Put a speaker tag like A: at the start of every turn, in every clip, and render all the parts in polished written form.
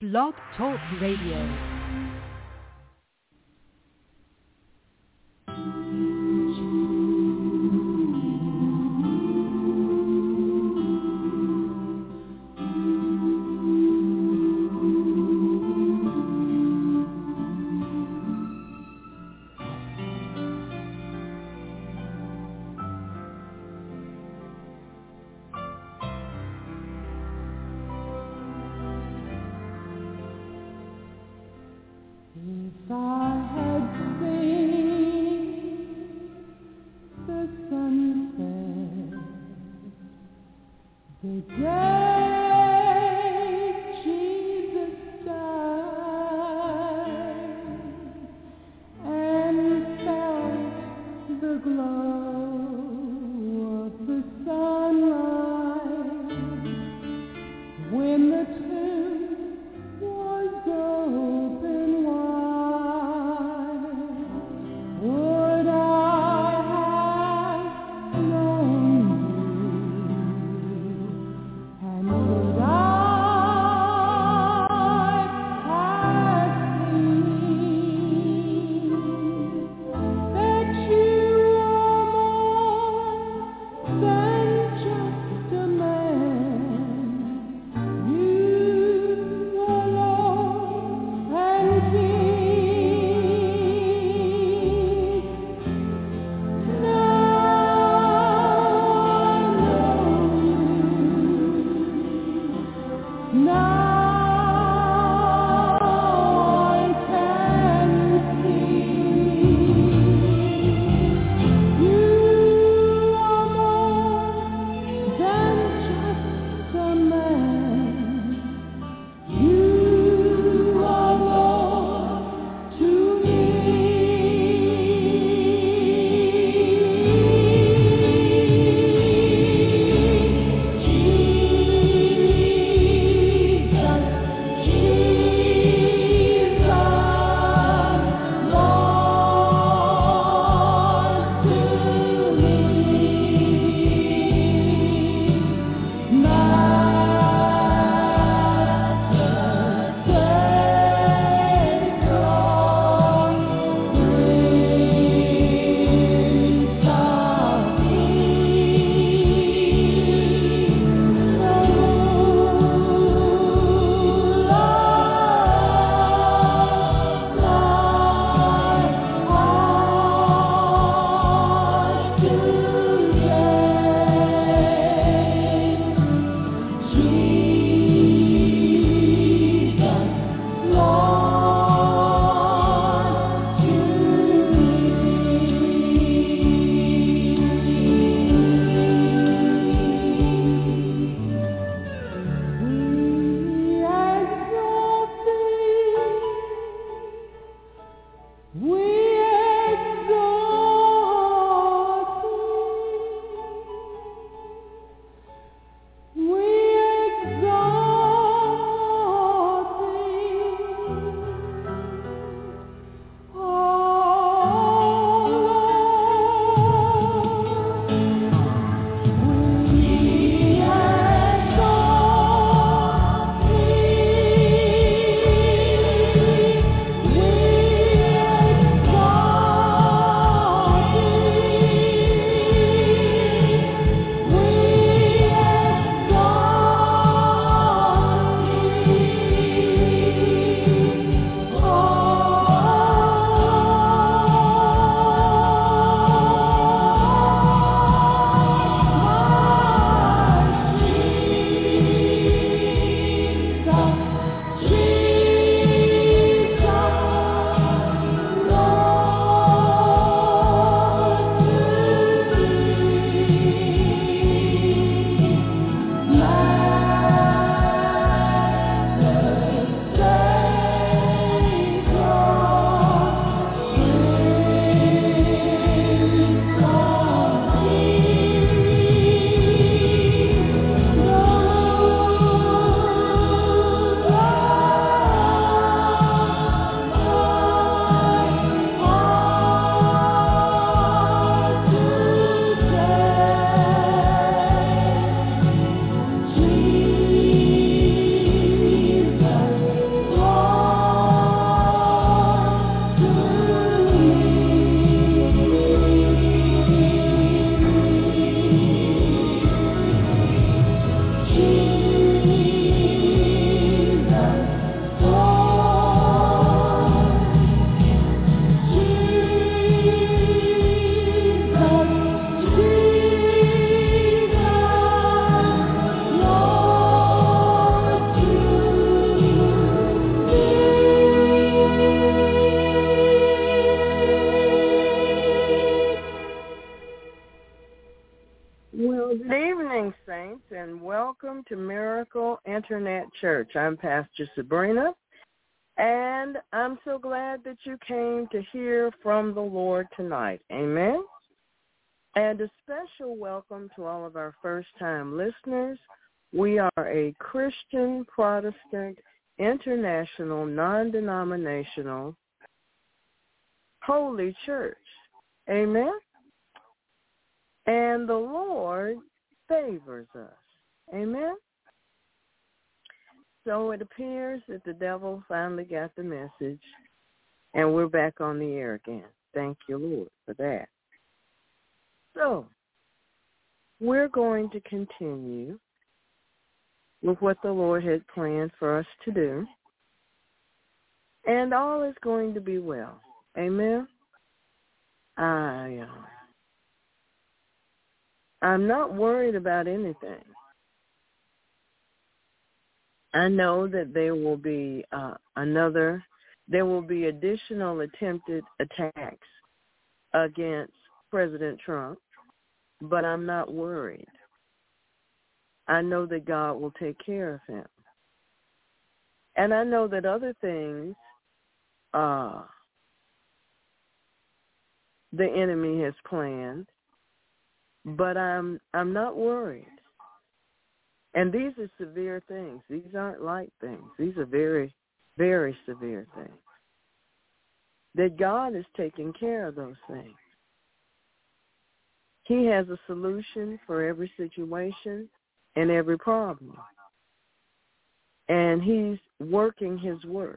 A: Blog Talk Radio. welcome to Miracle Internet Church. I'm Pastor Sabrina, and I'm so glad that you came to hear from the Lord tonight. Amen. And a special welcome to all of our first-time listeners. We are a Christian, Protestant, international, non-denominational, holy church. Amen. And the Lord favors us. Amen. So it appears that the devil finally got the message, and we're back on the air again. Thank you, Lord, for that. So we're going to continue with what the Lord had planned for us to do, and all is going to be well. Amen. I'm not worried about anything. I know that there will be additional attempted attacks against President Trump, but I'm not worried. I know that God will take care of him. And I know that other things the enemy has planned, but I'm not worried. And these are severe things. These aren't light things. These are very, very severe things. That God is taking care of those things. He has a solution for every situation and every problem. And he's working his work.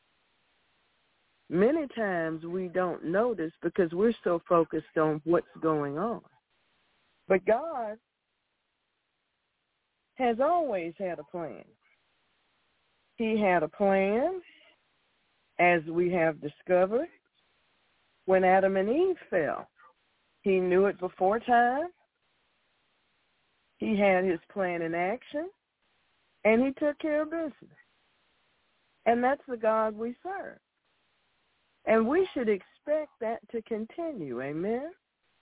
A: Many times we don't notice because we're so focused on what's going on. But God has always had a plan. He had a plan, as we have discovered, when Adam and Eve fell. He knew it before time. He had his plan in action, and he took care of business. And that's the God we serve. And we should expect that to continue. Amen?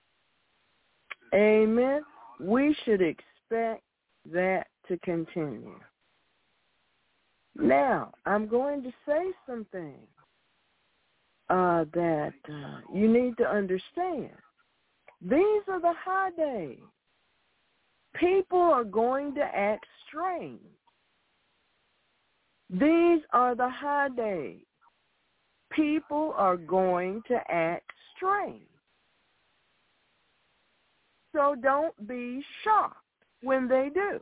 A: Amen. We should expect that to continue. Now, I'm going to say something that you need to understand. These are the high days. People are going to act strange. These are the high days. People are going to act strange. So don't be shocked when they do.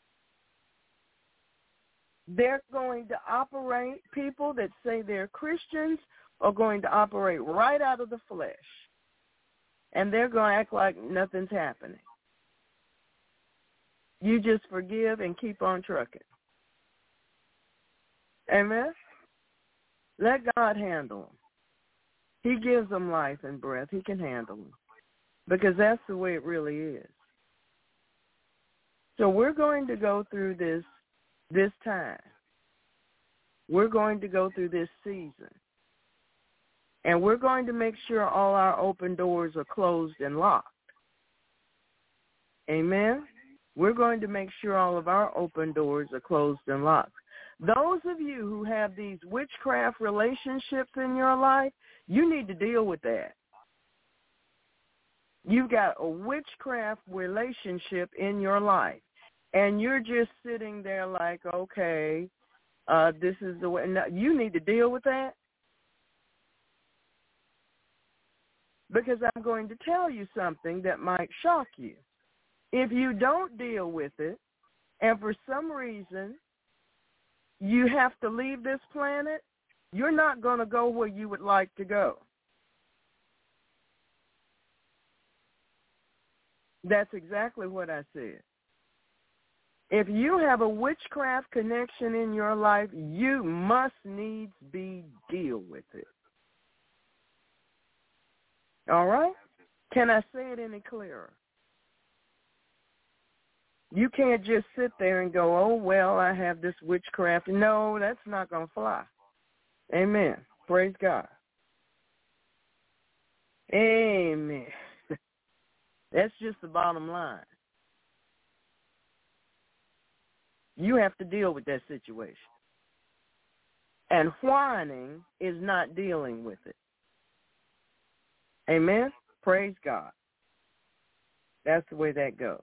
A: They're going to operate, people that say they're Christians are going to operate right out of the flesh. And they're going to act like nothing's happening. You just forgive and keep on trucking. Amen? Let God handle them. He gives them life and breath. He can handle them. Because that's the way it really is. So we're going to go through this time. We're going to go through this season. And we're going to make sure all our open doors are closed and locked. Amen? We're going to make sure all of our open doors are closed and locked. Those of you who have these witchcraft relationships in your life, you need to deal with that. You've got a witchcraft relationship in your life, and you're just sitting there like, okay, this is the way. No, you need to deal with that, because I'm going to tell you something that might shock you. If you don't deal with it, and for some reason you have to leave this planet, you're not going to go where you would like to go. That's exactly what I said. If you have a witchcraft connection in your life, you must needs deal with it. All right? Can I say it any clearer? You can't just sit there and go, oh, well, I have this witchcraft. No, that's not going to fly. Amen. Praise God. Amen. That's just the bottom line. You have to deal with that situation. And whining is not dealing with it. Amen? Praise God. That's the way that goes.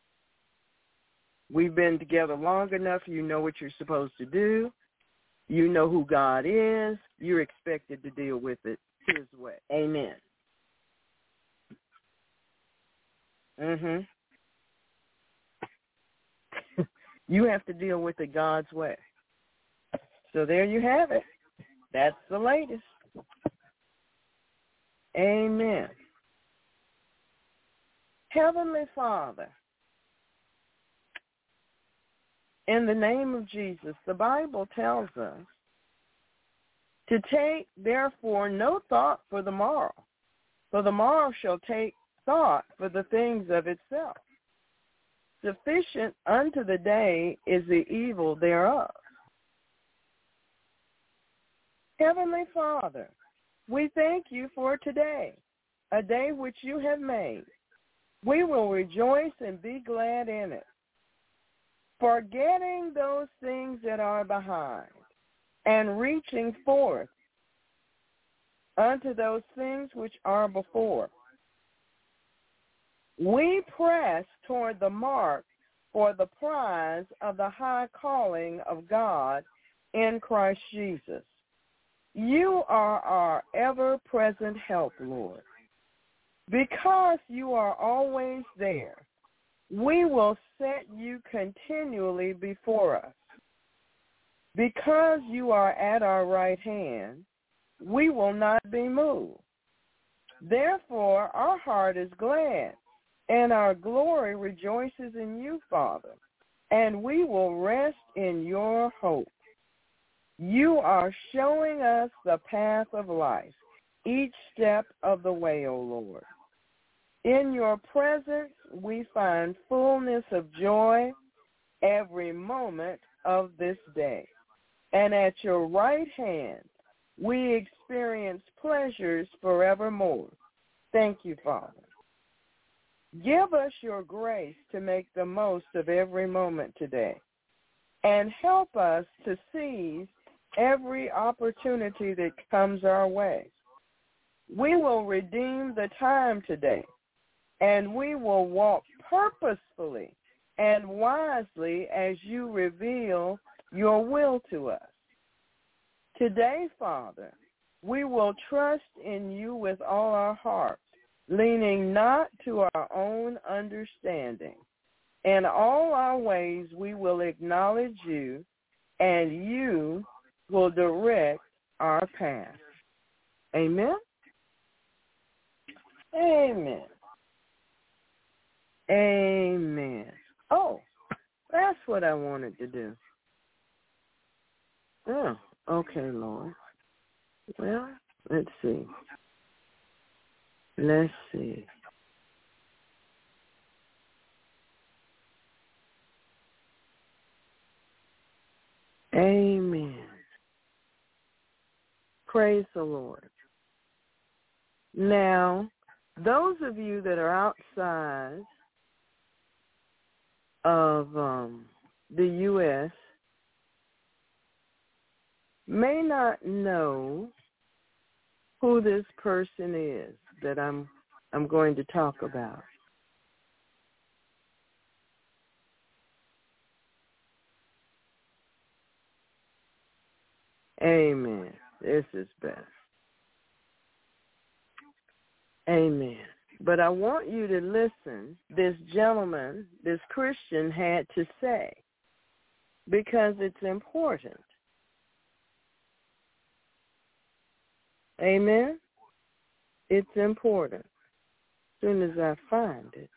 A: We've been together long enough. You know what you're supposed to do. You know who God is. You're expected to deal with it His way. Amen. You have to deal with it God's way. So there you have it. That's the latest. Amen. Heavenly Father, in the name of Jesus, the Bible tells us to take, therefore, no thought for the morrow, for the morrow shall take thought for the things of itself. Sufficient unto the day is the evil thereof. Heavenly Father, we thank you for today, a day which you have made. We will rejoice and be glad in it, forgetting those things that are behind and reaching forth unto those things which are before. We press toward the mark for the prize of the high calling of God in Christ Jesus. You are our ever-present help, Lord. Because you are always there, we will set you continually before us. Because you are at our right hand, we will not be moved. Therefore, our heart is glad, and our glory rejoices in you, Father, and we will rest in your hope. You are showing us the path of life, each step of the way, O Lord. In your presence, we find fullness of joy every moment of this day. And at your right hand, we experience pleasures forevermore. Thank you, Father. Give us your grace to make the most of every moment today, and help us to seize every opportunity that comes our way. We will redeem the time today, and we will walk purposefully and wisely as you reveal your will to us. Today, Father, we will trust in you with all our hearts, leaning not to our own understanding. In all our ways we will acknowledge you, and you will direct our path. Amen? Amen. Amen. Oh, that's what I wanted to do. Oh, okay, Lord. Well, let's see. Let's see. Amen. Praise the Lord. Now, those of you that are outside of the U.S. may not know who this person is that I'm going to talk about. Amen. This is best. Amen. But I want you to listen, this gentleman, this Christian had to say, because it's important. Amen? It's important. As soon as I find it.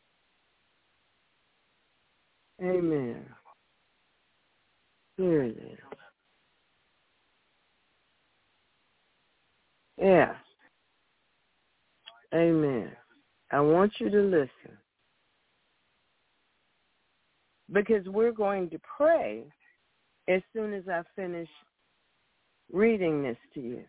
A: Amen. Here it is. Yeah. Amen. I want you to listen. Because we're going to pray as soon as I finish reading this to you.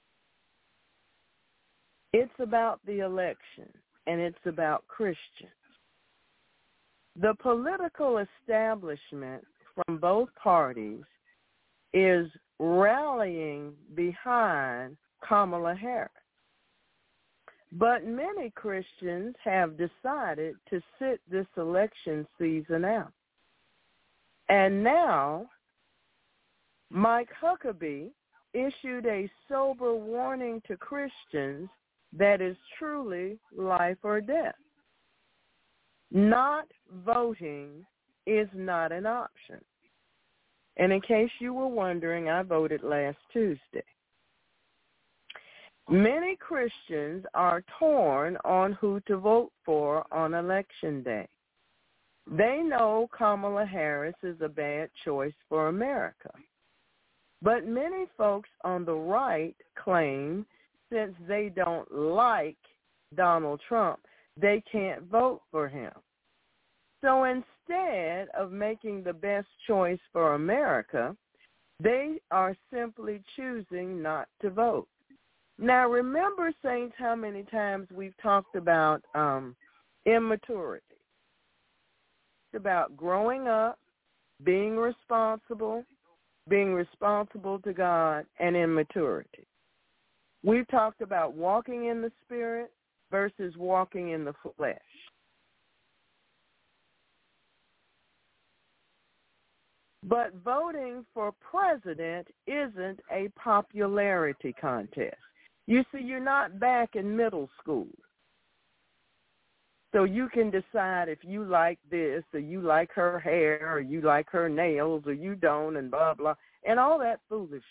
A: It's about the election, and it's about Christians. The political establishment from both parties is rallying behind Kamala Harris. But many Christians have decided to sit this election season out. And now, Mike Huckabee issued a sober warning to Christians that is truly life or death. Not voting is not an option. And in case you were wondering, I voted last Tuesday. Many Christians are torn on who to vote for on Election Day. They know Kamala Harris is a bad choice for America. But many folks on the right claim since they don't like Donald Trump, they can't vote for him. So instead of making the best choice for America, they are simply choosing not to vote. Now, remember, saints, how many times we've talked about immaturity. It's about growing up, being responsible to God, and immaturity. We've talked about walking in the Spirit versus walking in the flesh. But voting for president isn't a popularity contest. You see, you're not back in middle school. So you can decide if you like this or you like her hair or you like her nails or you don't and blah, blah, and all that foolishness.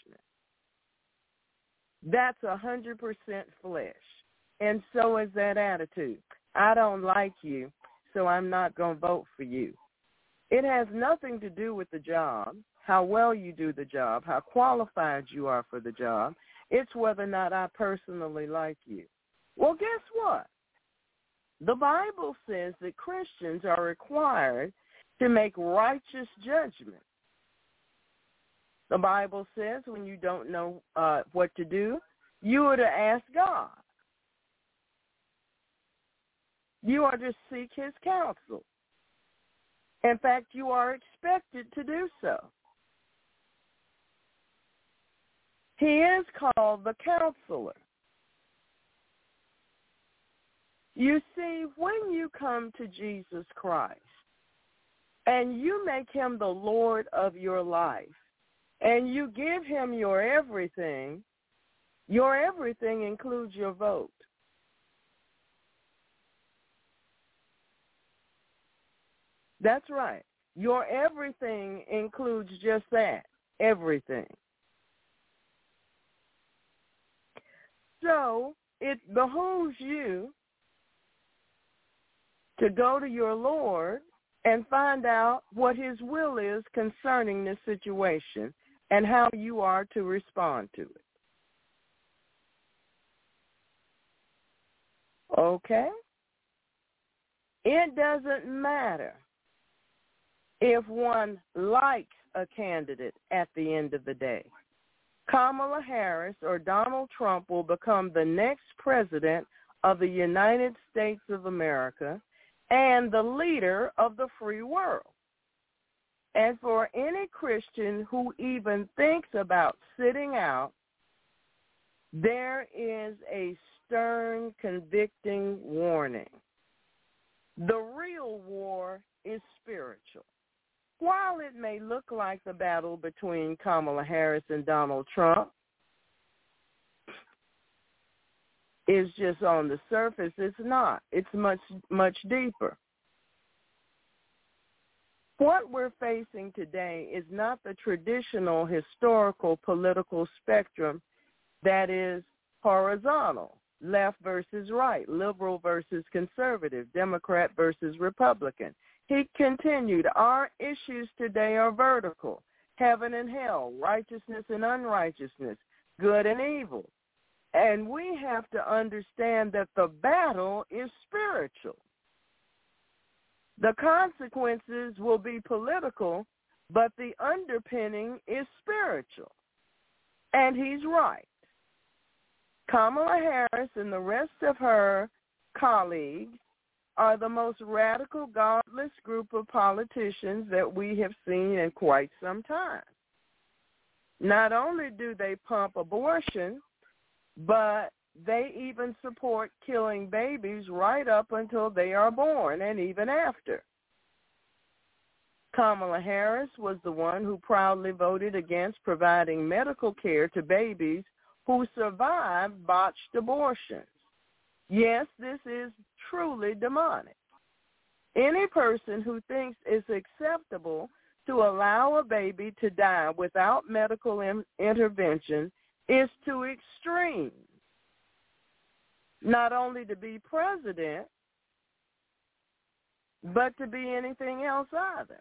A: That's 100% flesh. And so is that attitude. I don't like you, so I'm not going to vote for you. It has nothing to do with the job, how well you do the job, how qualified you are for the job. It's whether or not I personally like you. Well, guess what? The Bible says that Christians are required to make righteous judgment. The Bible says when you don't know what to do, you are to ask God. You are to seek his counsel. In fact, you are expected to do so. He is called the Counselor. You see, when you come to Jesus Christ and you make him the Lord of your life and you give him your everything includes your vote. That's right. Your everything includes just that, everything. So it behooves you to go to your Lord and find out what his will is concerning this situation and how you are to respond to it. Okay? It doesn't matter if one likes a candidate at the end of the day. Kamala Harris or Donald Trump will become the next president of the United States of America and the leader of the free world. And for any Christian who even thinks about sitting out, there is a stern, convicting warning. The real war is spiritual. While it may look like the battle between Kamala Harris and Donald Trump is just on the surface, it's not. It's much, much deeper. What we're facing today is not the traditional historical political spectrum that is horizontal, left versus right, liberal versus conservative, Democrat versus Republican. He continued, our issues today are vertical, heaven and hell, righteousness and unrighteousness, good and evil. And we have to understand that the battle is spiritual. The consequences will be political, but the underpinning is spiritual. And he's right. Kamala Harris and the rest of her colleagues are the most radical, godless group of politicians that we have seen in quite some time. Not only do they pump abortion, but they even support killing babies right up until they are born and even after. Kamala Harris was the one who proudly voted against providing medical care to babies who survived botched abortions. Yes, this is truly demonic. Any person who thinks it's acceptable to allow a baby to die without medical intervention is too extreme, not only to be president, but to be anything else either.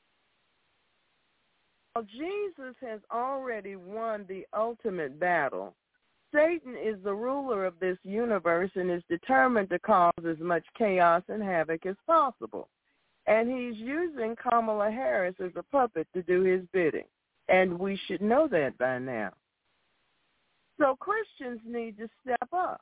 A: Well, Jesus has already won the ultimate battle. Satan is the ruler of this universe and is determined to cause as much chaos and havoc as possible. And he's using Kamala Harris as a puppet to do his bidding. And we should know that by now. So Christians need to step up.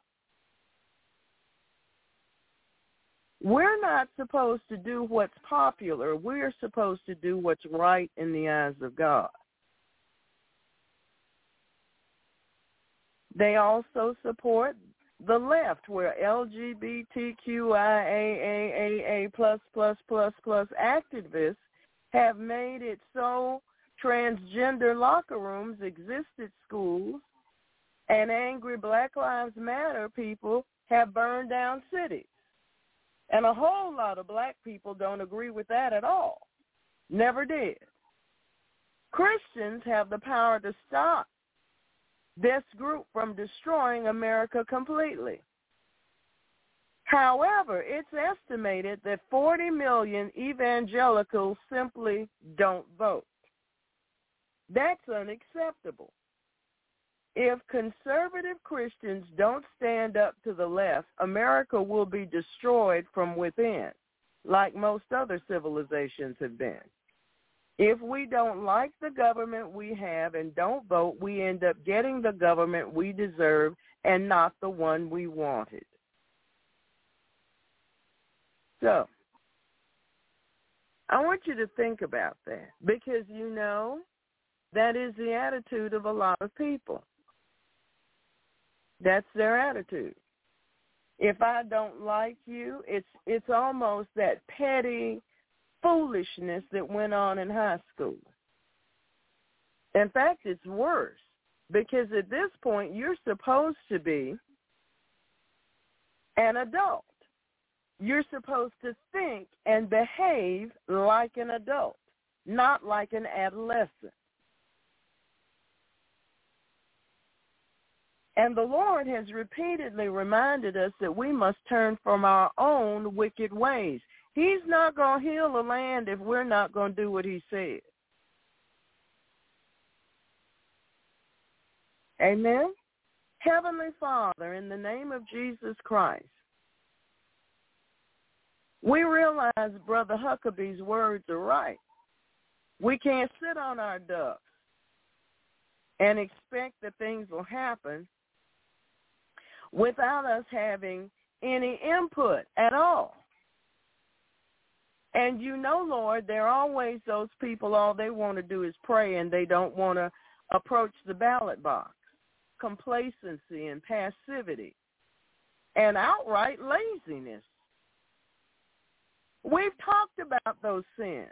A: We're not supposed to do what's popular. We're supposed to do what's right in the eyes of God. They also support the left, where LGBTQIAAA+++ activists have made it so transgender locker rooms exist at schools, and angry Black Lives Matter people have burned down cities. And a whole lot of black people don't agree with that at all. Never did. Christians have the power to stop this group from destroying America completely. However, it's estimated that 40 million evangelicals simply don't vote. That's unacceptable. If conservative Christians don't stand up to the left, America will be destroyed from within, like most other civilizations have been. If we don't like the government we have and don't vote, we end up getting the government we deserve and not the one we wanted. So, I want you to think about that, because you know that is the attitude of a lot of people. That's their attitude. If I don't like you, it's almost that petty foolishness that went on in high school. In fact, it's worse, because at this point you're supposed to be an adult. You're supposed to think and behave like an adult, not like an adolescent. And the Lord has repeatedly reminded us that we must turn from our own wicked ways. He's not going to heal the land if we're not going to do what he said. Amen? Heavenly Father, in the name of Jesus Christ, we realize Brother Huckabee's words are right. We can't sit on our ducks and expect that things will happen without us having any input at all. And you know, Lord, there are always those people, all they want to do is pray, and they don't want to approach the ballot box. Complacency and passivity and outright laziness. We've talked about those sins.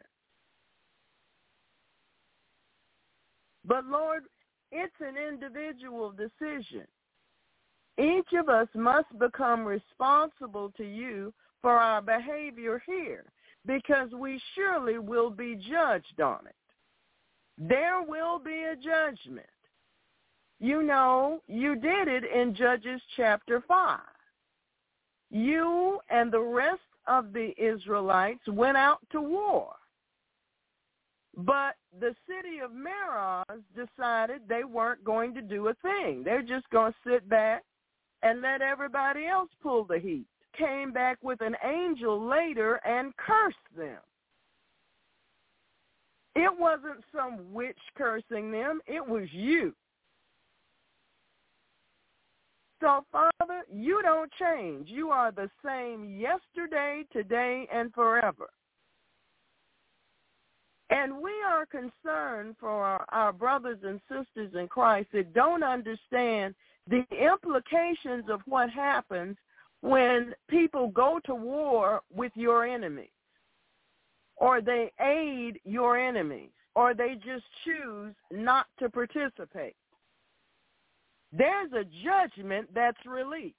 A: But, Lord, it's an individual decision. Each of us must become responsible to you for our behavior here, because we surely will be judged on it. There will be a judgment. You know, you did it in Judges chapter 5. You and the rest of the Israelites went out to war. But the city of Meroz decided they weren't going to do a thing. They're just going to sit back and let everybody else pull the heat. Came back with an angel later and cursed them. It wasn't some witch cursing them. It was you. So, Father, you don't change. You are the same yesterday, today, and forever. And we are concerned for our brothers and sisters in Christ that don't understand the implications of what happens when people go to war with your enemies, or they aid your enemies, or they just choose not to participate. There's a judgment that's released.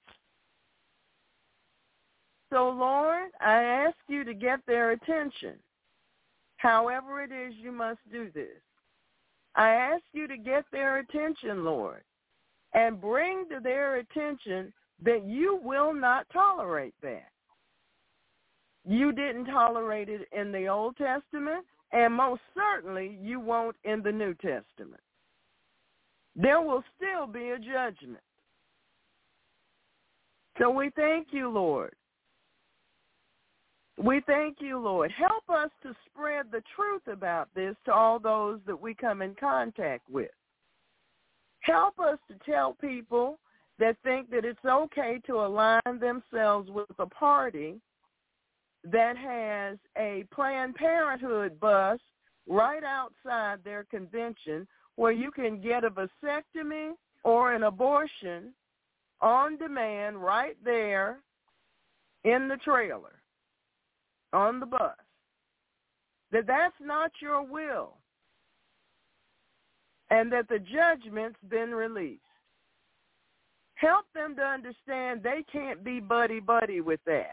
A: So, Lord, I ask you to get their attention. However it is you must do this. I ask you to get their attention, Lord, and bring to their attention that you will not tolerate that. You didn't tolerate it in the Old Testament, and most certainly you won't in the New Testament. There will still be a judgment. So we thank you, Lord. We thank you, Lord. Help us to spread the truth about this to all those that we come in contact with. Help us to tell people that think that it's okay to align themselves with a party that has a Planned Parenthood bus right outside their convention where you can get a vasectomy or an abortion on demand right there in the trailer, on the bus. That's not your will, and that the judgment's been released. Help them to understand they can't be buddy-buddy with that.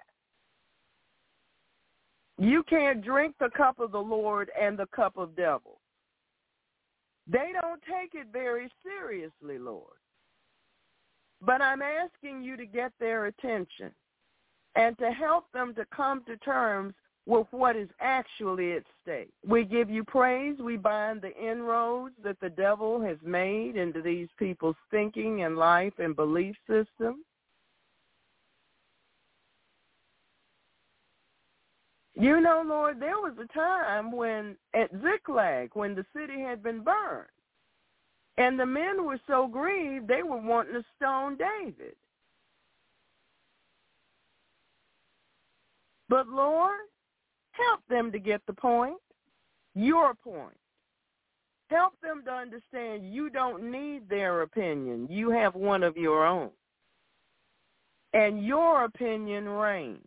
A: You can't drink the cup of the Lord and the cup of devil. They don't take it very seriously, Lord. But I'm asking you to get their attention and to help them to come to terms with what is actually at stake. We give you praise. We bind the inroads that the devil has made into these people's thinking and life and belief system. You know, Lord, there was a time when at Ziklag, when the city had been burned, and the men were so grieved they were wanting to stone David. But, Lord, help them to get the point, your point. Help them to understand you don't need their opinion. You have one of your own. And your opinion reigns.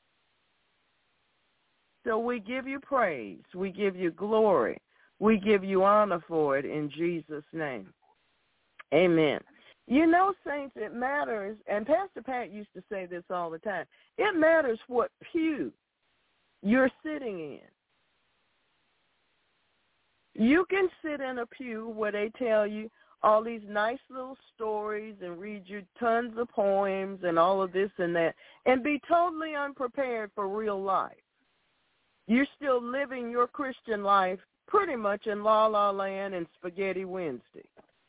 A: So we give you praise. We give you glory. We give you honor for it in Jesus' name. Amen. You know, saints, it matters, and Pastor Pat used to say this all the time, it matters what pew you're sitting in. You can sit in a pew where they tell you all these nice little stories and read you tons of poems and all of this and that, and be totally unprepared for real life. You're still living your Christian life pretty much in La La Land and Spaghetti Wednesday.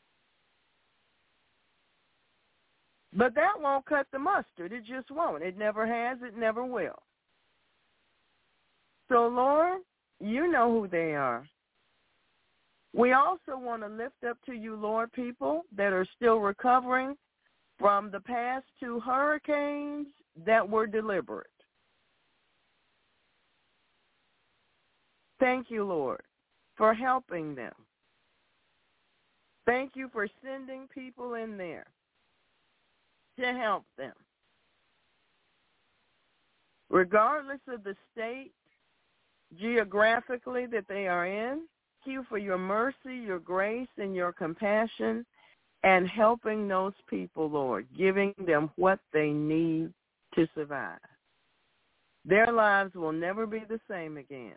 A: But that won't cut the mustard. It just won't. It never has. It never will. So, Lord, you know who they are. We also want to lift up to you, Lord, people that are still recovering from the past 2 hurricanes that were deliberate. Thank you, Lord, for helping them. Thank you for sending people in there to help them. Regardless of the state geographically that they are in, thank you for your mercy, your grace, and your compassion, and helping those people, Lord, giving them what they need to survive. Their lives will never be the same again.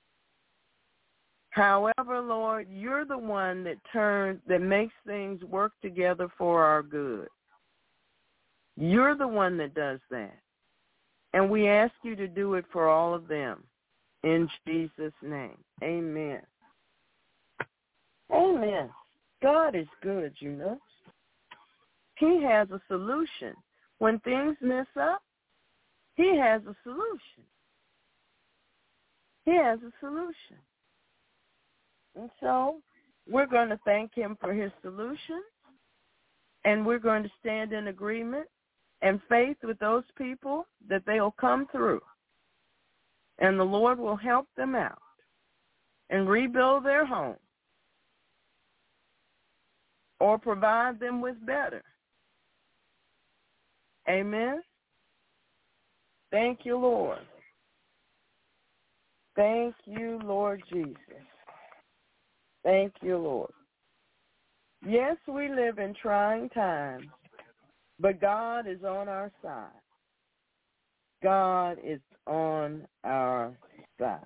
A: However, Lord, you're the one that makes things work together for our good. You're the one that does that. And we ask you to do it for all of them. In Jesus' name, amen. Amen. God is good, you know. He has a solution. When things mess up, he has a solution. He has a solution. And so we're going to thank him for his solution. And we're going to stand in agreement and faith with those people that they'll come through. And the Lord will help them out and rebuild their home or provide them with better. Amen. Thank you, Lord. Thank you, Lord Jesus. Thank you, Lord. Yes, we live in trying times, but God is on our side. God is on our side.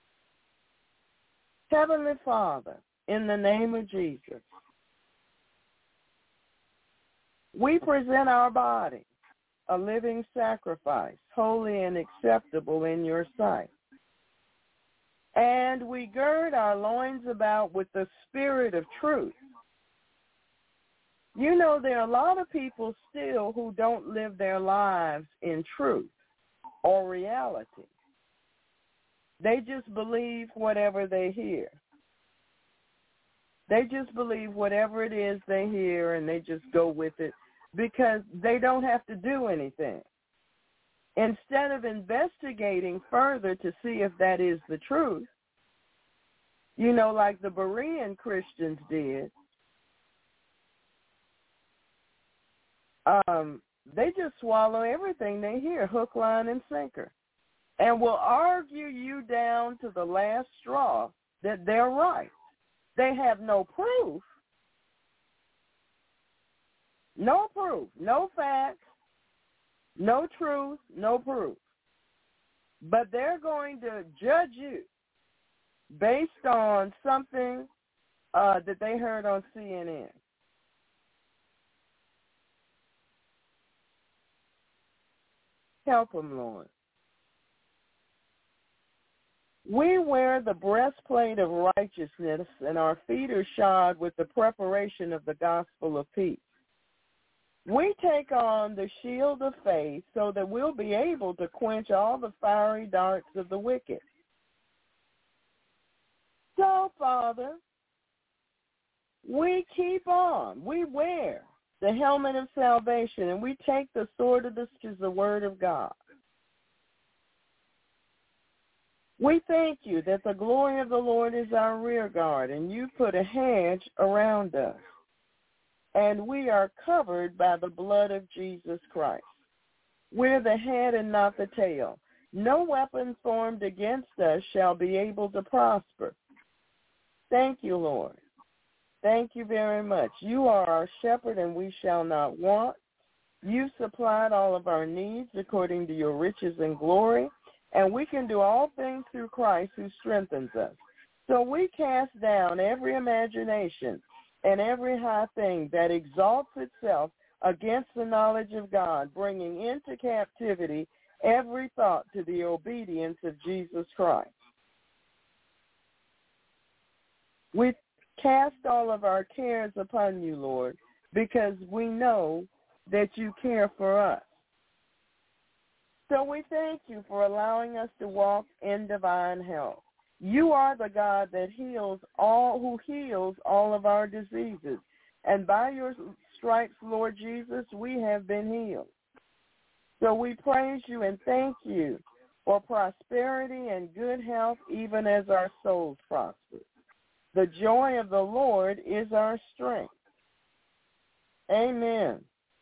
A: Heavenly Father, in the name of Jesus, we present our body, a living sacrifice, holy and acceptable in your sight. And we gird our loins about with the spirit of truth. You know, there are a lot of people still who don't live their lives in truth or reality. They just believe whatever they hear. They just believe whatever it is they hear, and they just go with it because they don't have to do anything. Instead of investigating further to see if that is the truth, you know, like the Berean Christians did, they just swallow everything they hear, hook, line, and sinker, and will argue you down to the last straw that they're right. They have no proof, no facts, no truth, no proof. But they're going to judge you based on something that they heard on CNN. Help them, Lord. We wear the breastplate of righteousness, and our feet are shod with the preparation of the gospel of peace. We take on the shield of faith so that we'll be able to quench all the fiery darts of the wicked. So, Father, we keep on. We wear the helmet of salvation, and we take the sword of the word of God. We thank you that the glory of the Lord is our rear guard, and you put a hedge around us. And we are covered by the blood of Jesus Christ. We're the head and not the tail. No weapon formed against us shall be able to prosper. Thank you, Lord. Thank you very much. You are our shepherd, and we shall not want. You've supplied all of our needs according to your riches and glory, and we can do all things through Christ who strengthens us. So we cast down every imagination and every high thing that exalts itself against the knowledge of God, bringing into captivity every thought to the obedience of Jesus Christ. We cast all of our cares upon you, Lord, because we know that you care for us. So we thank you for allowing us to walk in divine health. You are the God that heals all of our diseases. And by your stripes, Lord Jesus, we have been healed. So we praise you and thank you for prosperity and good health, even as our souls prosper. The joy of the Lord is our strength. Amen.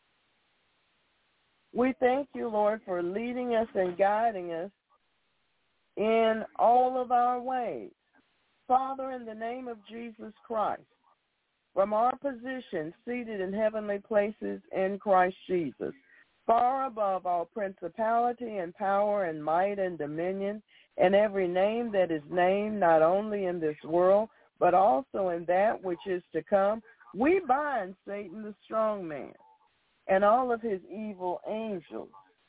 A: We thank you, Lord, for leading us and guiding us in all of our ways. Father, in the name of Jesus Christ, from our position seated in heavenly places in Christ Jesus, far above all principality and power and might and dominion, and every name that is named, not only in this world, but also in that which is to come, we bind Satan the strong man and all of his evil angels.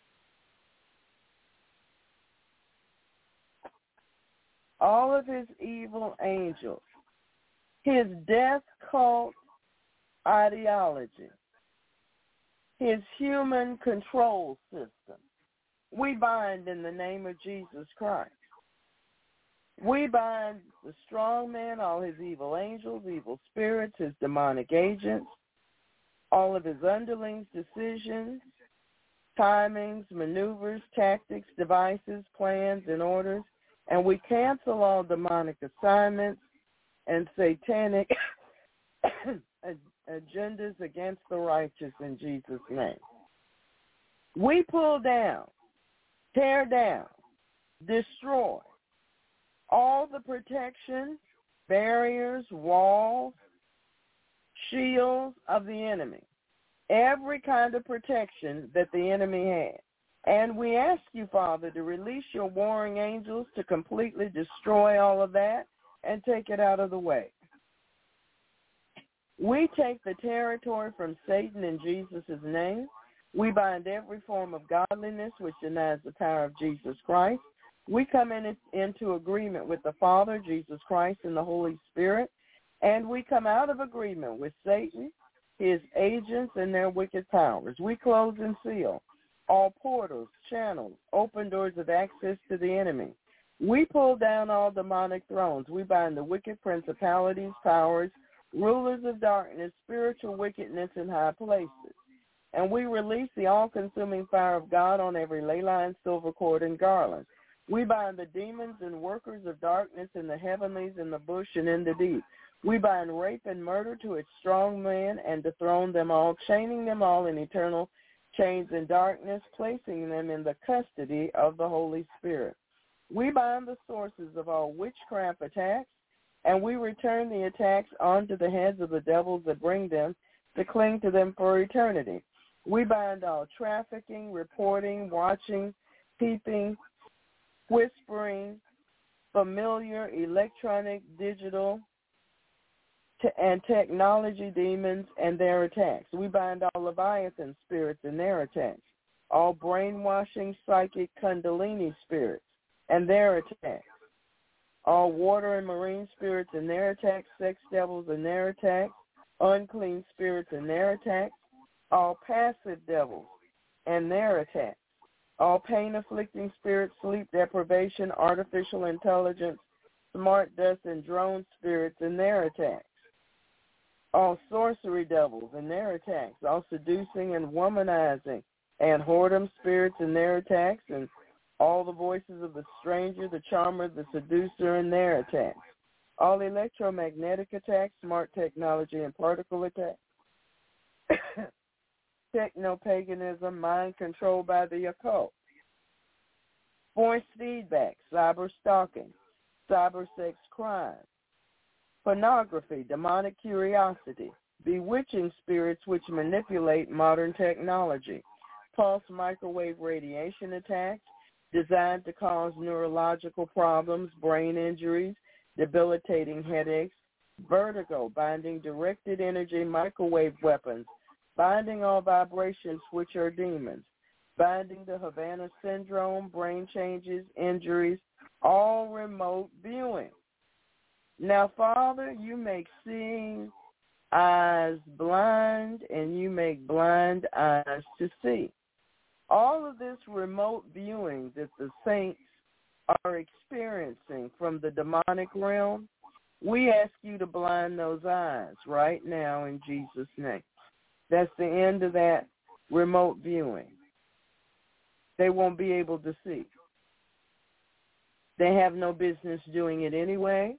A: All of his evil angels, his death cult ideology, his human control system, we bind in the name of Jesus Christ. We bind the strong man, all his evil angels, evil spirits, his demonic agents, all of his underlings, decisions, timings, maneuvers, tactics, devices, plans, and orders, and we cancel all demonic assignments and satanic agendas against the righteous in Jesus' name. We pull down, tear down, destroy all the protections, barriers, walls, shields of the enemy, every kind of protection that the enemy has. And we ask you, Father, to release your warring angels to completely destroy all of that and take it out of the way. We take the territory from Satan in Jesus' name. We bind every form of godliness which denies the power of Jesus Christ. We come into agreement with the Father, Jesus Christ, and the Holy Spirit, and we come out of agreement with Satan, his agents, and their wicked powers. We close and seal all portals, channels, open doors of access to the enemy. We pull down all demonic thrones. We bind the wicked principalities, powers, rulers of darkness, spiritual wickedness in high places. And we release the all-consuming fire of God on every ley line, silver cord, and garland. We bind the demons and workers of darkness in the heavenlies, in the bush, and in the deep. We bind rape and murder to its strong man and dethrone them all, chaining them all in eternal chains in darkness, placing them in the custody of the Holy Spirit. We bind the sources of all witchcraft attacks, and we return the attacks onto the heads of the devils that bring them to cling to them for eternity. We bind all trafficking, reporting, watching, peeping, whispering, familiar, electronic, digital, and technology demons and their attacks. We bind all Leviathan spirits and their attacks, all brainwashing, psychic kundalini spirits and their attacks, all water and marine spirits and their attacks, sex devils and their attacks, unclean spirits and their attacks, all passive devils and their attacks, all pain-afflicting spirits, sleep deprivation, artificial intelligence, smart dust, and drone spirits and their attacks, all sorcery devils and their attacks, all seducing and womanizing and whoredom spirits and their attacks, and all the voices of the stranger, the charmer, the seducer and their attacks, all electromagnetic attacks, smart technology and particle attacks, techno-paganism, mind controlled by the occult, forced feedback, cyber stalking, cyber sex crime, pornography, demonic curiosity, bewitching spirits which manipulate modern technology, pulse microwave radiation attacks designed to cause neurological problems, brain injuries, debilitating headaches, vertigo, binding directed energy microwave weapons, binding all vibrations which are demons, binding the Havana syndrome, brain changes, injuries, all remote viewing. Now, Father, you make seeing eyes blind, and you make blind eyes to see. All of this remote viewing that the saints are experiencing from the demonic realm, we ask you to blind those eyes right now in Jesus' name. That's the end of that remote viewing. They won't be able to see. They have no business doing it anyway.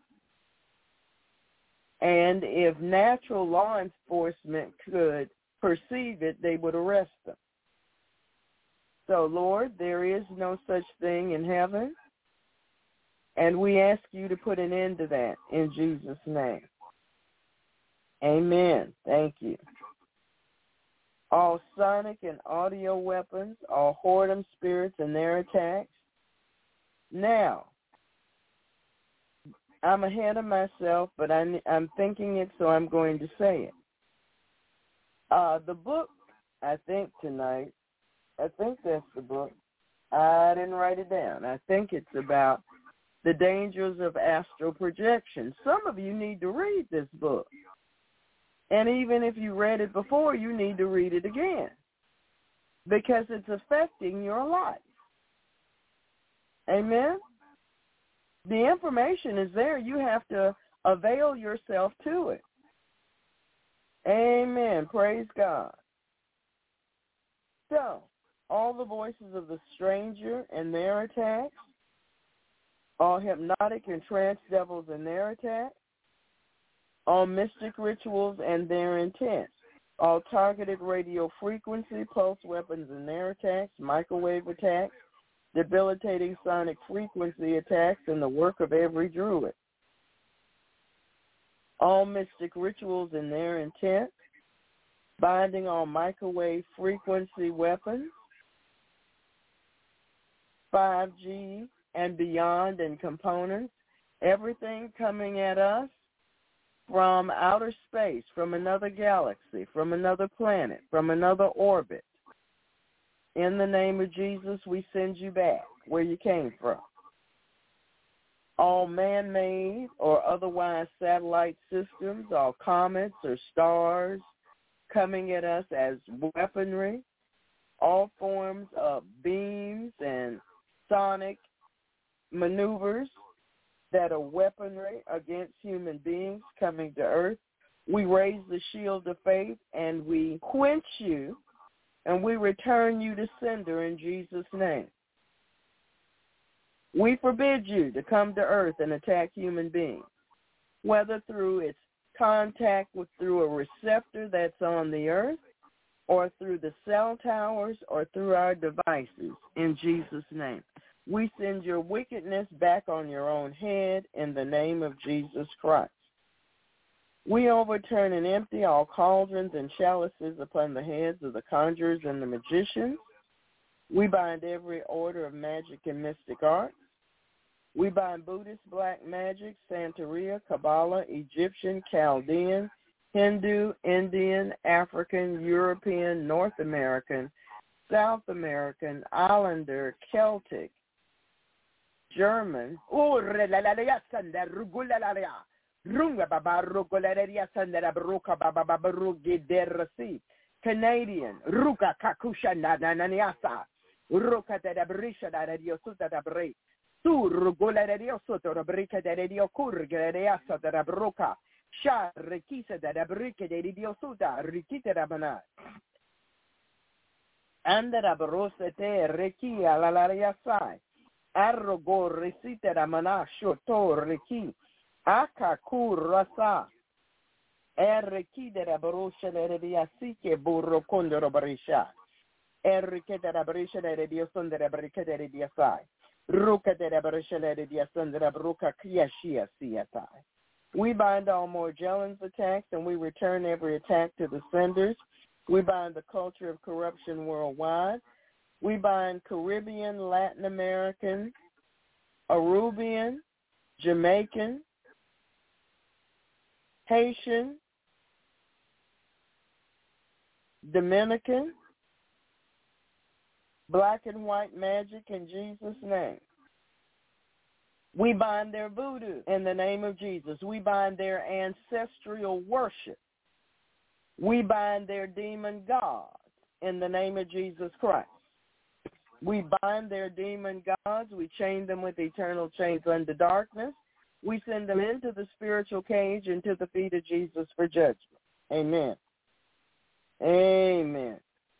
A: And if natural law enforcement could perceive it, they would arrest them. So, Lord, there is no such thing in heaven, and we ask you to put an end to that in Jesus' name. Amen. Thank you. All sonic and audio weapons, all whoredom spirits and their attacks. Now, I'm ahead of myself, but I'm thinking it, so I'm going to say it. The book, I think tonight, I think that's the book. I didn't write it down. I think it's about the dangers of astral projection. Some of you need to read this book. And even if you read it before, you need to read it again because it's affecting your life. Amen? The information is there. You have to avail yourself to it. Amen. Praise God. So, all the voices of the stranger and their attacks, all hypnotic and trance devils and their attacks, all mystic rituals and their intent, all targeted radio frequency, pulse weapons and their attacks, microwave attacks, debilitating sonic frequency attacks, and the work of every druid. All mystic rituals and their intent, binding all microwave frequency weapons, 5G and beyond and components, everything coming at us from outer space, from another galaxy, from another planet, from another orbit. In the name of Jesus, we send you back where you came from. All man-made or otherwise satellite systems, all comets or stars coming at us as weaponry, all forms of beams and sonic maneuvers that are weaponry against human beings coming to earth. We raise the shield of faith and we quench you and we return you to sender in Jesus' name. We forbid you to come to earth and attack human beings, whether through its contact through a receptor that's on the earth or through the cell towers or through our devices in Jesus' name. We send your wickedness back on your own head in the name of Jesus Christ. We overturn and empty all cauldrons and chalices upon the heads of the conjurers and the magicians. We bind every order of magic and mystic arts. We bind Buddhist, black magic, Santeria, Kabbalah, Egyptian, Chaldean, Hindu, Indian, African, European, North American, South American, Islander, Celtic, German, Canadian, Ruka Kakusha Nananiasa, Ruka de Brisha da Diosuta da Bre, Surgula de Diosoto, Brica de Diocurga de Asa da Broca, Sha Rekisa da Brica de Diosuta, Rikita da Bana. Andara Brosete, Rekia, la Laria Sai, Arrogo, Recita da Mana, Shoto, Reki, Akakur Rasa, Erreki de la Brosha de Diasique, Burro Condoro Brisha, Erreke de la Brisha de Dioson de la Brica de Diasai, Ruka de la Brisha de Diason de la Bruca Kiashia Siatai. We bind all Morgellons attacks and we return every attack to the senders. We bind the culture of corruption worldwide. We bind Caribbean, Latin American, Arubian, Jamaican, Haitian, Dominican, black and white magic in Jesus' name. We bind their voodoo in the name of Jesus. We bind their ancestral worship. We bind their demon gods in the name of Jesus Christ. We bind their demon gods. We chain them with eternal chains unto darkness. We send them into the spiritual cage and to the feet of Jesus for judgment. Amen. Amen.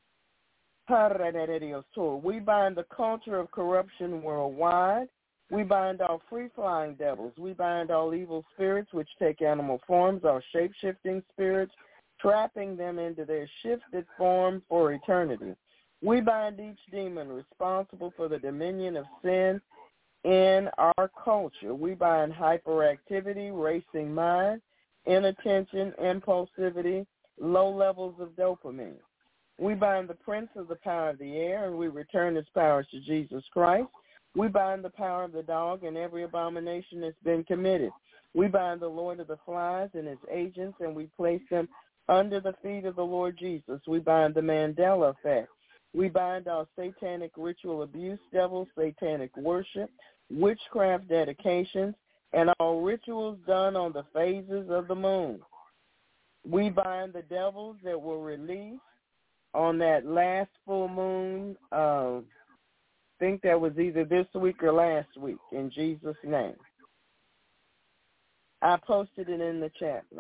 A: We bind the culture of corruption worldwide. We bind all free-flying devils. We bind all evil spirits which take animal forms, all shape-shifting spirits, trapping them into their shifted form for eternity. We bind each demon responsible for the dominion of sin in our culture. We bind hyperactivity, racing mind, inattention, impulsivity, low levels of dopamine. We bind the prince of the power of the air, and we return his powers to Jesus Christ. We bind the power of the dog and every abomination that's been committed. We bind the Lord of the flies and his agents, and we place them under the feet of the Lord Jesus. We bind the Mandela effect. We bind all satanic ritual abuse, devils, satanic worship, witchcraft dedications, and all rituals done on the phases of the moon. We bind the devils that were released on that last full moon. I think that was either this week or last week, in Jesus' name. I posted it in the chat room.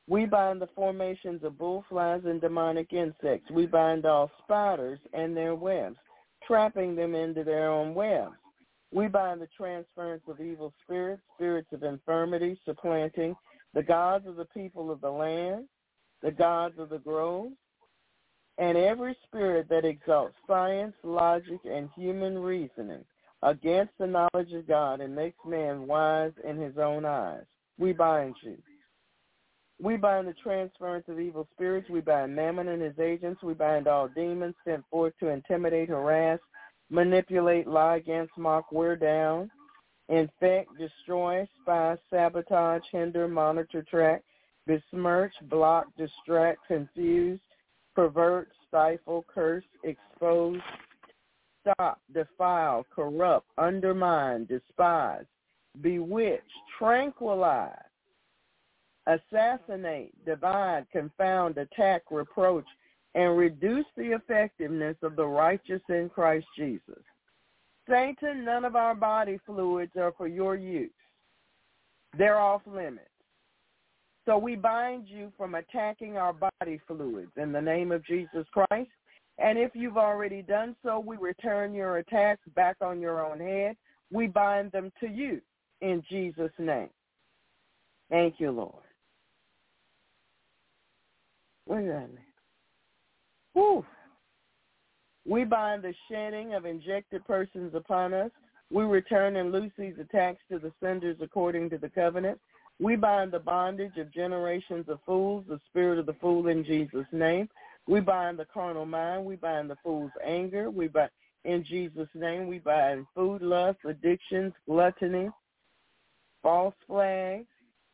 A: We bind the formations of bullflies and demonic insects. We bind all spiders and their webs, trapping them into their own webs. We bind the transference of evil spirits, spirits of infirmity, supplanting the gods of the people of the land, the gods of the groves, and every spirit that exalts science, logic, and human reasoning against the knowledge of God and makes man wise in his own eyes. We bind you. We bind the transference of evil spirits. We bind Mammon and his agents. We bind all demons sent forth to intimidate, harass, manipulate, lie against, mock, wear down, infect, destroy, spy, sabotage, hinder, monitor, track, besmirch, block, distract, confuse, pervert, stifle, curse, expose, stop, defile, corrupt, undermine, despise, bewitch, tranquilize, assassinate, divide, confound, attack, reproach, and reduce the effectiveness of the righteous in Christ Jesus. Satan, none of our body fluids are for your use. They're off limits. So we bind you from attacking our body fluids in the name of Jesus Christ. And if you've already done so, we return your attacks back on your own head. We bind them to you in Jesus' name. Thank you, Lord. Where's that? Whew. We bind the shedding of injected persons upon us. We return and loose these attacks to the senders according to the covenant. We bind the bondage of generations of fools, the spirit of the fool in Jesus' name. We bind the carnal mind. We bind the fool's anger. We bind, in Jesus' name, we bind food lust, addictions, gluttony, false flags.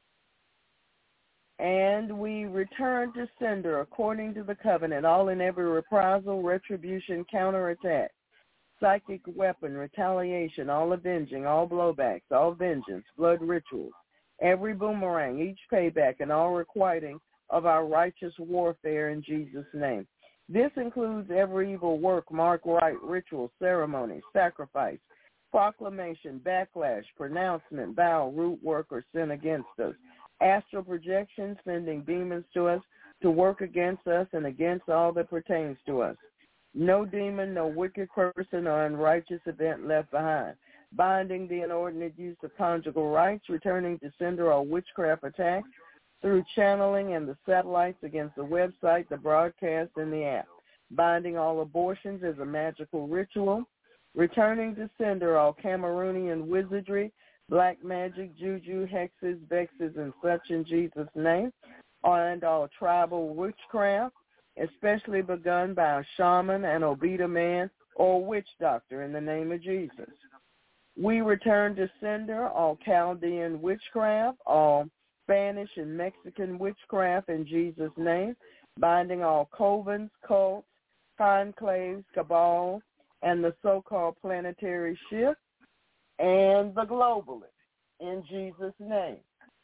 A: And we return to sender according to the covenant, all in every reprisal, retribution, counterattack, psychic weapon, retaliation, all avenging, all blowbacks, all vengeance, blood rituals, every boomerang, each payback, and all requiting of our righteous warfare in Jesus' name. This includes every evil work, mark, rite, ritual, ceremony, sacrifice, proclamation, backlash, pronouncement, vow, root work, or sin against us. Astral projection, sending demons to us to work against us and against all that pertains to us. No demon, no wicked person or unrighteous event left behind. Binding the inordinate use of conjugal rights, returning to sender all witchcraft attacks through channeling and the satellites against the website, the broadcast, and the app. Binding all abortions as a magical ritual. Returning to sender all Cameroonian wizardry, black magic, juju, hexes, vexes, and such in Jesus' name, and all tribal witchcraft, especially begun by a shaman, an Obeda man, or witch doctor in the name of Jesus. We return to sender all Chaldean witchcraft, all Spanish and Mexican witchcraft in Jesus' name, binding all covens, cults, conclaves, cabals, and the so-called planetary shift, and the globalists in Jesus' name.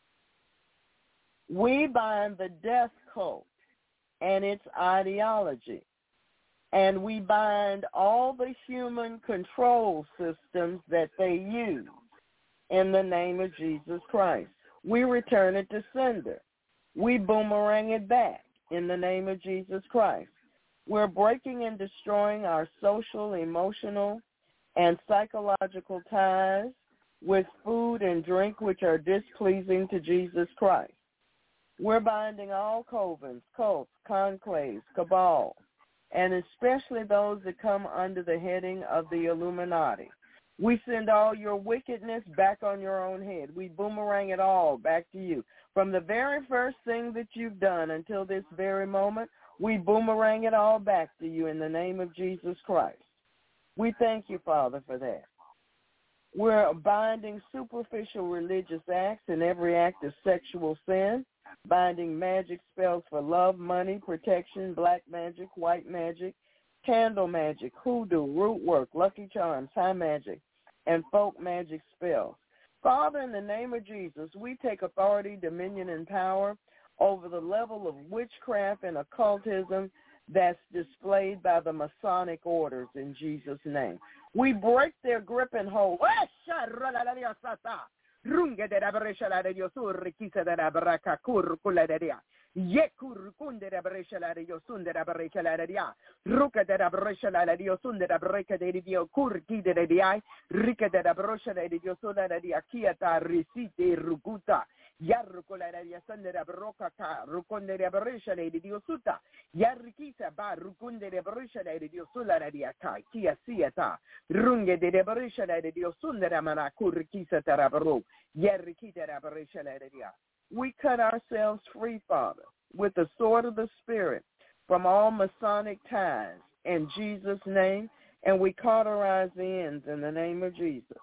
A: We bind the death cult and its ideology, and we bind all the human control systems that they use in the name of Jesus Christ. We return it to sender. We boomerang it back in the name of Jesus Christ. We're breaking and destroying our social, emotional, and psychological ties with food and drink which are displeasing to Jesus Christ. We're binding all covens, cults, conclaves, cabals, and especially those that come under the heading of the Illuminati. We send all your wickedness back on your own head. We boomerang it all back to you. From the very first thing that you've done until this very moment, we boomerang it all back to you in the name of Jesus Christ. We thank you, Father, for that. We're binding superficial religious acts and every act of sexual sin, binding magic spells for love, money, protection, black magic, white magic, candle magic, hoodoo, root work, lucky charms, high magic, and folk magic spells. Father, in the name of Jesus, we take authority, dominion, and power over the level of witchcraft and occultism that's displayed by the Masonic orders in Jesus' name. We break their grip and hold.
B: Runga de Rabreshala de Yosur, Kisa de Rabraka Kurkula de Dia. Yekur Kunde de Rabreshala de Yosun de Rabrekala de Dia. Ruka de Rabreshala de Yosun de Rabreka de Dio Kurki de Dia. Rika de Rabreshala de Yosuna de Dia Kiata Risite Rukuta. Yarrukola de Yasan de Rabroka, Rukonde de Rabreshala de Diosuta. Yarrikisa ba Rukunde de Rabreshala de Diosula de Diaka, Kia Siata. Runge de Rabreshala de Diosun de Ramana Kurkisa Tarabro. We cut ourselves free, Father, with the sword of the Spirit from all Masonic ties in Jesus' name, and we cauterize the ends in the name of Jesus.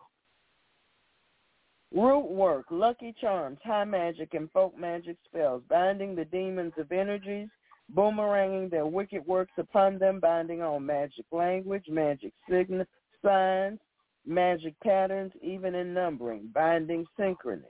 B: Root work, lucky charms, high magic, and folk magic spells, binding the demons of energies, boomeranging their wicked works upon them, binding on magic language, magic signs, magic patterns, even in numbering, binding synchrony,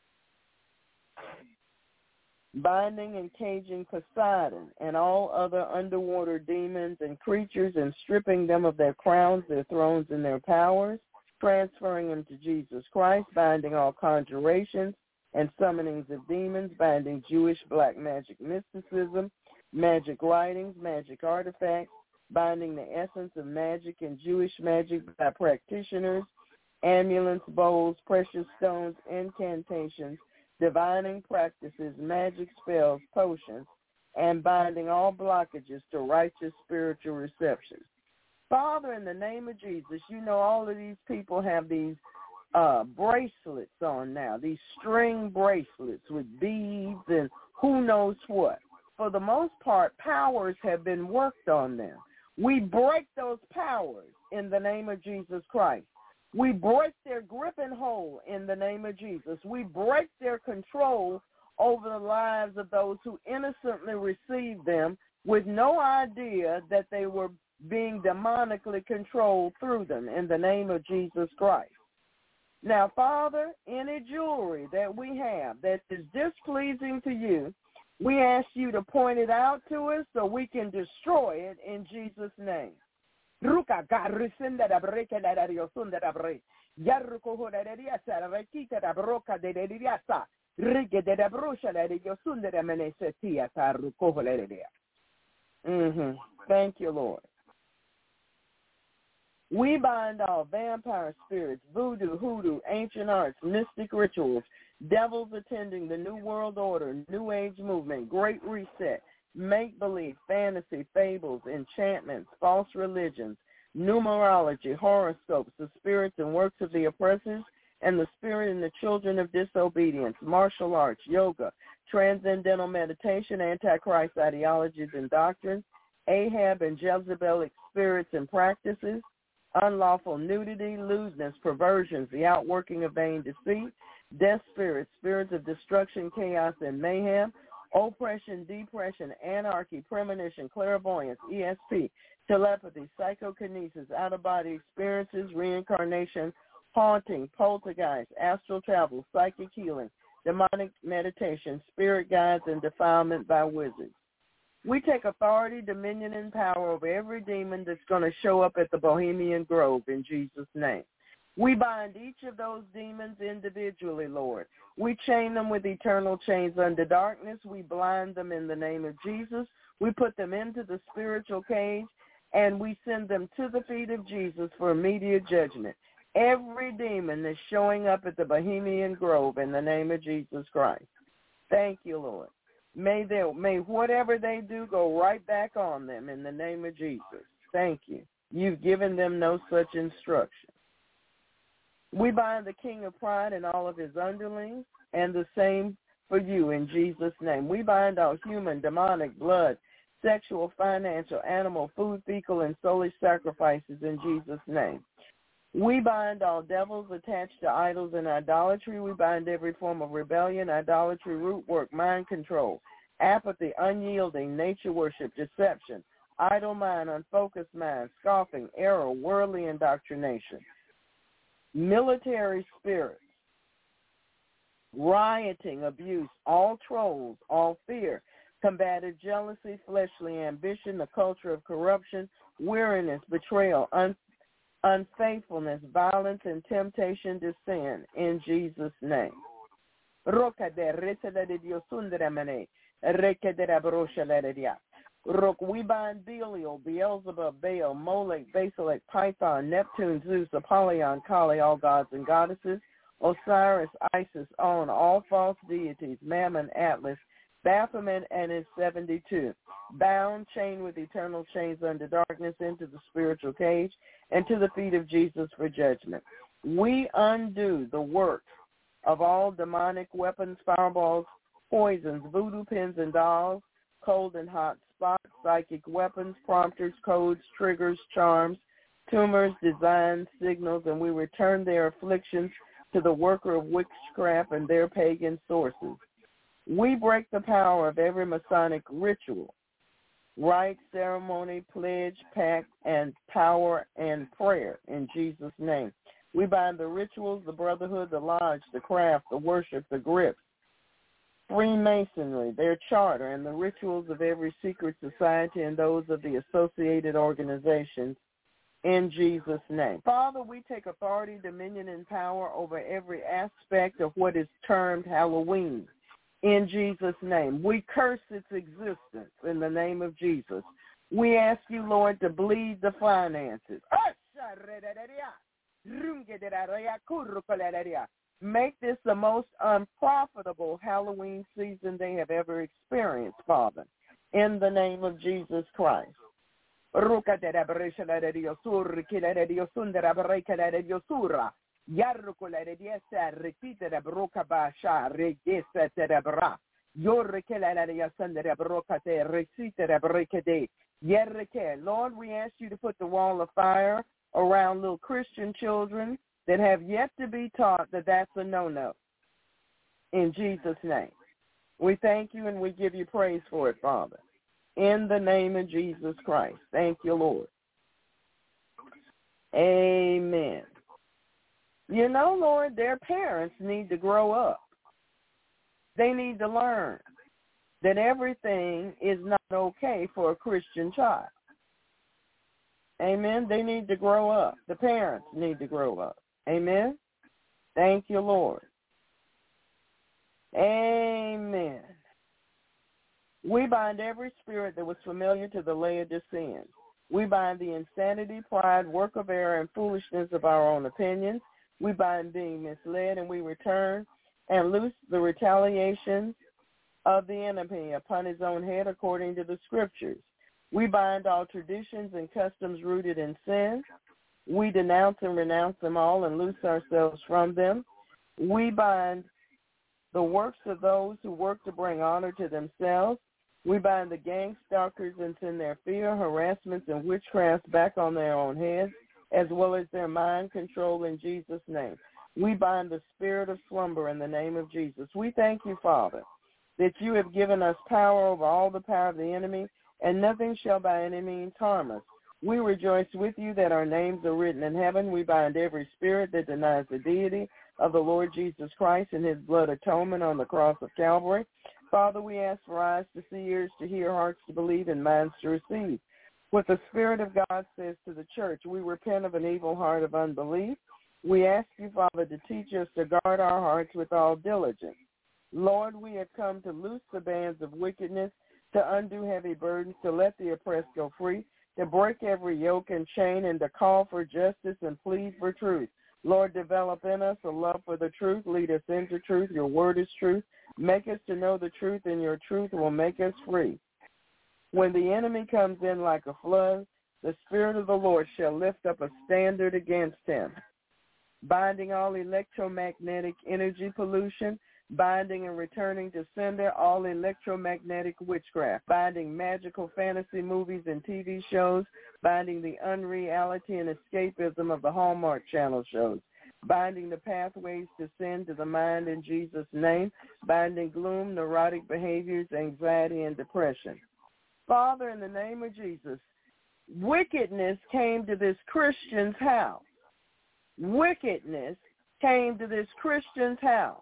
B: binding and caging Poseidon and all other underwater demons and creatures and stripping them of their crowns, their thrones, and their powers, transferring them to Jesus Christ, binding all conjurations and summonings of demons, binding Jewish black magic mysticism, magic writings, magic artifacts, binding the essence of magic and Jewish magic by practitioners, amulets, bowls, precious stones, incantations, divining practices, magic spells, potions, and binding all blockages to righteous spiritual reception. Father, in the name of Jesus, you know all of these people have these bracelets on now, these string bracelets with beads and who knows what. For the most part, powers have been worked on them. We break those powers in the name of Jesus Christ. We break their grip and hold in the name of Jesus. We break their control over the lives of those who innocently received them with no idea that they were being demonically controlled through them in the name of Jesus Christ. Now, Father, any jewelry that we have that is displeasing to you, we ask you to point it out to us so we can destroy it in Jesus' name. Thank you, Lord. We bind all vampire spirits, voodoo, hoodoo, ancient arts, mystic rituals, devils attending the New World Order, New Age movement, Great Reset, make-believe, fantasy, fables, enchantments, false religions, numerology, horoscopes, the spirits and works of the oppressors, and the spirit and the children of disobedience, martial arts, yoga, transcendental meditation, antichrist ideologies and doctrines, Ahab and Jezebelic spirits and practices, unlawful nudity, lewdness, perversions, the outworking of vain deceit, death spirits, spirits of destruction, chaos, and mayhem, oppression, depression, anarchy, premonition, clairvoyance, ESP, telepathy, psychokinesis, out-of-body experiences, reincarnation, haunting, poltergeist, astral travel, psychic healing, demonic meditation, spirit guides, and defilement by wizards. We take authority, dominion, and power over every demon that's going to show up at the Bohemian Grove in Jesus' name. We bind each of those demons individually, Lord. We chain them with eternal chains under darkness. We blind them in the name of Jesus. We put them into the spiritual cage, and we send them to the feet of Jesus for immediate judgment. Every demon that's showing up at the Bohemian Grove in the name of Jesus Christ. Thank you, Lord. May whatever they do go right back on them in the name of Jesus. Thank you. You've given them no such instruction. We bind the king of pride and all of his underlings, and the same for you in Jesus' name. We bind all human, demonic, blood, sexual, financial, animal, food, fecal, and soulish sacrifices in Jesus' name. We bind all devils attached to idols and idolatry. We bind every form of rebellion, idolatry, root work, mind control, apathy, unyielding, nature worship, deception, idle mind, unfocused mind, scoffing, error, worldly indoctrination, military spirits, rioting, abuse, all trolls, all fear, combative jealousy, fleshly ambition, the culture of corruption, weariness, betrayal, unfaithfulness, violence, and temptation to sin, in Jesus' name. We bind Belial, Beelzebub, Baal, Molech, Basilek, Python, Neptune, Zeus, Apollyon, Kali, all gods and goddesses, Osiris, Isis, On, all false deities, Mammon, Atlas, Baphomet and his 72, bound, chained with eternal chains under darkness into the spiritual cage and to the feet of Jesus for judgment. We undo the works of all demonic weapons, fireballs, poisons, voodoo pins and dolls, cold and hot spots, psychic weapons, prompters, codes, triggers, charms, tumors, designs, signals, and we return their afflictions to the worker of witchcraft and their pagan sources. We break the power of every Masonic ritual, rite, ceremony, pledge, pact, and power and prayer in Jesus' name. We bind the rituals, the brotherhood, the lodge, the craft, the worship, the grips, Freemasonry, their charter, and the rituals of every secret society and those of the associated organizations in Jesus' name. Father, we take authority, dominion, and power over every aspect of what is termed Halloween. In Jesus' name. We curse its existence in the name of Jesus. We ask you, Lord, to bleed the finances. Make this the most unprofitable Halloween season they have ever experienced, Father, in the name of Jesus Christ. Lord, we ask you to put the wall of fire around little Christian children that have yet to be taught that that's a no-no. In Jesus' name. We thank you and we give you praise for it, Father. In the name of Jesus Christ. Thank you, Lord. Amen. You know, Lord, their parents need to grow up. They need to learn that everything is not okay for a Christian child. Amen. They need to grow up. The parents need to grow up. Amen. Thank you, Lord. Amen. We bind every spirit that was familiar to the Laodiceans. We bind the insanity, pride, work of error, and foolishness of our own opinions. We bind being misled, and we return and loose the retaliation of the enemy upon his own head according to the Scriptures. We bind all traditions and customs rooted in sin. We denounce and renounce them all and loose ourselves from them. We bind the works of those who work to bring honor to themselves. We bind the gang stalkers and send their fear, harassments, and witchcrafts back on their own heads, as well as their mind control in Jesus' name. We bind the spirit of slumber in the name of Jesus. We thank you, Father, that you have given us power over all the power of the enemy, and nothing shall by any means harm us. We rejoice with you that our names are written in heaven. We bind every spirit that denies the deity of the Lord Jesus Christ and his blood atonement on the cross of Calvary. Father, we ask for eyes to see, ears to hear, hearts to believe, and minds to receive. What the Spirit of God says to the church, we repent of an evil heart of unbelief. We ask you, Father, to teach us to guard our hearts with all diligence. Lord, we have come to loose the bands of wickedness, to undo heavy burdens, to let the oppressed go free, to break every yoke and chain, and to call for justice and plead for truth. Lord, develop in us a love for the truth. Lead us into truth. Your word is truth. Make us to know the truth, and your truth will make us free. When the enemy comes in like a flood, the Spirit of the Lord shall lift up a standard against him, binding all electromagnetic energy pollution, binding and returning to sender all electromagnetic witchcraft, binding magical fantasy movies and TV shows, binding the unreality and escapism of the Hallmark Channel shows, binding the pathways to sin to the mind in Jesus' name, binding gloom, neurotic behaviors, anxiety, and depression. Father, in the name of Jesus, wickedness came to this Christian's house. Wickedness came to this Christian's house.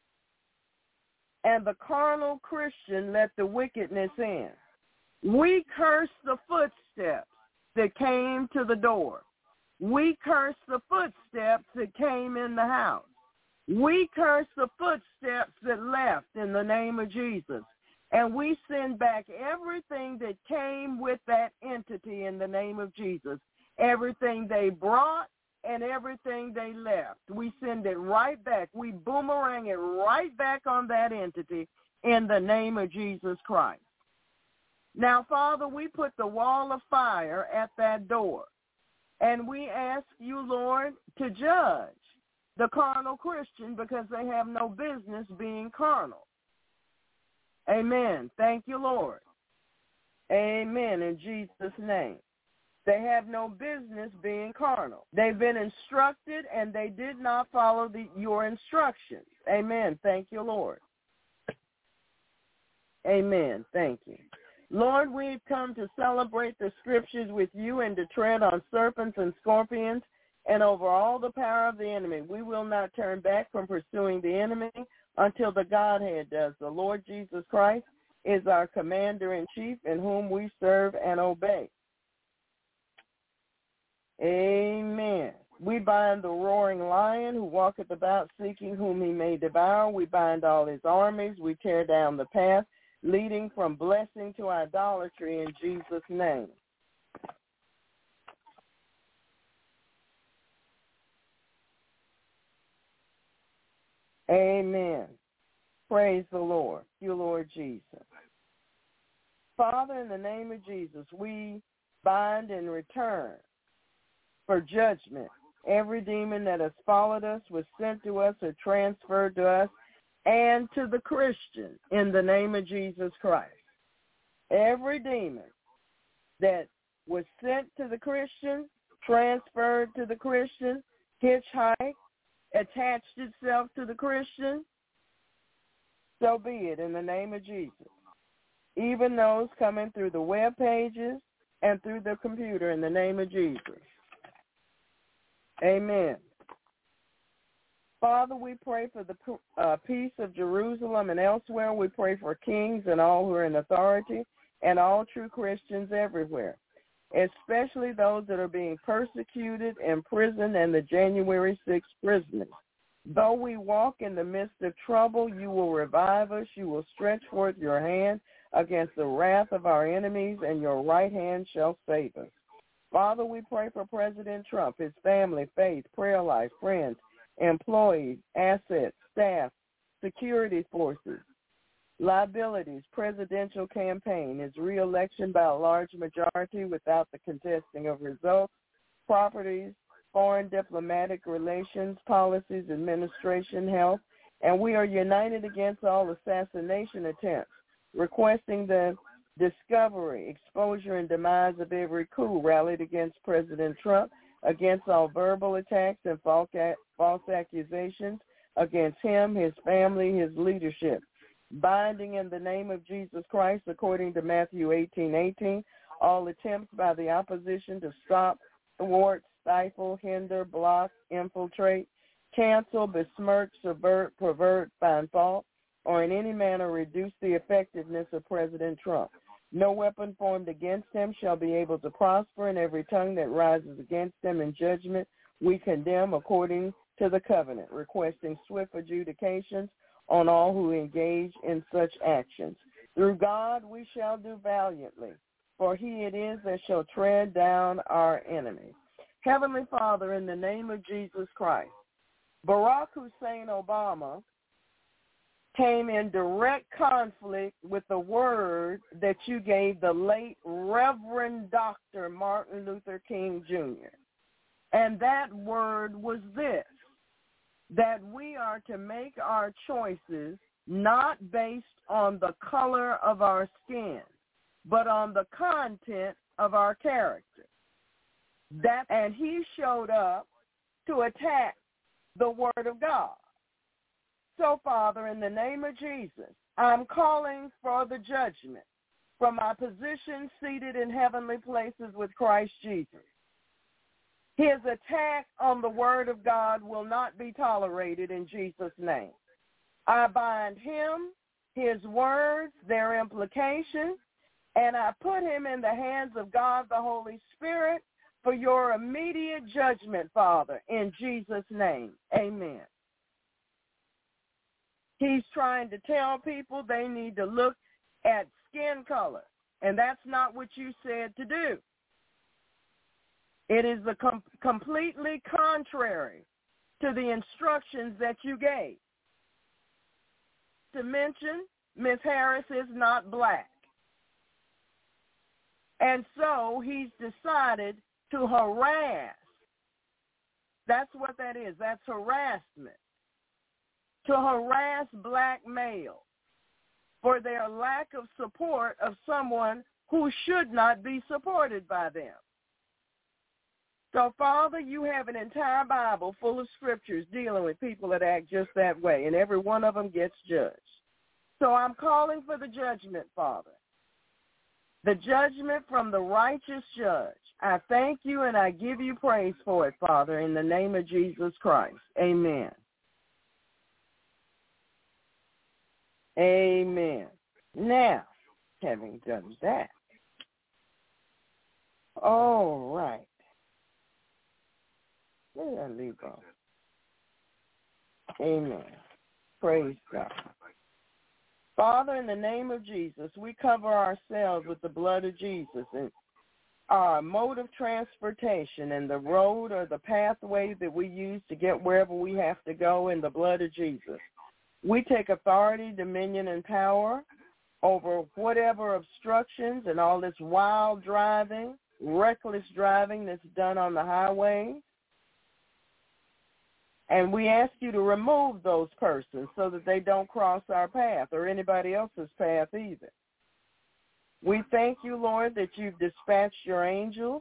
B: And the carnal Christian let the wickedness in. We curse the footsteps that came to the door. We curse the footsteps that came in the house. We curse the footsteps that left in the name of Jesus. And we send back everything that came with that entity in the name of Jesus. Everything they brought and everything they left. We send it right back. We boomerang it right back on that entity in the name of Jesus Christ. Now, Father, we put the wall of fire at that door. And we ask you, Lord, to judge the carnal Christian because they have no business being carnal. Amen. Thank you, Lord. Amen. In Jesus' name. They have no business being carnal. They've been instructed and they did not follow your instructions. Amen. Thank you, Lord. Amen. Thank you. Lord, we've come to celebrate the scriptures with you and to tread on serpents and scorpions and over all the power of the enemy. We will not turn back from pursuing the enemy until the Godhead does. The Lord Jesus Christ is our commander-in-chief in whom we serve and obey. Amen. We bind the roaring lion who walketh about seeking whom he may devour. We bind all his armies. We tear down the path leading from blessing to idolatry in Jesus' name. Amen. Praise the Lord. You, Lord Jesus. Father, in the name of Jesus, we bind and return for judgment every demon that has followed us, was sent to us, or transferred to us, and to the Christian in the name of Jesus Christ. Every demon that was sent to the Christian, transferred to the Christian, hitchhiked, attached itself to the Christian, so be it in the name of Jesus. Even those coming through the web pages and through the computer in the name of Jesus. Amen. Father, we pray for the peace of Jerusalem and elsewhere. We pray for kings and all who are in authority and all true Christians everywhere, especially those that are being persecuted, imprisoned, and the January 6th prisoners. Though we walk in the midst of trouble, you will revive us. You will stretch forth your hand against the wrath of our enemies, and your right hand shall save us. Father, we pray for President Trump, his family, faith, prayer life, friends, employees, assets, staff, security forces, liabilities, presidential campaign, his reelection by a large majority without the contesting of results, properties, foreign diplomatic relations, policies, administration, health, and we are united against all assassination attempts, requesting the discovery, exposure, and demise of every coup rallied against President Trump, against all verbal attacks and false accusations against him, his family, his leadership, binding in the name of Jesus Christ, according to Matthew 18:18, all attempts by the opposition to stop, thwart, stifle, hinder, block, infiltrate, cancel, besmirch, subvert, pervert, find fault, or in any manner reduce the effectiveness of President Trump. No weapon formed against him shall be able to prosper, and every tongue that rises against him in judgment we condemn according to the covenant, requesting swift adjudications on all who engage in such actions. Through God we shall do valiantly, for he it is that shall tread down our enemies. Heavenly Father, in the name of Jesus Christ, Barack Hussein Obama came in direct conflict with the word that you gave the late Reverend Dr. Martin Luther King Jr. And that word was this, that we are to make our choices not based on the color of our skin, but on the content of our character. And he showed up to attack the word of God. So, Father, in the name of Jesus, I'm calling for the judgment from my position seated in heavenly places with Christ Jesus. His attack on the word of God will not be tolerated in Jesus' name. I bind him, his words, their implications, and I put him in the hands of God the Holy Spirit for your immediate judgment, Father, in Jesus' name. Amen. He's trying to tell people they need to look at skin color, and that's not what you said to do. It is completely contrary to the instructions that you gave. To mention, Ms. Harris is not black. And so he's decided to harass. That's what that is. That's harassment. To harass black males for their lack of support of someone who should not be supported by them. So, Father, you have an entire Bible full of scriptures dealing with people that act just that way, and every one of them gets judged. So I'm calling for the judgment, Father, the judgment from the righteous judge. I thank you and I give you praise for it, Father, in the name of Jesus Christ. Amen. Amen. Now, having done that, all right. Where did I leave off? Amen. Praise God. Father, in the name of Jesus, we cover ourselves with the blood of Jesus and our mode of transportation and the road or the pathway that we use to get wherever we have to go in the blood of Jesus. We take authority, dominion, and power over whatever obstructions and all this wild driving, reckless driving that's done on the highway. And we ask you to remove those persons so that they don't cross our path or anybody else's path either. We thank you, Lord, that you've dispatched your angels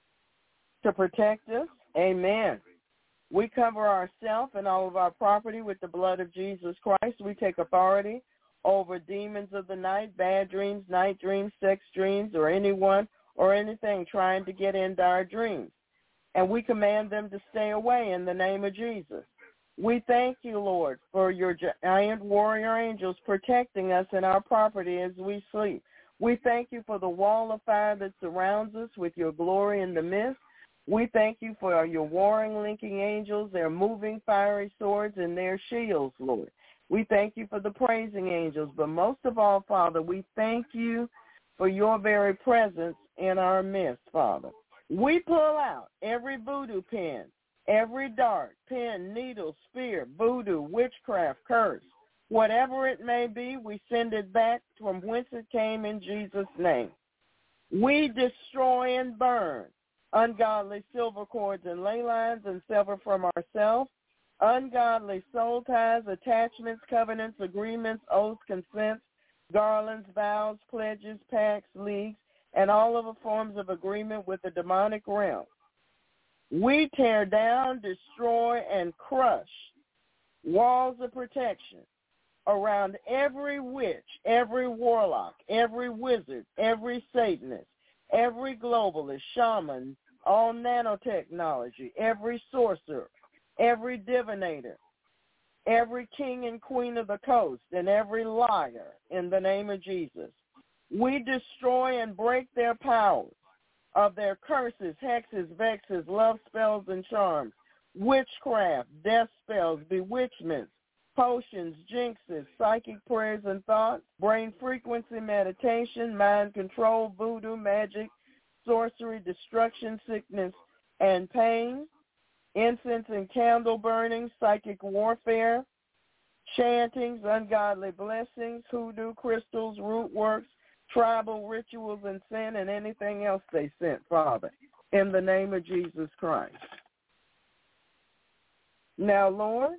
B: to protect us. Amen. We cover ourselves and all of our property with the blood of Jesus Christ. We take authority over demons of the night, bad dreams, night dreams, sex dreams, or anyone or anything trying to get into our dreams. And we command them to stay away in the name of Jesus. We thank you, Lord, for your giant warrior angels protecting us and our property as we sleep. We thank you for the wall of fire that surrounds us with your glory in the midst. We thank you for your warring, linking angels, their moving fiery swords, and their shields, Lord. We thank you for the praising angels. But most of all, Father, we thank you for your very presence in our midst, Father. We pull out every voodoo pin, every dart, pin, needle, spear, voodoo, witchcraft, curse. Whatever it may be, we send it back from whence it came in Jesus' name. We destroy and burn ungodly silver cords and ley lines and sever from ourselves ungodly soul ties, attachments, covenants, agreements, oaths, consents, garlands, vows, pledges, pacts, leagues, and all other forms of agreement with the demonic realm. We tear down, destroy, and crush walls of protection around every witch, every warlock, every wizard, every Satanist, every globalist, shaman, all nanotechnology, every sorcerer, every divinator, every king and queen of the coast, and every liar in the name of Jesus. We destroy and break their powers of their curses, hexes, vexes, love spells and charms, witchcraft, death spells, bewitchments, potions, jinxes, psychic prayers and thoughts, brain frequency meditation, mind control, voodoo, magic, sorcery, destruction, sickness, and pain, incense and candle burning, psychic warfare, chantings, ungodly blessings, hoodoo, crystals, root works, tribal rituals and sin, and anything else they sent, Father, in the name of Jesus Christ. Now, Lord,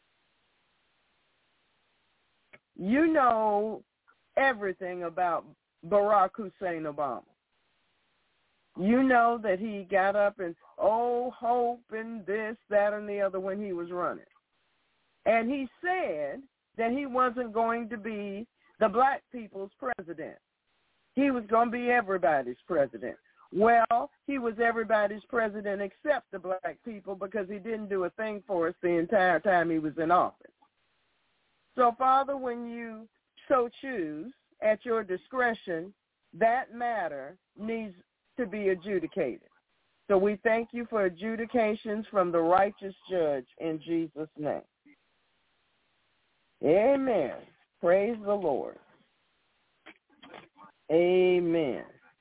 B: you know everything about Barack Hussein Obama. You know that he got up and, hope and this, that, and the other when he was running. And he said that he wasn't going to be the black people's president. He was going to be everybody's president. Well, he was everybody's president except the black people because he didn't do a thing for us the entire time he was in office. So, Father, when you so choose, at your discretion, that matter needs to be adjudicated. So we thank you for adjudications from the righteous judge in Jesus' name. Amen. Praise the Lord. Amen.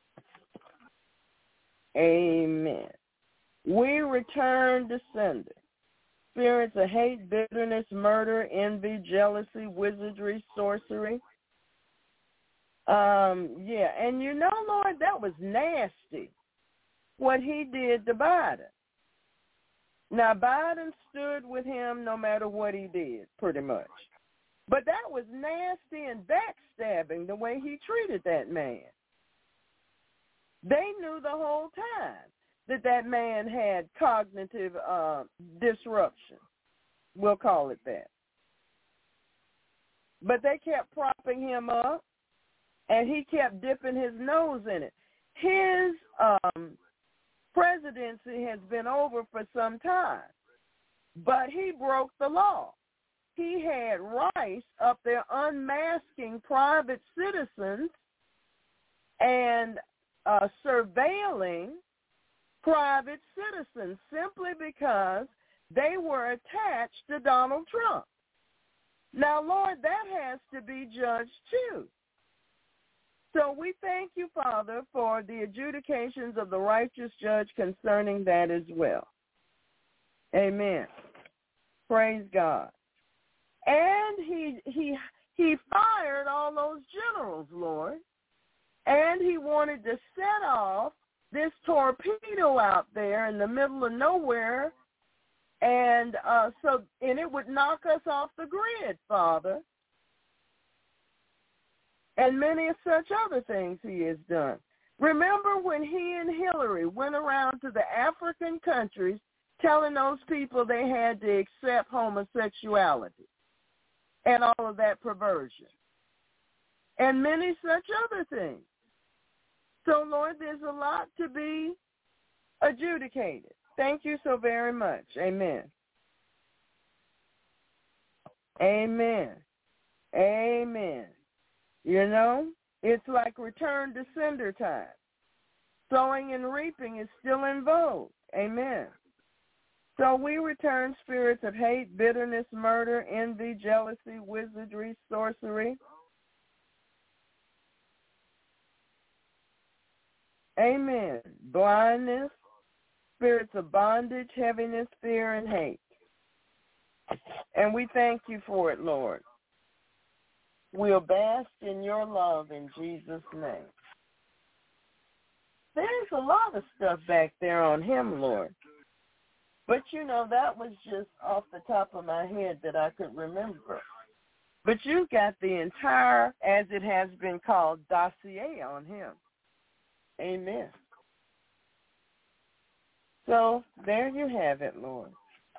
B: Amen. We return to sender. Spirits of hate, bitterness, murder, envy, jealousy, wizardry, sorcery. And you know, Lord, that was nasty, what he did to Biden. Now, Biden stood with him no matter what he did, pretty much. But that was nasty and backstabbing, the way he treated that man. They knew the whole time that that man had cognitive disruption. We'll call it that. But they kept propping him up, and he kept dipping his nose in it. His presidency has been over for some time, but he broke the law. He had Rice up there unmasking private citizens and surveilling private citizens simply because they were attached to Donald Trump. Now, Lord, that has to be judged too. So we thank you, Father, for the adjudications of the righteous judge concerning that as well. Amen. Praise God. And he fired all those generals, Lord, and he wanted to set off this torpedo out there in the middle of nowhere, and it would knock us off the grid, Father. And many of such other things he has done. Remember when he and Hillary went around to the African countries telling those people they had to accept homosexuality and all of that perversion, and many such other things. So, Lord, there's a lot to be adjudicated. Thank you so very much. Amen. Amen. Amen. You know, it's like return to sender time. Sowing and reaping is still in vogue. Amen. So we return spirits of hate, bitterness, murder, envy, jealousy, wizardry, sorcery. Amen. Blindness, spirits of bondage, heaviness, fear, and hate. And we thank you for it, Lord. We'll bask in your love in Jesus' name. There's a lot of stuff back there on him, Lord. But, you know, that was just off the top of my head that I could remember. But you got the entire, as it has been called, dossier on him. Amen. So there you have it, Lord.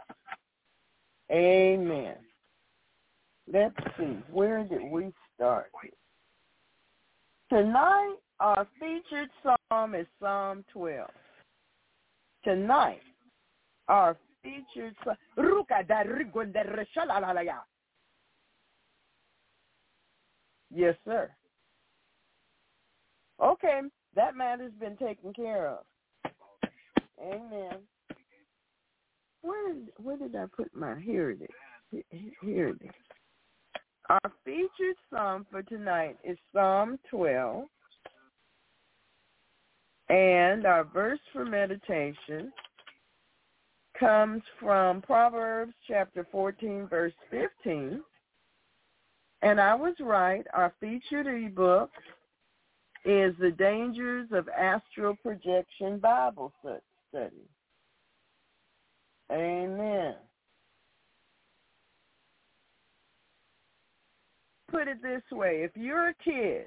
B: Amen. Let's see, where did we start? Tonight, our featured psalm is Psalm 12. Tonight, our featured psalm. Yes, sir. Okay, that matter's been taken care of. Amen. Where did I put my, here it is. Here it is. Our featured psalm for tonight is Psalm 12, and our verse for meditation comes from Proverbs chapter 14, verse 15, and I was right. Our featured ebook is The Dangers of Astral Projection Bible Study. Amen. Put it this way, if you're a kid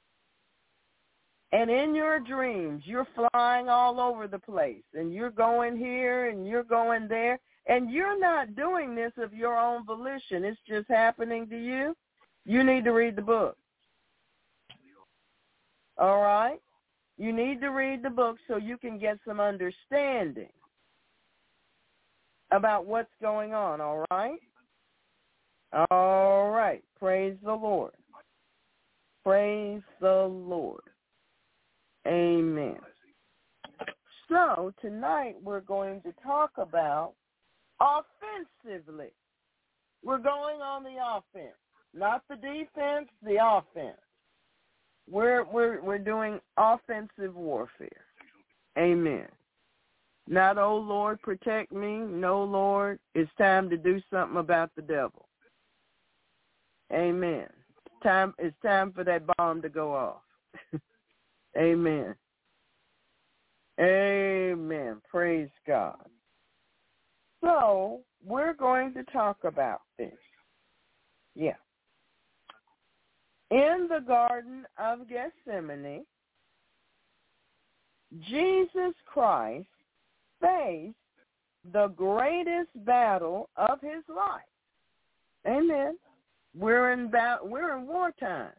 B: and in your dreams you're flying all over the place and you're going here and you're going there and you're not doing this of your own volition, it's just happening to you, you need to read the book. All right? You need to read the book so you can get some understanding about what's going on, all right? All right. Praise the Lord. Praise the Lord. Amen. So tonight we're going to talk about offensively. We're going on the offense, not the defense, the offense. We're doing offensive warfare. Amen. Not, oh, Lord, protect me. No, Lord, it's time to do something about the devil. Amen. It's time for that bomb to go off. Amen. Amen. Praise God. So we're going to talk about this. Yeah. In the Garden of Gethsemane, Jesus Christ faced the greatest battle of his life. Amen. We're in wartime.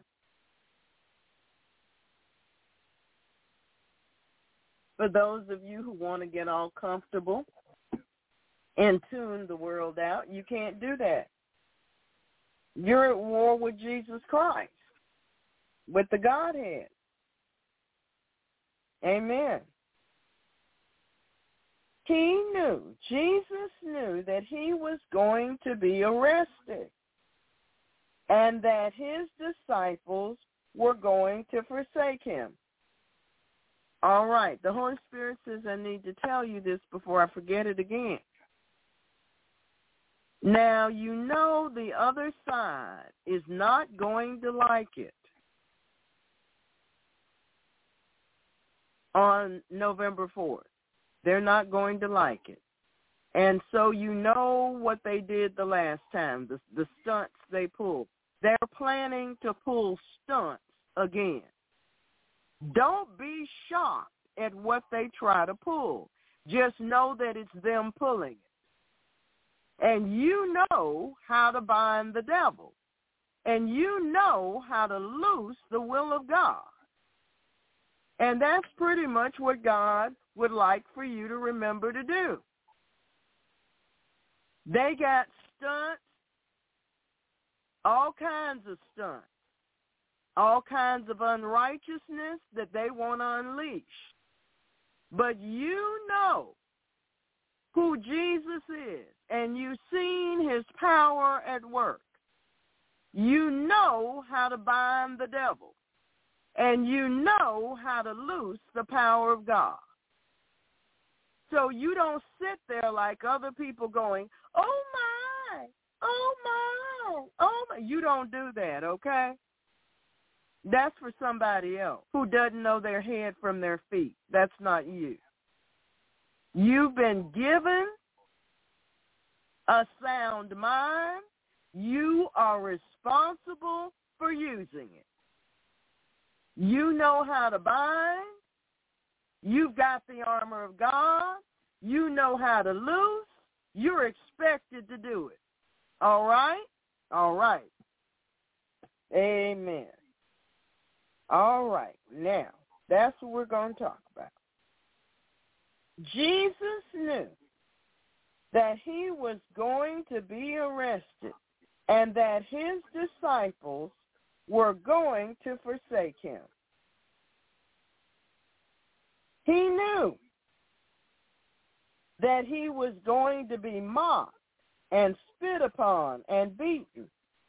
B: For those of you who want to get all comfortable and tune the world out, you can't do that. You're at war with Jesus Christ, with the Godhead. Amen. Jesus knew that he was going to be arrested and that his disciples were going to forsake him. All right, the Holy Spirit says I need to tell you this before I forget it again. Now, you know the other side is not going to like it on November 4th. They're not going to like it. And so you know what they did the last time, the stunts they pulled. They're planning to pull stunts again. Don't be shocked at what they try to pull. Just know that it's them pulling it. And you know how to bind the devil. And you know how to loose the will of God. And that's pretty much what God would like for you to remember to do. They got stunts, all kinds of stunts, all kinds of unrighteousness that they want to unleash. But you know who Jesus is, and you've seen his power at work. You know how to bind the devil, and you know how to loose the power of God. So you don't sit there like other people going, oh, my, oh, my, oh, my. You don't do that, okay? That's for somebody else who doesn't know their head from their feet. That's not you. You've been given a sound mind. You are responsible for using it. You know how to bind. You've got the armor of God. You know how to loose. You're expected to do it. All right? All right. Amen. All right. Now, that's what we're going to talk about. Jesus knew that he was going to be arrested and that his disciples were going to forsake him. He knew that he was going to be mocked and spit upon and beaten.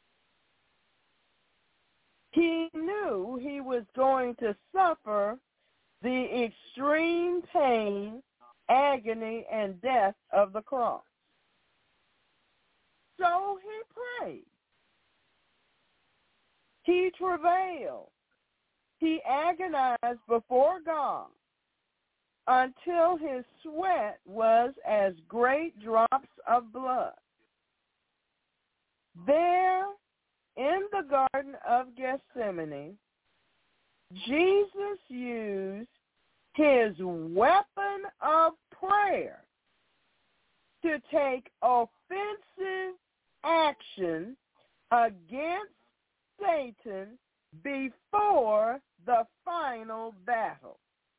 B: He knew he was going to suffer the extreme pain, agony, and death of the cross. So he prayed. He travailed. He agonized before God until his sweat was as great drops of blood. There, in the Garden of Gethsemane, Jesus used his weapon of prayer to take offensive action against Satan before the final battle.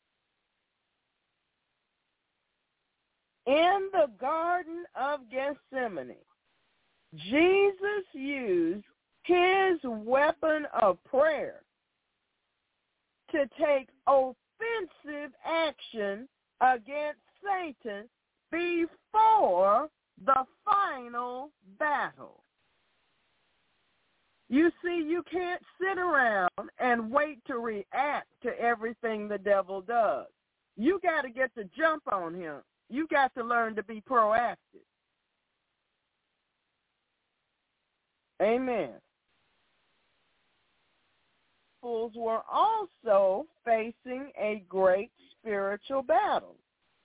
B: In the Garden of Gethsemane, Jesus used his weapon of prayer to take offensive action against Satan before the final battle. You see, you can't sit around and wait to react to everything the devil does. You got to get the jump on him. You got to learn to be proactive. Amen. Fools were also facing a great spiritual battle.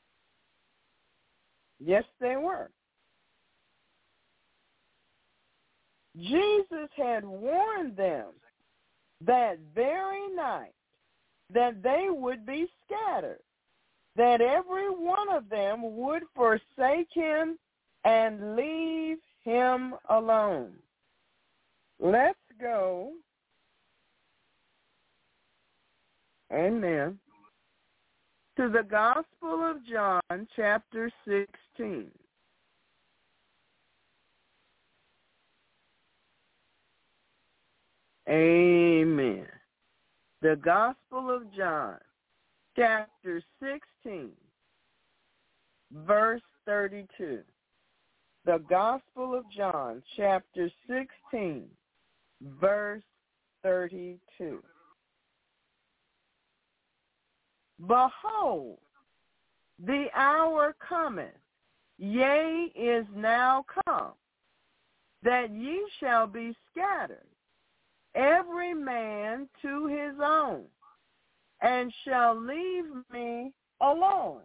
B: Yes, they were. Jesus had warned them that very night that they would be scattered, that every one of them would forsake him and leave him alone. Let's go. Amen. To the Gospel of John, chapter 16. Amen. The Gospel of John, chapter 16, verse 32. The Gospel of John, chapter 16, verse 32. Behold, the hour cometh, yea, is now come, that ye shall be scattered, every man to his own, and shall leave me alone.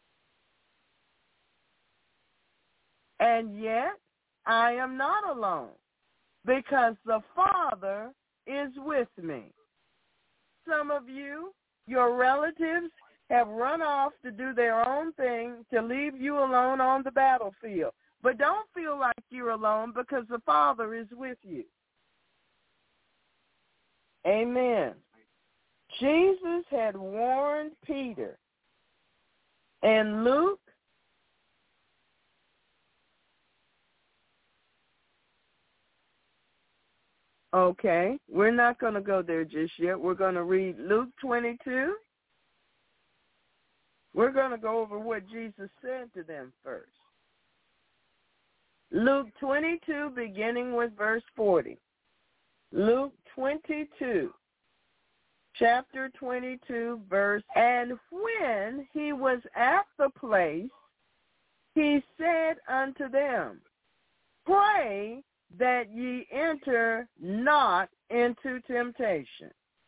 B: And yet I am not alone, because the Father is with me. Some of you, your relatives, have run off to do their own thing to leave you alone on the battlefield. But don't feel like you're alone, because the Father is with you. Amen. Jesus had warned Peter. And Luke, okay, we're not going to go there just yet. We're going to read Luke 22. We're going to go over what Jesus said to them first. Luke 22, beginning with verse 40. Luke 22, chapter 22, verse, and when he was at the place, he said unto them, pray that ye enter not into temptation.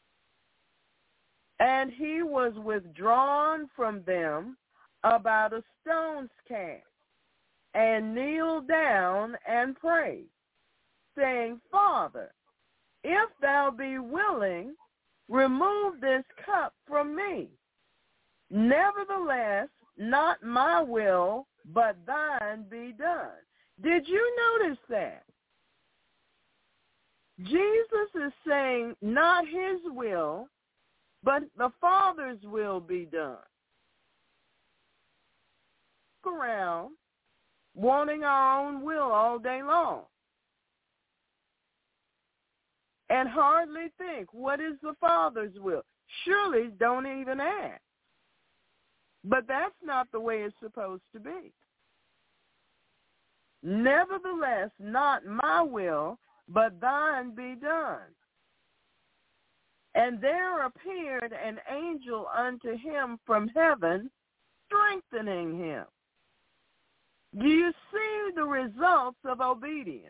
B: And he was withdrawn from them about a stone's cast, and kneeled down and prayed, saying, Father, if thou be willing, remove this cup from me. Nevertheless, not my will, but thine be done. Did you notice that? Jesus is saying not his will, but the Father's will be done. Look around, wanting our own will all day long, and hardly think, what is the Father's will? Surely don't even ask. But that's not the way it's supposed to be. Nevertheless, not my will, but thine be done. And there appeared an angel unto him from heaven, strengthening him. Do you see the results of obedience?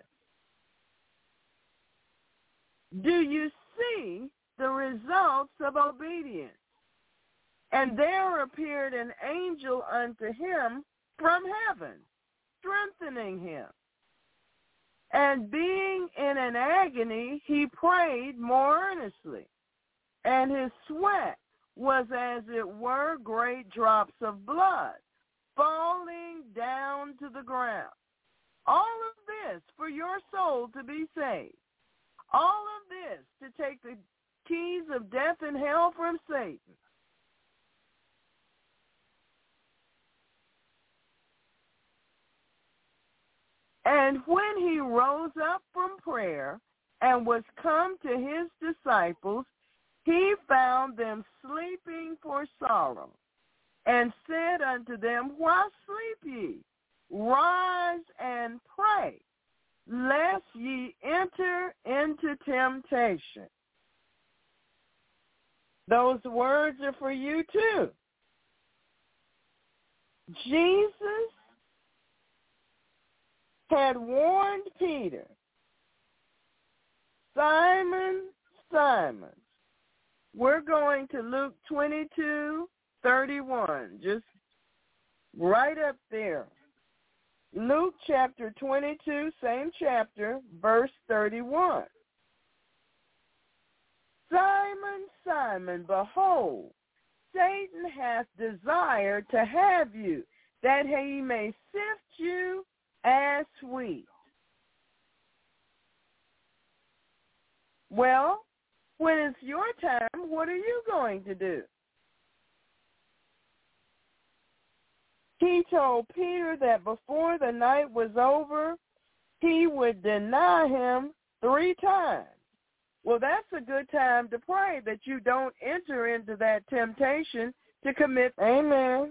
B: Do you see the results of obedience? And there appeared an angel unto him from heaven, strengthening him. And being in an agony, he prayed more earnestly. And his sweat was as it were great drops of blood falling down to the ground. All of this for your soul to be saved. All of this to take the keys of death and hell from Satan. And when he rose up from prayer and was come to his disciples, he found them sleeping for sorrow. and said unto them, Why sleep ye? Rise and pray, lest ye enter into temptation. Those words are for you too. Jesus had warned Peter, Simon, Simon. We're going to Luke 22:31, just right up there. Luke chapter 22, same chapter, verse 31. Simon, Simon, behold, Satan hath desired to have you, that he may sift you as wheat. Well, when it's your time, what are you going to do? He told Peter that before the night was over, he would deny him 3 times. Well, that's a good time to pray that you don't enter into that temptation to commit. Amen.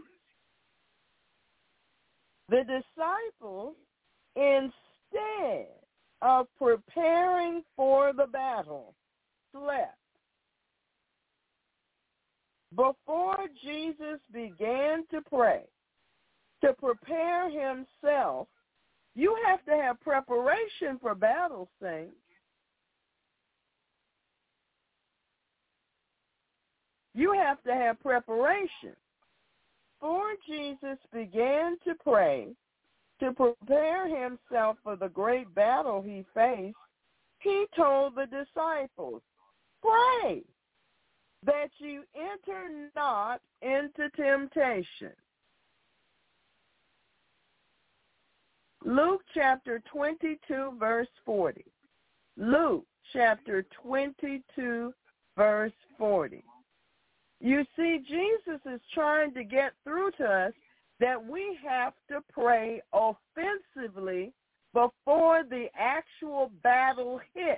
B: The disciples, instead of preparing for the battle, slept. Before Jesus began to pray, to prepare himself, you have to have preparation for battle, saints. You have to have preparation. Before Jesus began to pray, to prepare himself for the great battle he faced, he told the disciples, pray that you enter not into temptation. Luke chapter 22, verse 40. Luke chapter 22, verse 40. You see, Jesus is trying to get through to us that we have to pray offensively before the actual battle hits.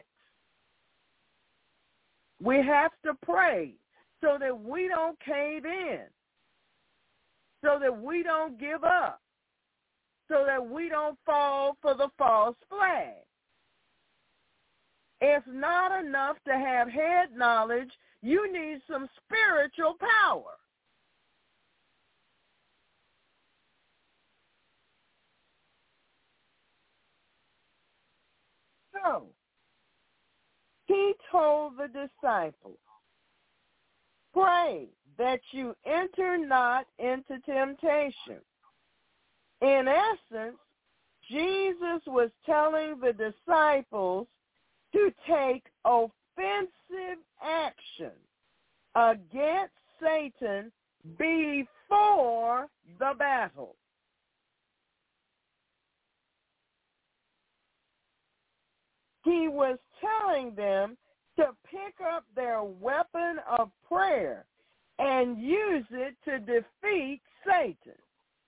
B: We have to pray so that we don't cave in, so that we don't give up, so that we don't fall for the false flag. It's not enough to have head knowledge. You need some spiritual power. So, he told the disciples, pray that you enter not into temptation. In essence, Jesus was telling the disciples to take offensive action against Satan before the battle. He was telling them to pick up their weapon of prayer and use it to defeat Satan.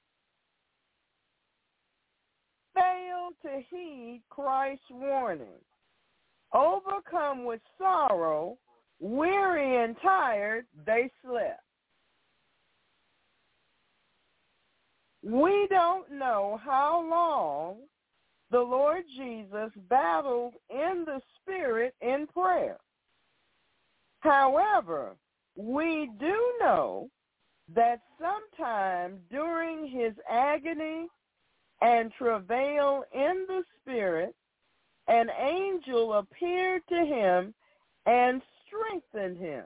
B: Failed to heed Christ's warning. Overcome with sorrow, weary and tired, they slept. We don't know how long the Lord Jesus battled in the Spirit in prayer. However, we do know that sometime during his agony and travail in the Spirit, an angel appeared to him and strengthened him.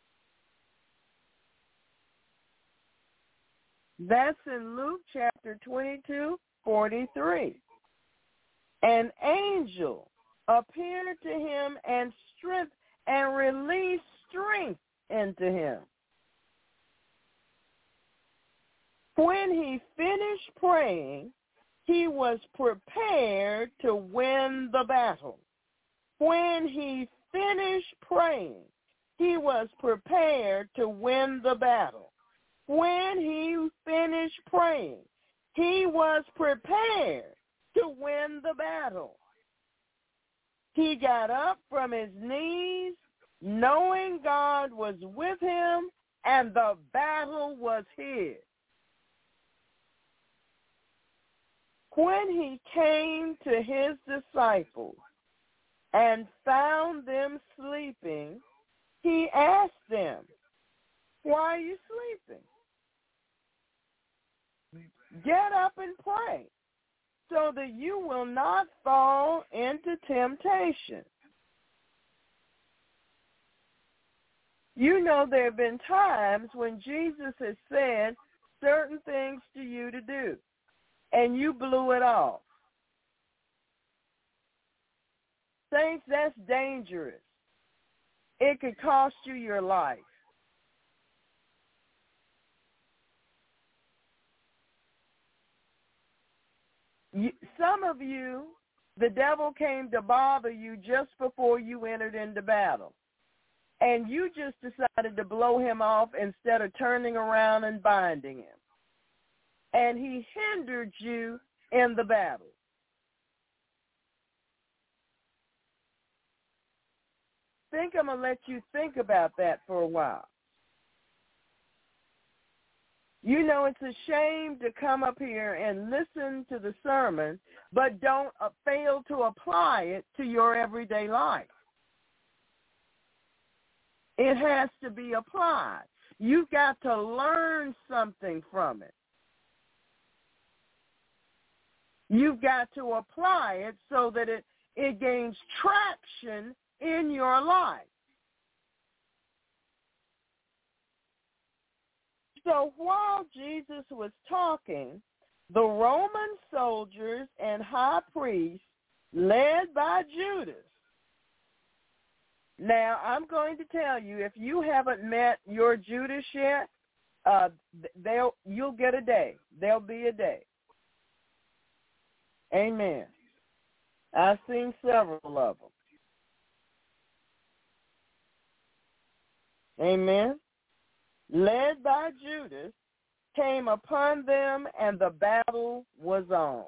B: That's in Luke chapter 22:43. An angel appeared to him and released strength into him. When he finished praying, he was prepared to win the battle. When he finished praying, he was prepared to win the battle. When he finished praying, he was prepared to win the battle. He got up from his knees, knowing God was with him, and the battle was his. When he came to his disciples and found them sleeping, he asked them, "Why are you sleeping? Get up and pray, so that you will not fall into temptation." You know, there have been times when Jesus has said certain things to you to do, and you blew it off. Saints, that's dangerous. It could cost you your life. Some of you, the devil came to bother you just before you entered into battle. And you just decided to blow him off instead of turning around and binding him. And he hindered you in the battle. I'm going to let you think about that for a while. You know, it's a shame to come up here and listen to the sermon, but don't fail to apply it to your everyday life. It has to be applied. You've got to learn something from it. You've got to apply it so that it gains traction in your life. So while Jesus was talking, the Roman soldiers and high priests, led by Judas. Now, I'm going to tell you, if you haven't met your Judas yet, you'll get a day. There'll be a day. Amen. I've seen several of them. Amen. Led by Judas, came upon them, and the battle was on.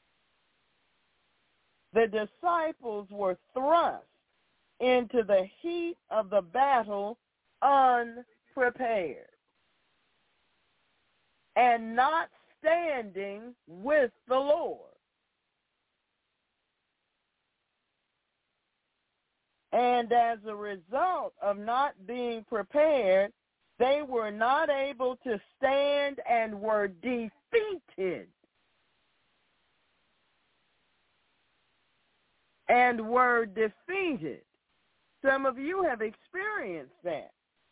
B: The disciples were thrust into the heat of the battle unprepared and not standing with the Lord. And as a result of not being prepared, they were not able to stand and were defeated. And were defeated. Some of you have experienced that.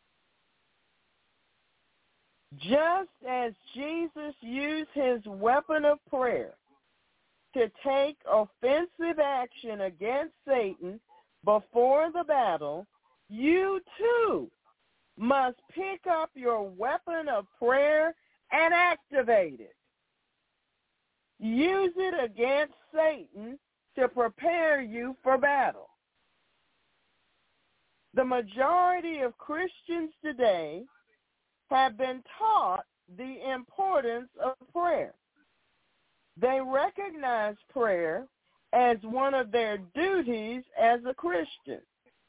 B: Just as Jesus used his weapon of prayer to take offensive action against Satan before the battle, you too must pick up your weapon of prayer and activate it. Use it against Satan to prepare you for battle. The majority of Christians today have been taught the importance of prayer. They recognize prayer as one of their duties as a Christian.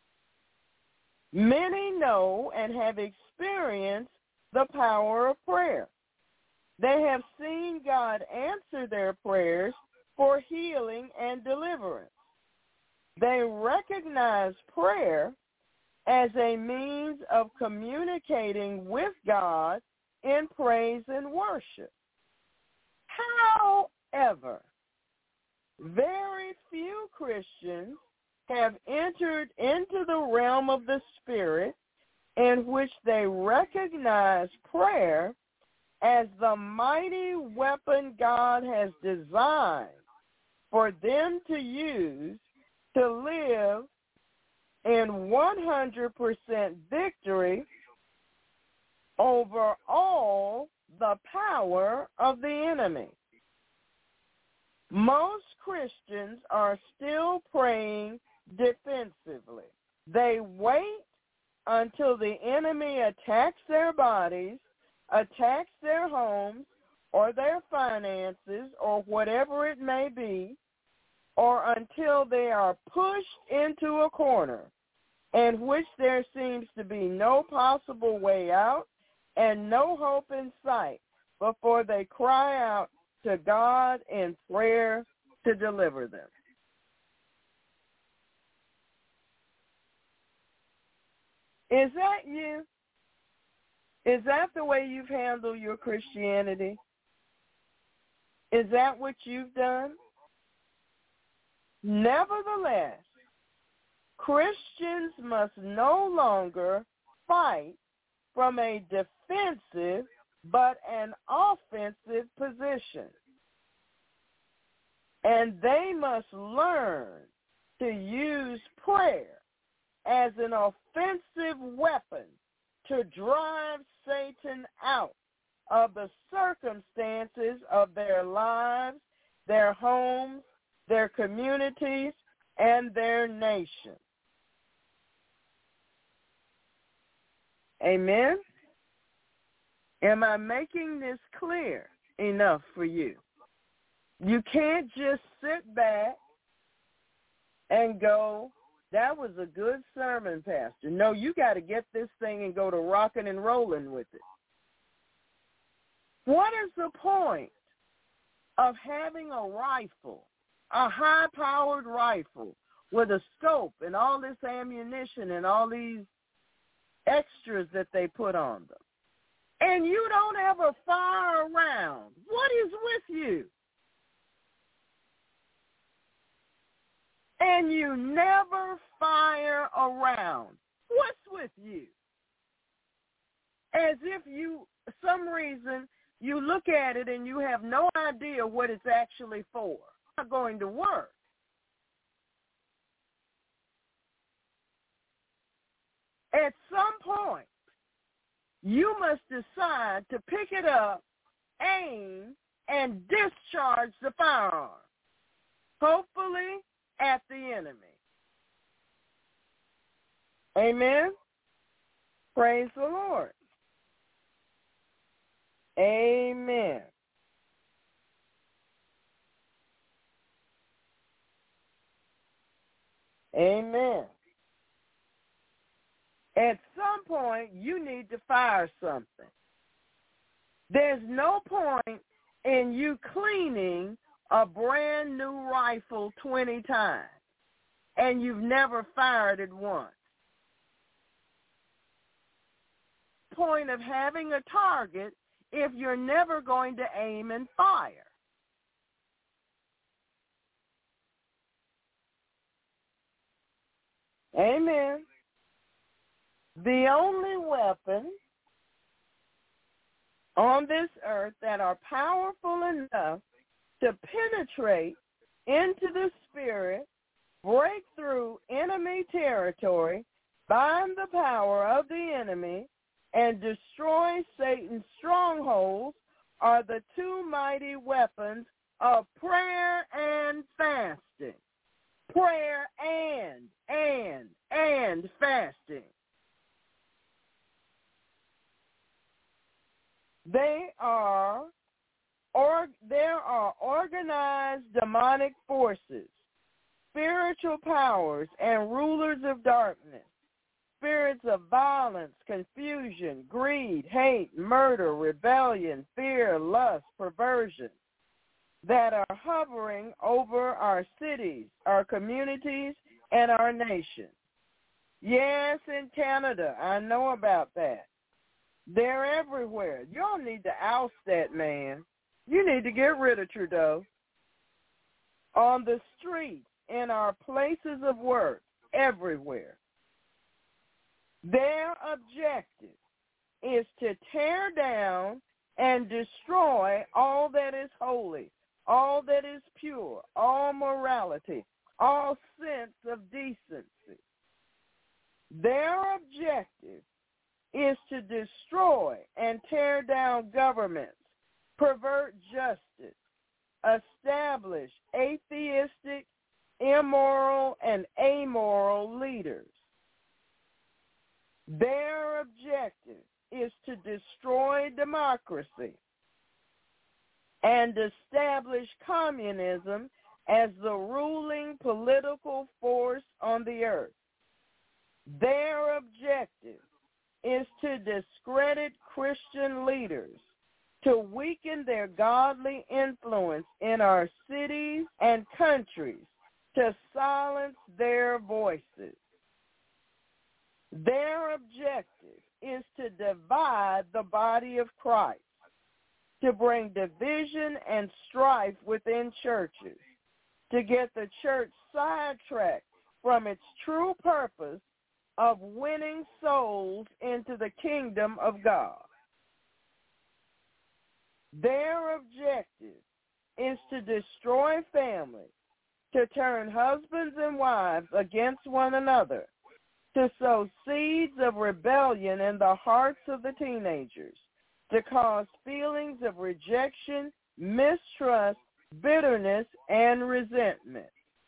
B: Many know and have experienced the power of prayer. They have seen God answer their prayers for healing and deliverance. They recognize prayer as a means of communicating with God in praise and worship. However, very few Christians have entered into the realm of the Spirit in which they recognize prayer as the mighty weapon God has designed for them to use to live in 100% victory over all the power of the enemy. Most Christians are still praying defensively. They wait until the enemy attacks their bodies, attacks their homes, or their finances, or whatever it may be, or until they are pushed into a corner in which there seems to be no possible way out and no hope in sight before they cry out to God in prayer to deliver them. Is that you? Is that the way you've handled your Christianity? Is that what you've done? Nevertheless, Christians must no longer fight from a defensive but an offensive position. And they must learn to use prayer as an offensive weapon to drive Satan out of the circumstances of their lives, their homes, their communities, and their nation. Amen? Am I making this clear enough for you? You can't just sit back and go, that was a good sermon, Pastor. No, you got to get this thing and go to rocking and rolling with it. What is the point of having a rifle, a high-powered rifle with a scope and all this ammunition and all these extras that they put on them, and you don't ever fire a round? What is with you? And you never fire a round. What's with you? As if some reason, you look at it and you have no idea what it's actually for. It's not going to work. At some point, you must decide to pick it up, aim, and discharge the firearm, hopefully at the enemy. Amen? Praise the Lord. Amen. Amen. At some point, you need to fire something. There's no point in you cleaning a brand new rifle 20 times and you've never fired it once. Point of having a target if you're never going to aim and fire. Amen. The only weapons on this earth that are powerful enough to penetrate into the spirit, break through enemy territory, bind the power of the enemy, and destroy Satan's strongholds are the two mighty weapons of prayer and fasting. Prayer and fasting. There are organized demonic forces, spiritual powers, and rulers of darkness, spirits of violence, confusion, greed, hate, murder, rebellion, fear, lust, perversion, that are hovering over our cities, our communities, and our nation. Yes, in Canada, I know about that. They're everywhere. You don't need to oust that man. You need to get rid of Trudeau. On the streets, in our places of work, everywhere. Their objective is to tear down and destroy all that is holy, all that is pure, all morality, all sense of decency. Their objective is to destroy and tear down governments, pervert justice, establish atheistic, immoral, and amoral leaders. Their objective is to destroy democracy and establish communism as the ruling political force on the earth. Their objective is to discredit Christian leaders, to weaken their godly influence in our cities and countries, to silence their voices. Their objective is to divide the body of Christ, to bring division and strife within churches, to get the church sidetracked from its true purpose of winning souls into the kingdom of God. Their objective is to destroy families, to turn husbands and wives against one another, to sow seeds of rebellion in the hearts of the teenagers, to cause feelings of rejection, mistrust, bitterness, and resentment.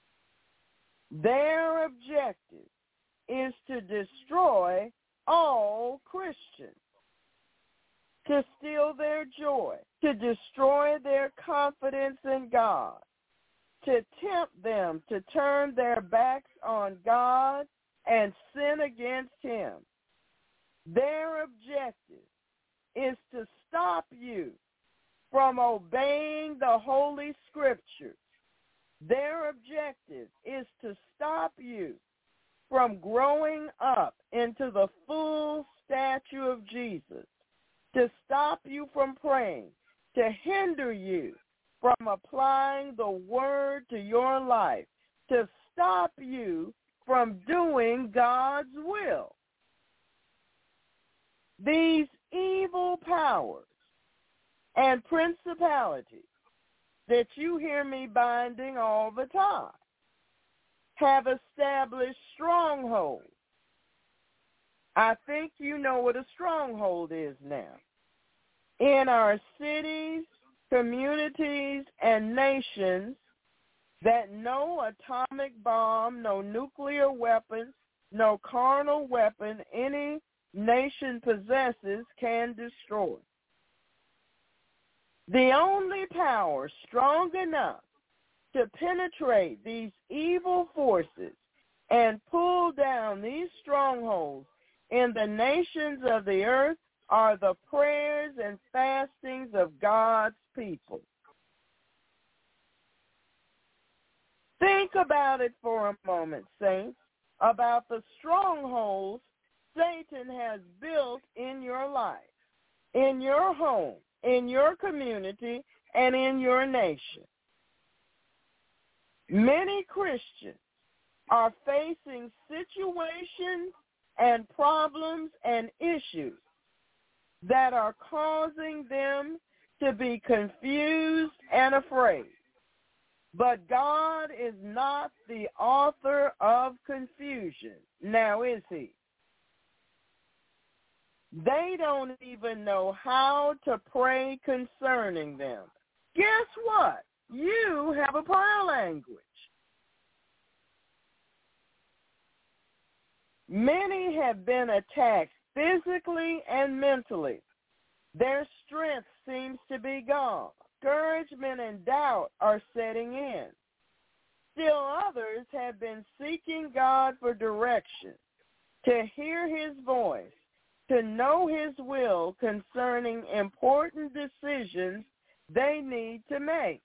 B: Their objective is to destroy all Christians, to steal their joy, to destroy their confidence in God, to tempt them to turn their backs on God and sin against Him. Their objective is to stop you from obeying the Holy Scriptures. Their objective is to stop you from growing up into the full stature of Jesus, to stop you from praying, to hinder you from applying the Word to your life, to stop you from doing God's will. These evil powers and principalities that you hear me binding all the time have established strongholds. I think you know what a stronghold is now. In our cities, communities, and nations, that no atomic bomb, no nuclear weapons, no carnal weapon any nation possesses can destroy. The only power strong enough to penetrate these evil forces and pull down these strongholds in the nations of the earth are the prayers and fastings of God's people. Think about it for a moment, saints, about the strongholds Satan has built in your life, in your home, in your community, and in your nation. Many Christians are facing situations and problems and issues that are causing them to be confused and afraid. But God is not the author of confusion. Now is He? They don't even know how to pray concerning them. Guess what? You have a prayer language. Many have been attacked physically and mentally. Their strength seems to be gone. Discouragement and doubt are setting in. Still others have been seeking God for direction, to hear His voice, to know His will concerning important decisions they need to make.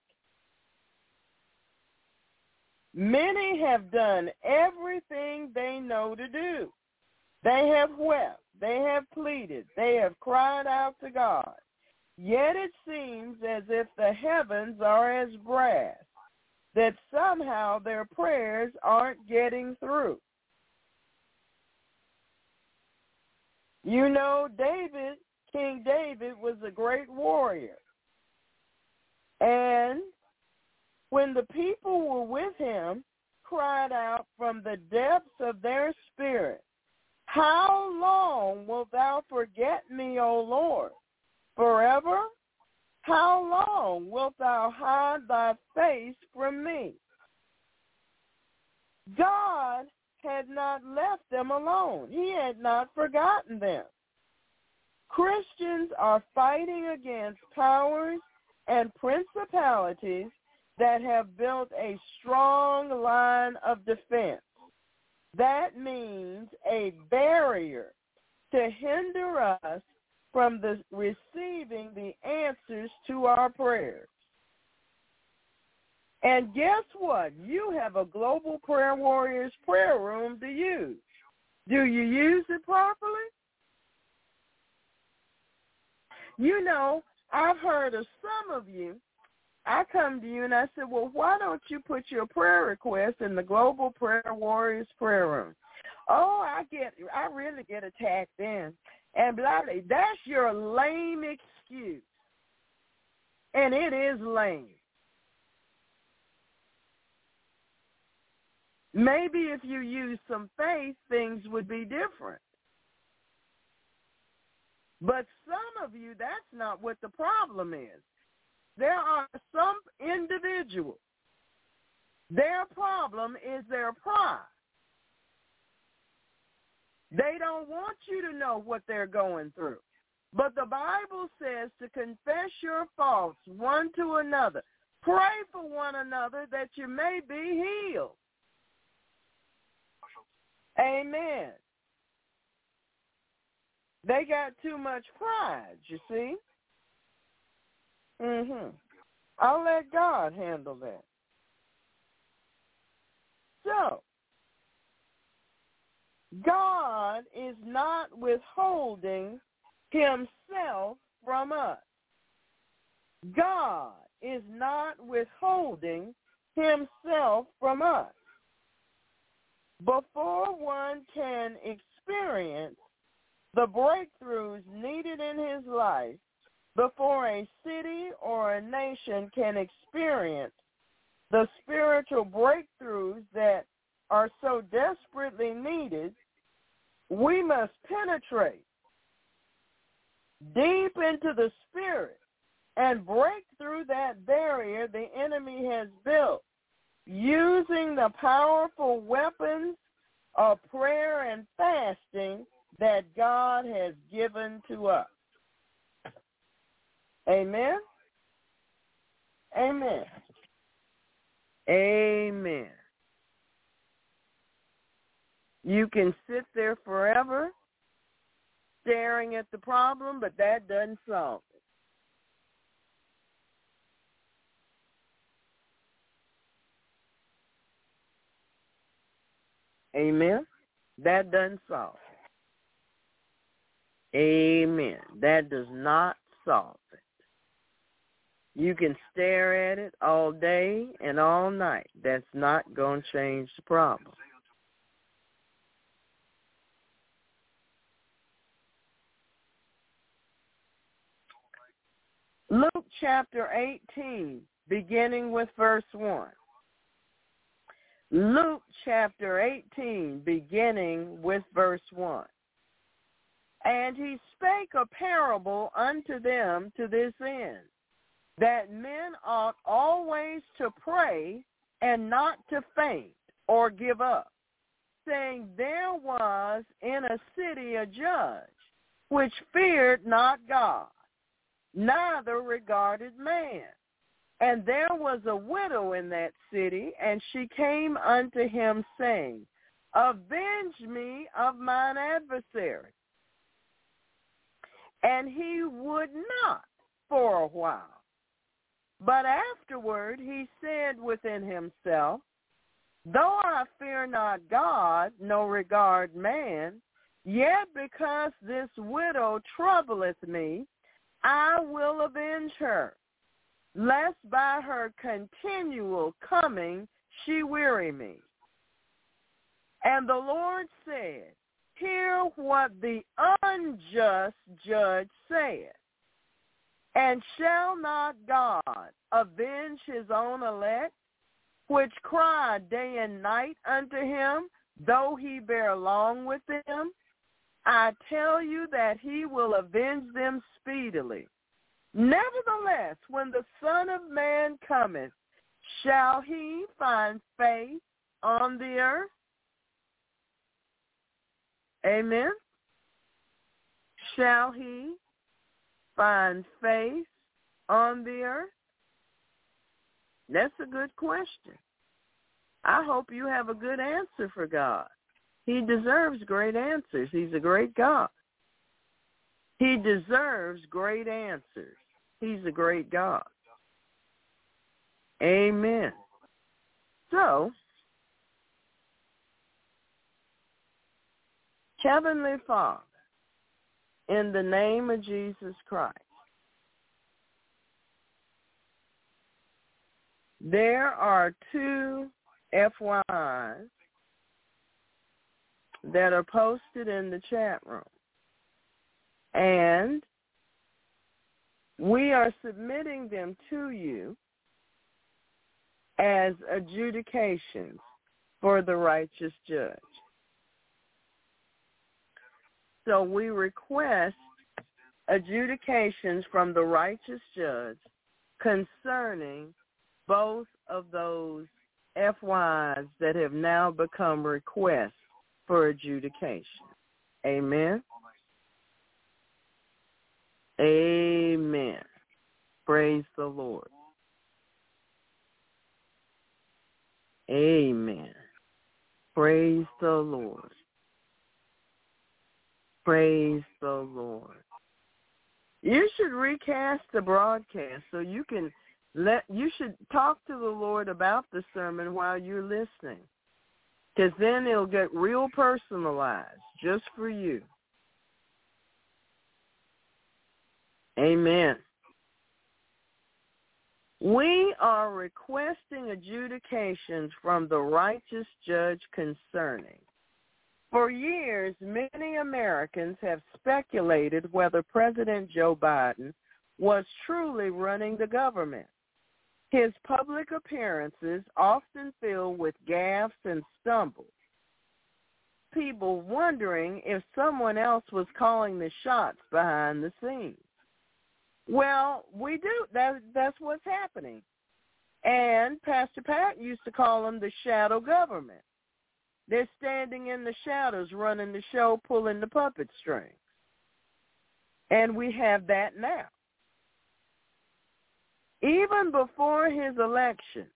B: Many have done everything they know to do. They have wept, they have pleaded, they have cried out to God. Yet it seems as if the heavens are as brass, that somehow their prayers aren't getting through. You know, King David was a great warrior. And when the people were with him, cried out from the depths of their spirit, "How long wilt thou forget me, O Lord? Forever? How long wilt thou hide thy face from me?" God had not left them alone. He had not forgotten them. Christians are fighting against powers and principalities that have built a strong line of defense. That means a barrier to hinder us from the receiving the answers to our prayers. And guess what? You have a Global Prayer Warriors prayer room to use. Do you use it properly? You know, I've heard of some of you. I come to you and I said, well, why don't you put your prayer request in the Global Prayer Warriors prayer room? Oh, I really get attacked in. And blah, blah. That's your lame excuse. And it is lame. Maybe if you use some faith, things would be different. But some of you, that's not what the problem is. There are some individuals, their problem is their pride. They don't want you to know what they're going through. But the Bible says to confess your faults one to another. Pray for one another that you may be healed. Amen. They got too much pride, you see. I'll let God handle that. So, God is not withholding himself from us. God is not withholding himself from us. Before one can experience the breakthroughs needed in his life, before a city or a nation can experience the spiritual breakthroughs that are so desperately needed, we must penetrate deep into the spirit and break through that barrier the enemy has built using the powerful weapons of prayer and fasting that God has given to us. Amen? Amen. Amen. You can sit there forever staring at the problem, but that doesn't solve it. Amen? That doesn't solve it. Amen. That does not solve it. You can stare at it all day and all night. That's not going to change the problem. Luke chapter 18, beginning with verse 1. Luke chapter 18, beginning with verse 1. And he spake a parable unto them to this end, that men ought always to pray and not to faint or give up, saying, there was in a city a judge, which feared not God, neither regarded man. And there was a widow in that city, and she came unto him, saying, avenge me of mine adversary. And he would not for a while. But afterward he said within himself, though I fear not God, nor regard man, yet because this widow troubleth me, I will avenge her, lest by her continual coming she weary me. And the Lord said, hear what the unjust judge saith. And shall not God avenge his own elect, which cry day and night unto him, though he bear long with them? I tell you that he will avenge them speedily. Nevertheless, when the Son of Man cometh, shall he find faith on the earth? Amen. Shall he find faith on the earth? That's a good question. I hope you have a good answer for God. He deserves great answers. He's a great God.
A: He deserves great answers. He's a great God. Amen. So, Heavenly Father, in the name of Jesus Christ, there are 2 FYIs that are posted in the chat room. And we are submitting them to you as adjudications for the righteous judge. So we request adjudications from the righteous judge concerning both of those FYs that have now become requests for adjudication. Amen. Amen. Praise the Lord. Amen. Praise the Lord. Praise the Lord. You should recast the broadcast so you should talk to the Lord about the sermon while you're listening, because then it'll get real personalized just for you. Amen. We are requesting adjudications from the righteous judge concerning. For years, many Americans have speculated whether President Joe Biden was truly running the government. His public appearances often filled with gaffes and stumbles. People wondering if someone else was calling the shots behind the scenes. Well, we do. That's what's happening. And Pastor Pat used to call them the shadow government. They're standing in the shadows, running the show, pulling the puppet strings. And we have that now. Even before his election,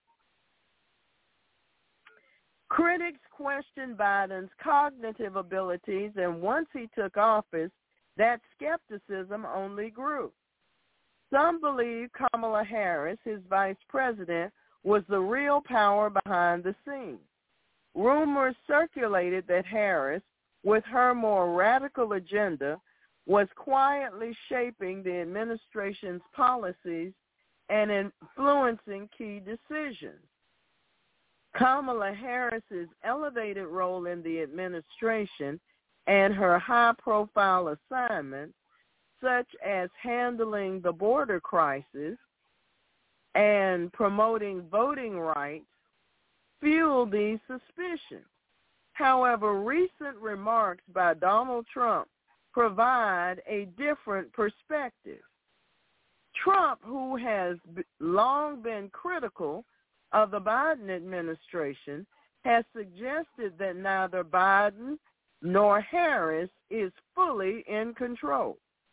A: critics questioned Biden's cognitive abilities, and once he took office, that skepticism only grew. Some believe Kamala Harris, his vice president, was the real power behind the scenes. Rumors circulated that Harris, with her more radical agenda, was quietly shaping the administration's policies and influencing key decisions. Kamala Harris's elevated role in the administration and her high-profile assignments, such as handling the border crisis and promoting voting rights, fuel these suspicions. However, recent remarks by Donald Trump provide a different perspective. Trump, who has long been critical of the Biden administration, has suggested that neither Biden nor Harris is fully in control.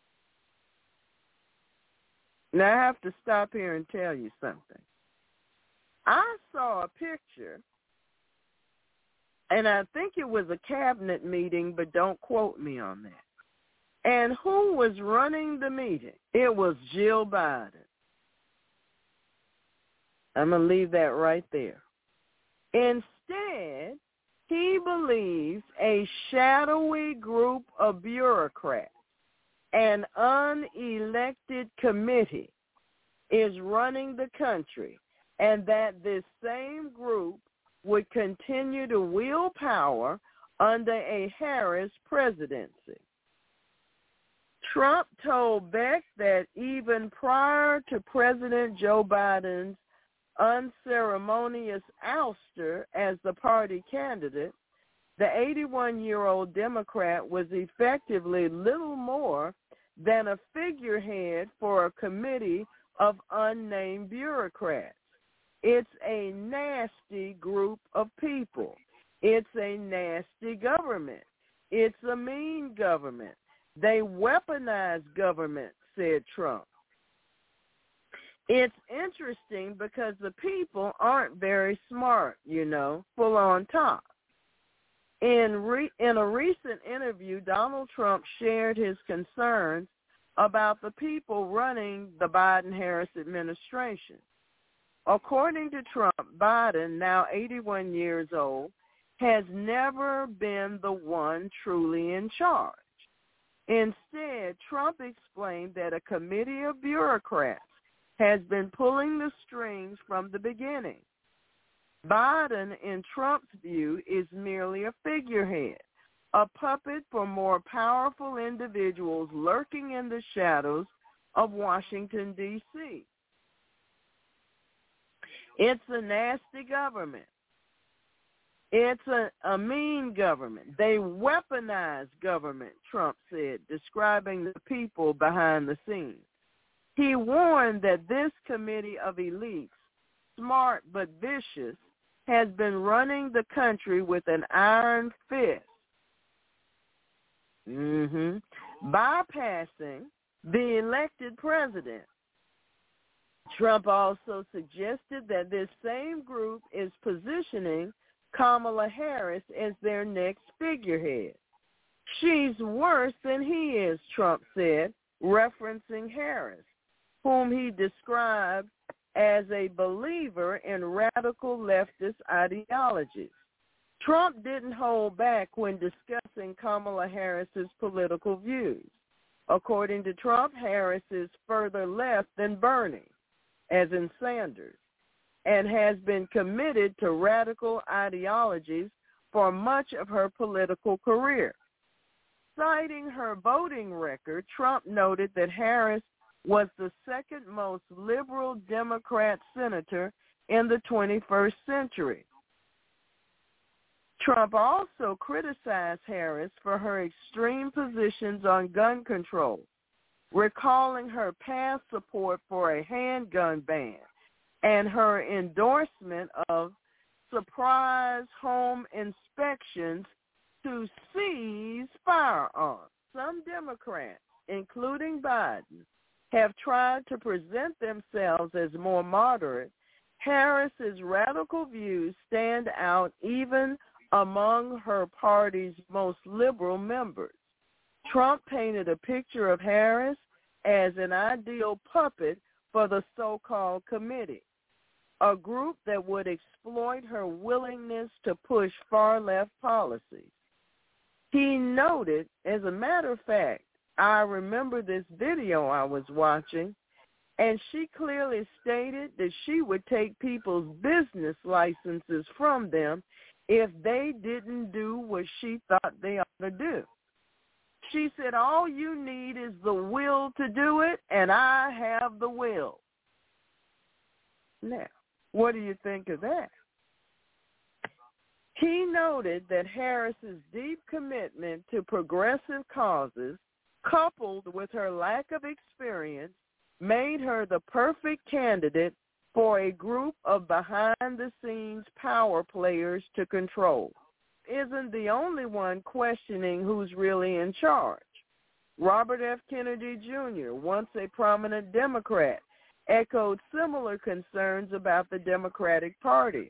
A: Now, I have to stop here and tell you something. I saw a picture, and I think it was a cabinet meeting, but don't quote me on that. And who was running the meeting? It was Jill Biden. I'm going to leave that right there. Instead, he believes a shadowy group of bureaucrats, an unelected committee, is running the country, and that this same group would continue to wield power under a Harris presidency. Trump told Beck that even prior to President Joe Biden's unceremonious ouster as the party candidate, the 81-year-old Democrat was effectively little more than a figurehead for a committee of unnamed bureaucrats. It's a nasty group of people. It's a nasty government. It's a mean government. They weaponize government, said Trump. It's interesting because the people aren't very smart, full on top. In a recent interview, Donald Trump shared his concerns about the people running the Biden-Harris administration. According to Trump, Biden, now 81 years old, has never been the one truly in charge. Instead, Trump explained that a committee of bureaucrats has been pulling the strings from the beginning. Biden, in Trump's view, is merely a figurehead, a puppet for more powerful individuals lurking in the shadows of Washington, D.C. It's a nasty government. It's a mean government. They weaponize government, Trump said, describing the people behind the scenes. He warned that this committee of elites, smart but vicious, has been running the country with an iron fist, bypassing the elected president. Trump also suggested that this same group is positioning Kamala Harris as their next figurehead. She's worse than he is, Trump said, referencing Harris, whom he described as a believer in radical leftist ideologies. Trump didn't hold back when discussing Kamala Harris's political views. According to Trump, Harris is further left than Bernie, as in Sanders, and has been committed to radical ideologies for much of her political career. Citing her voting record, Trump noted that Harris was the second most liberal Democrat senator in the 21st century. Trump also criticized Harris for her extreme positions on gun control, recalling her past support for a handgun ban and her endorsement of surprise home inspections to seize firearms. Some Democrats, including Biden, have tried to present themselves as more moderate. Harris's radical views stand out even among her party's most liberal members. Trump painted a picture of Harris as an ideal puppet for the so-called committee, a group that would exploit her willingness to push far-left policies. He noted, as a matter of fact, I remember this video I was watching, and she clearly stated that she would take people's business licenses from them if they didn't do what she thought they ought to do. She said, all you need is the will to do it, and I have the will. Now, what do you think of that? He noted that Harris's deep commitment to progressive causes, coupled with her lack of experience, made her the perfect candidate for a group of behind-the-scenes power players to control. Isn't the only one questioning who's really in charge. Robert F. Kennedy Jr., once a prominent Democrat, echoed similar concerns about the Democratic Party.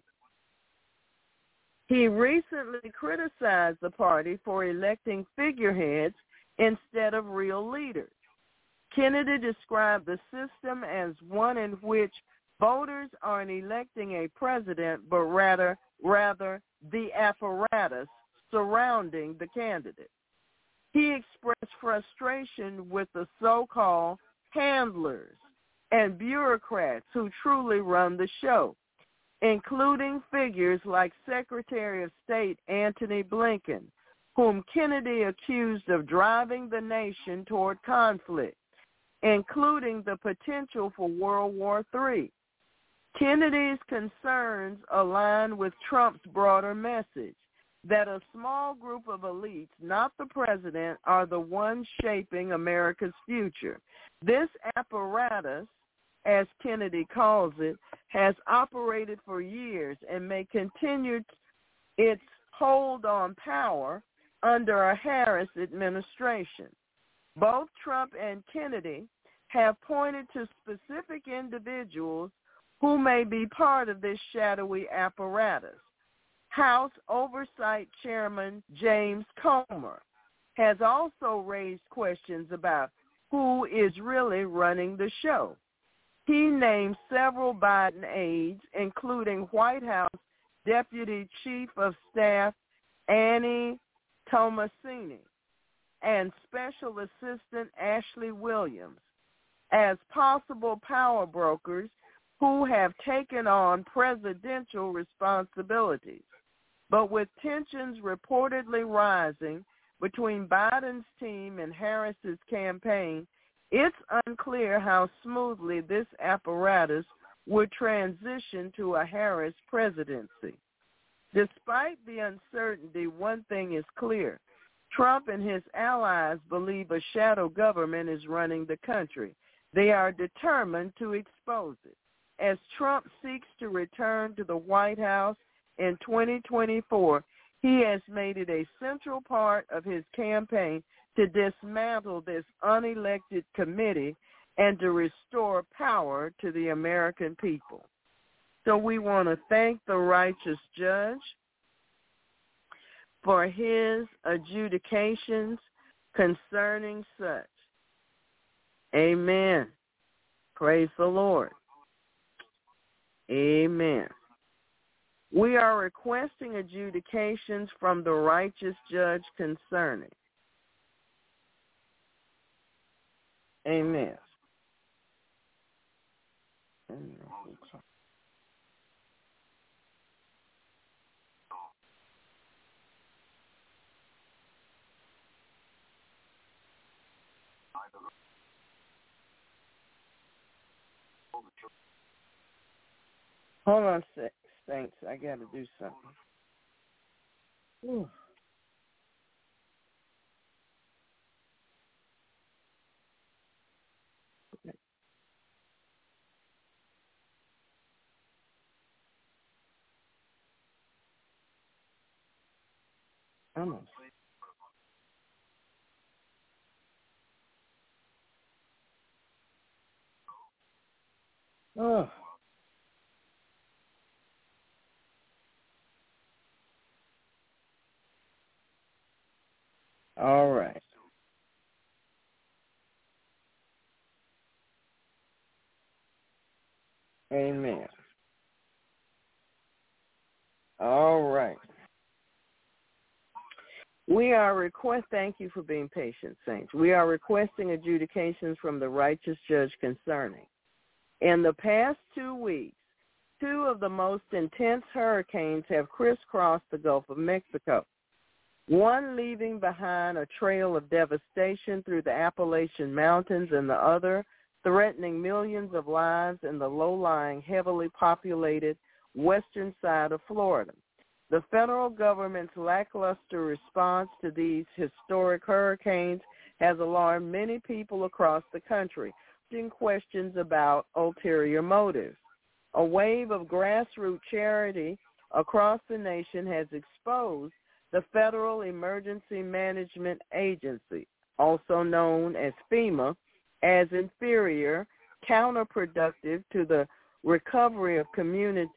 A: He recently criticized the party for electing figureheads instead of real leaders. Kennedy described the system as one in which voters aren't electing a president, but rather the apparatus surrounding the candidate. He expressed frustration with the so-called handlers and bureaucrats who truly run the show, including figures like Secretary of State Antony Blinken, whom Kennedy accused of driving the nation toward conflict, including the potential for World War III. Kennedy's concerns align with Trump's broader message that a small group of elites, not the president, are the ones shaping America's future. This apparatus, as Kennedy calls it, has operated for years and may continue its hold on power under a Harris administration. Both Trump and Kennedy have pointed to specific individuals who may be part of this shadowy apparatus. House Oversight Chairman James Comer has also raised questions about who is really running the show. He named several Biden aides, including White House Deputy Chief of Staff Annie Tomasini and Special Assistant Ashley Williams, as possible power brokers who have taken on presidential responsibilities. But with tensions reportedly rising between Biden's team and Harris's campaign, it's unclear how smoothly this apparatus would transition to a Harris presidency. Despite the uncertainty, one thing is clear. Trump and his allies believe a shadow government is running the country. They are determined to expose it. As Trump seeks to return to the White House in 2024, he has made it a central part of his campaign to dismantle this unelected committee and to restore power to the American people. So we want to thank the righteous judge for his adjudications concerning such. Amen. Praise the Lord. Amen. We are requesting adjudications from the righteous judge concerning. Amen. Hold on a sec, thanks. I got to do something. Whew. Almost. Oh. All right. Amen. All right. Thank you for being patient, saints. We are requesting adjudications from the righteous judge concerning. In the past 2 weeks, 2 of the most intense hurricanes have crisscrossed the Gulf of Mexico, one leaving behind a trail of devastation through the Appalachian Mountains and the other threatening millions of lives in the low-lying, heavily populated western side of Florida. The federal government's lackluster response to these historic hurricanes has alarmed many people across the country, raising questions about ulterior motives. A wave of grassroots charity across the nation has exposed the Federal Emergency Management Agency, also known as FEMA, as inferior, counterproductive to the recovery of communities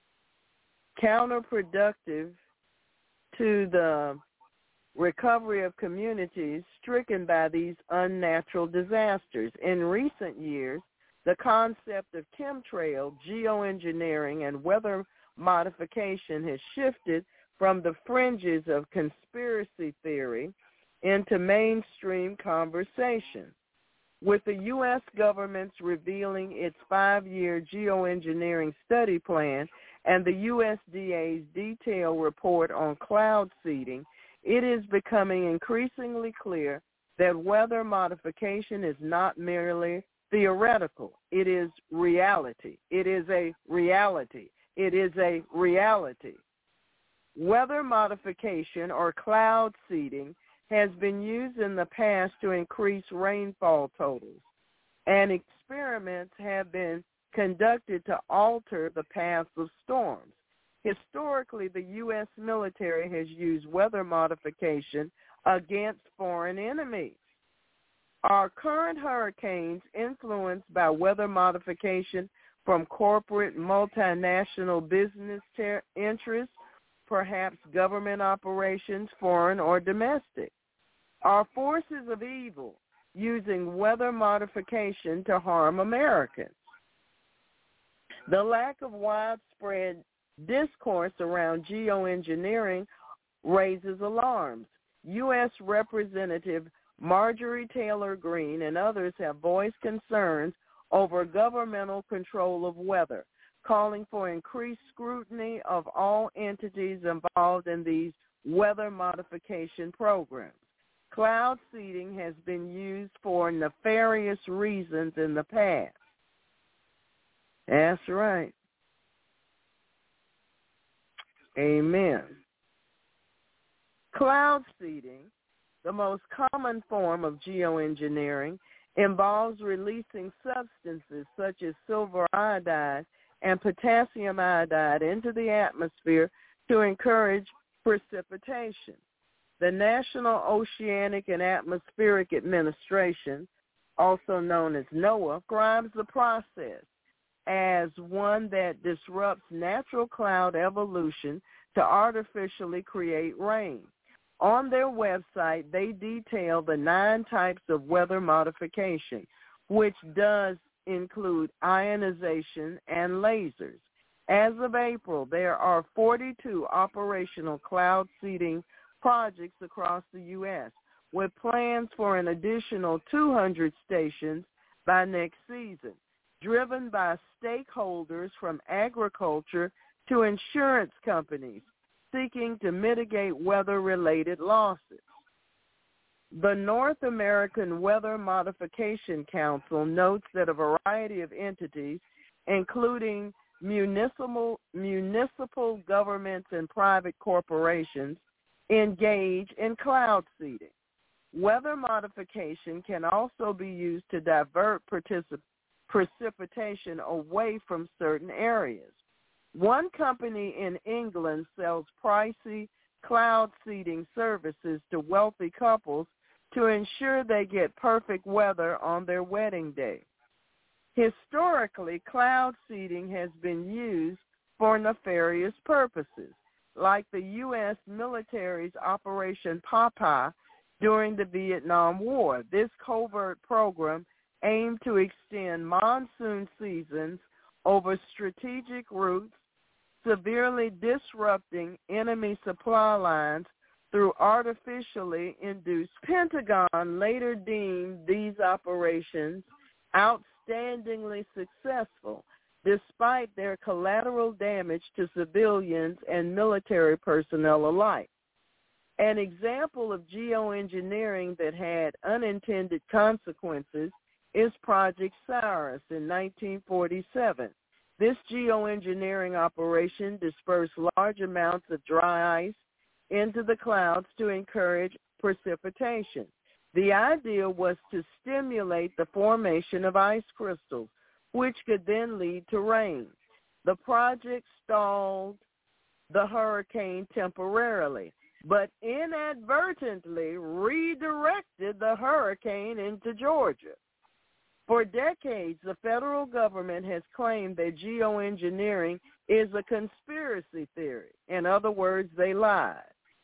A: stricken by these unnatural disasters. In recent years, the concept of chemtrail, geoengineering, and weather modification has shifted from the fringes of conspiracy theory into mainstream conversation. With the U.S. government's revealing its 5-year geoengineering study plan and the USDA's detailed report on cloud seeding, it is becoming increasingly clear that weather modification is not merely theoretical. It is reality. It is a reality. It is a reality. Weather modification or cloud seeding has been used in the past to increase rainfall totals, and experiments have been conducted to alter the paths of storms. Historically, the U.S. military has used weather modification against foreign enemies. Are current hurricanes influenced by weather modification from corporate multinational business interests, perhaps government operations, foreign or domestic? Are forces of evil using weather modification to harm Americans. The lack of widespread discourse around geoengineering raises alarms. U.S. Representative Marjorie Taylor Greene and others have voiced concerns over governmental control of weather, calling for increased scrutiny of all entities involved in these weather modification programs. Cloud seeding has been used for nefarious reasons in the past. That's right. Amen. Cloud seeding, the most common form of geoengineering, involves releasing substances such as silver iodide and potassium iodide into the atmosphere to encourage precipitation. The National Oceanic and Atmospheric Administration, also known as NOAA, describes the process as one that disrupts natural cloud evolution to artificially create rain. On their website, they detail the 9 types of weather modification, which does include ionization and lasers. As of April, there are 42 operational cloud seeding projects across the U.S., with plans for an additional 200 stations by next season, driven by stakeholders from agriculture to insurance companies seeking to mitigate weather-related losses. The North American Weather Modification Council notes that a variety of entities, including municipal governments and private corporations, engage in cloud seeding. Weather modification can also be used to divert precipitation away from certain areas. One company in England sells pricey cloud seeding services to wealthy couples to ensure they get perfect weather on their wedding day. Historically, cloud seeding has been used for nefarious purposes, like the U.S. military's Operation Popeye during the Vietnam War. This covert program aimed to extend monsoon seasons over strategic routes, severely disrupting enemy supply lines through artificially induced. Pentagon later deemed these operations outstandingly successful, despite their collateral damage to civilians and military personnel alike. An example of geoengineering that had unintended consequences is Project Cyrus in 1947. This geoengineering operation dispersed large amounts of dry ice into the clouds to encourage precipitation. The idea was to stimulate the formation of ice crystals, which could then lead to rain. The project stalled the hurricane temporarily, but inadvertently redirected the hurricane into Georgia. For decades, the federal government has claimed that geoengineering is a conspiracy theory. In other words, they lied.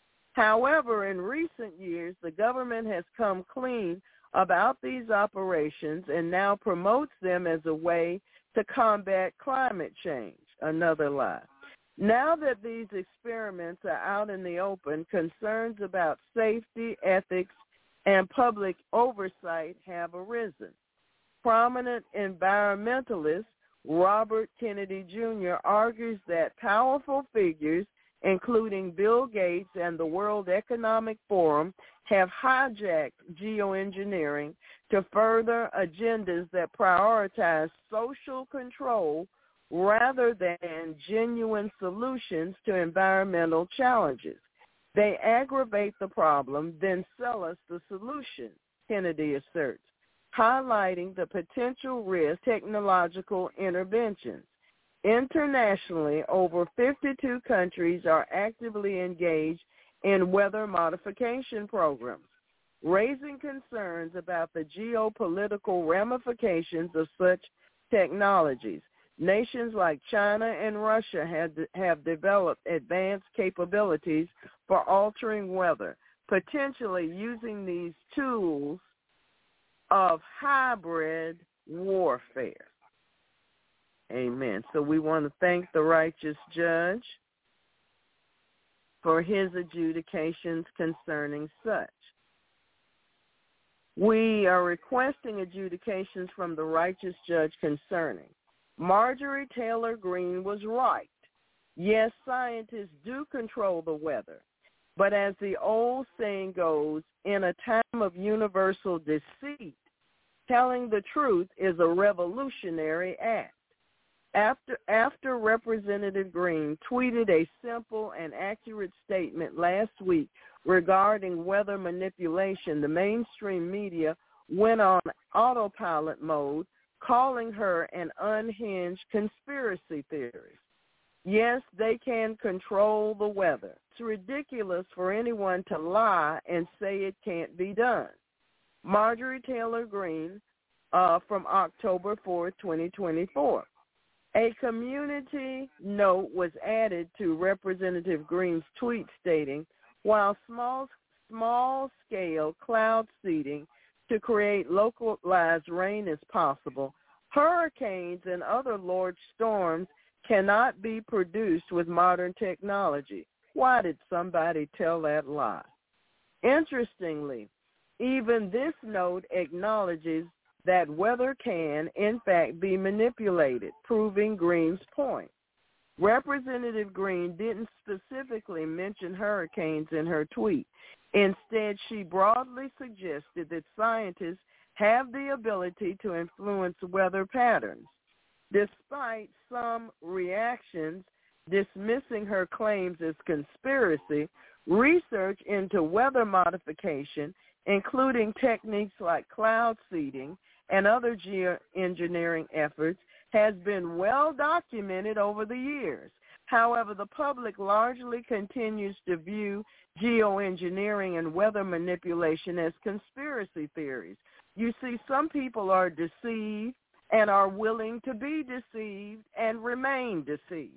A: However, in recent years, the government has come clean about these operations and now promotes them as a way to combat climate change. Another lie. Now that these experiments are out in the open, concerns about safety, ethics, and public oversight have arisen. Prominent environmentalist Robert Kennedy Jr. argues that powerful figures, including Bill Gates and the World Economic Forum, have hijacked geoengineering to further agendas that prioritize social control rather than genuine solutions to environmental challenges. They aggravate the problem, then sell us the solution, Kennedy asserts, highlighting the potential risk of technological interventions. Internationally, over 52 countries are actively engaged in weather modification programs, raising concerns about the geopolitical ramifications of such technologies. Nations like China and Russia have developed advanced capabilities for altering weather, potentially using these tools of hybrid warfare. Amen. So we want to thank the righteous judge for his adjudications concerning such. We are requesting adjudications from the righteous judge concerning. Marjorie Taylor Greene was right. Yes, scientists do control the weather. But as the old saying goes, in a time of universal deceit, telling the truth is a revolutionary act. After Representative Greene tweeted a simple and accurate statement last week regarding weather manipulation, the mainstream media went on autopilot mode, calling her an unhinged conspiracy theorist. Yes, they can control the weather. It's ridiculous for anyone to lie and say it can't be done. Marjorie Taylor Greene from October 4, 2024. A community note was added to Representative Greene's tweet stating, while small-scale cloud seeding to create localized rain is possible, hurricanes and other large storms cannot be produced with modern technology. Why did somebody tell that lie? Interestingly, even this note acknowledges that weather can, in fact, be manipulated, proving Greene's point. Representative Greene didn't specifically mention hurricanes in her tweet. Instead, she broadly suggested that scientists have the ability to influence weather patterns. Despite some reactions dismissing her claims as conspiracy, research into weather modification, including techniques like cloud seeding and other geoengineering efforts, has been well documented over the years. However, the public largely continues to view geoengineering and weather manipulation as conspiracy theories. You see, some people are deceived and are willing to be deceived and remain deceived.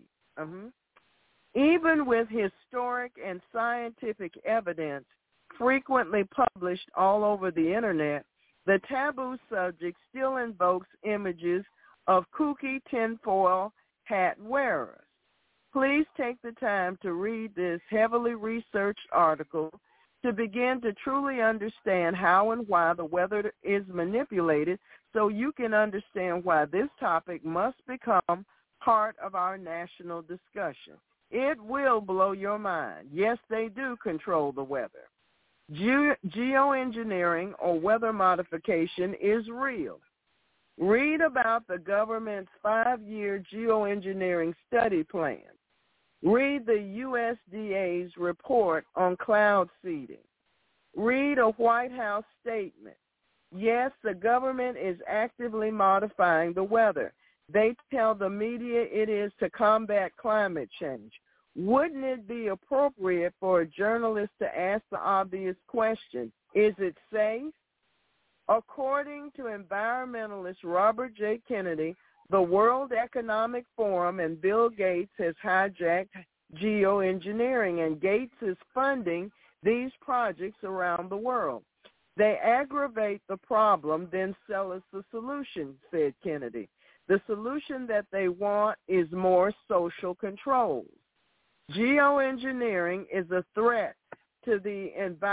A: Even with historic and scientific evidence frequently published all over the internet, the taboo subject still invokes images of kooky tinfoil hat wearers. Please take the time to read this heavily researched article to begin to truly understand how and why the weather is manipulated, so you can understand why this topic must become part of our national discussion. It will blow your mind. Yes, they do control the weather. Geoengineering or weather modification is real. Read about the government's 5-year geoengineering study plan. Read the USDA's report on cloud seeding. Read a White House statement. Yes, the government is actively modifying the weather. They tell the media it is to combat climate change. Wouldn't it be appropriate for a journalist to ask the obvious question, is it safe? According to environmentalist Robert J. Kennedy, the World Economic Forum and Bill Gates has hijacked geoengineering, and Gates is funding these projects around the world. They aggravate the problem, then sell us the solution, said Kennedy. The solution that they want is more social controls. Geoengineering is a threat to the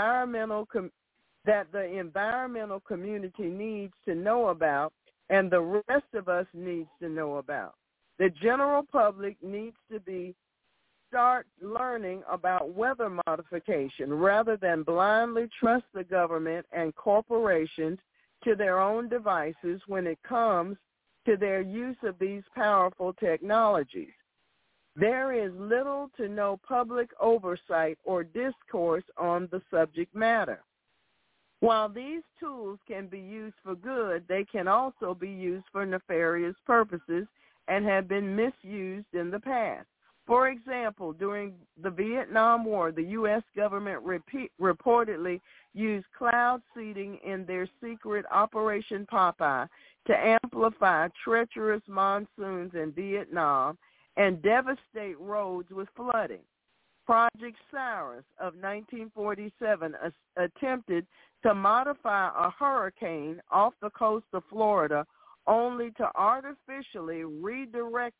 A: that the environmental community needs to know about, and the rest of us needs to know about. The general public needs to start learning about weather modification rather than blindly trust the government and corporations to their own devices when it comes to their use of these powerful technologies. There is little to no public oversight or discourse on the subject matter. While these tools can be used for good, they can also be used for nefarious purposes and have been misused in the past. For example, during the Vietnam War, the U.S. government reportedly used cloud seeding in their secret Operation Popeye to amplify treacherous monsoons in Vietnam and devastate roads with flooding. Project Cyrus of 1947 attempted to modify a hurricane off the coast of Florida only to artificially redirect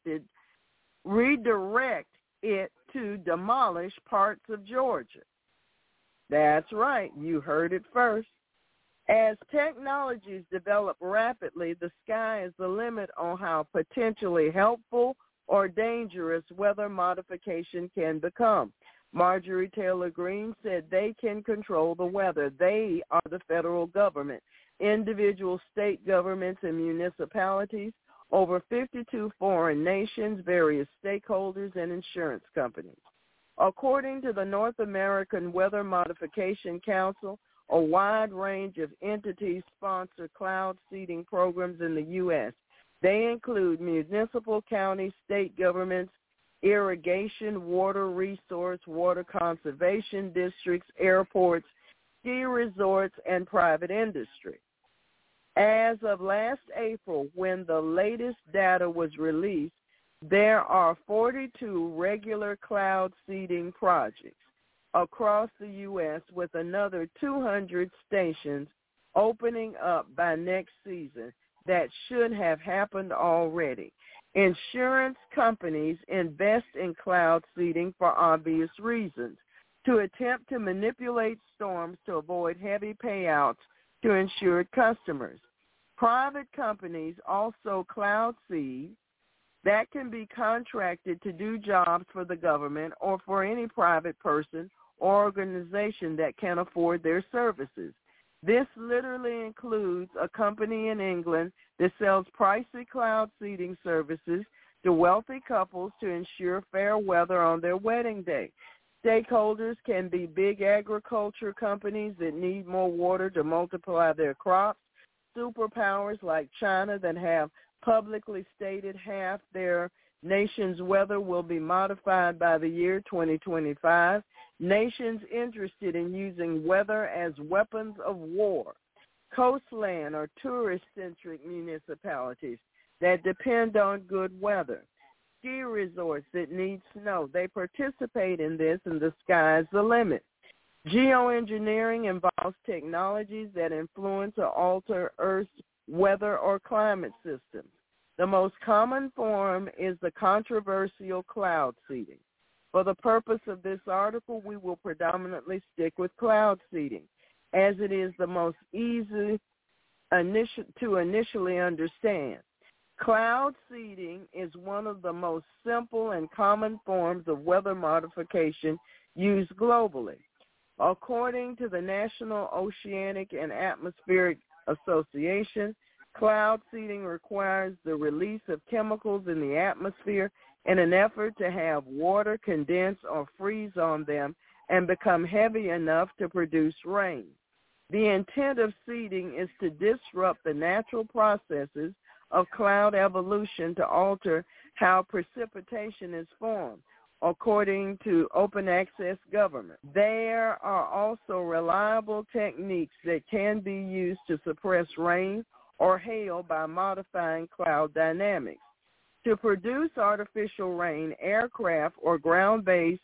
A: it to demolish parts of Georgia. That's right, you heard it first. As technologies develop rapidly, the sky is the limit on how potentially helpful or dangerous weather modification can become. Marjorie Taylor Greene said they can control the weather. They are the federal government, individual state governments and municipalities, over 52 foreign nations, various stakeholders, and insurance companies. According to the North American Weather Modification Council, a wide range of entities sponsor cloud seeding programs in the U.S. They include municipal, county, state governments, irrigation, water resource, water conservation districts, airports, ski resorts, and private industry. As of last April, when the latest data was released, there are 42 regular cloud seeding projects across the U.S. with another 200 stations opening up by next season that should have happened already. Insurance companies invest in cloud seeding for obvious reasons, to attempt to manipulate storms to avoid heavy payouts to insured customers. Private companies also cloud seed that can be contracted to do jobs for the government or for any private person or organization that can afford their services. This literally includes a company in England that sells pricey cloud seeding services to wealthy couples to ensure fair weather on their wedding day. Stakeholders can be big agriculture companies that need more water to multiply their crops, superpowers like China that have publicly stated half their nation's weather will be modified by the year 2025, nations interested in using weather as weapons of war, coastland or tourist-centric municipalities that depend on good weather, ski resorts that need snow. They participate in this, and the sky's the limit. Geoengineering involves technologies that influence or alter Earth's weather or climate systems. The most common form is the controversial cloud seeding. For the purpose of this article, we will predominantly stick with cloud seeding, as it is the most easy to initially understand. Cloud seeding is one of the most simple and common forms of weather modification used globally. According to the National Oceanic and Atmospheric Association, cloud seeding requires the release of chemicals in the atmosphere in an effort to have water condense or freeze on them and become heavy enough to produce rain. The intent of seeding is to disrupt the natural processes of cloud evolution to alter how precipitation is formed, according to Open Access Government. There are also reliable techniques that can be used to suppress rain or hail by modifying cloud dynamics. To produce artificial rain, aircraft or ground-based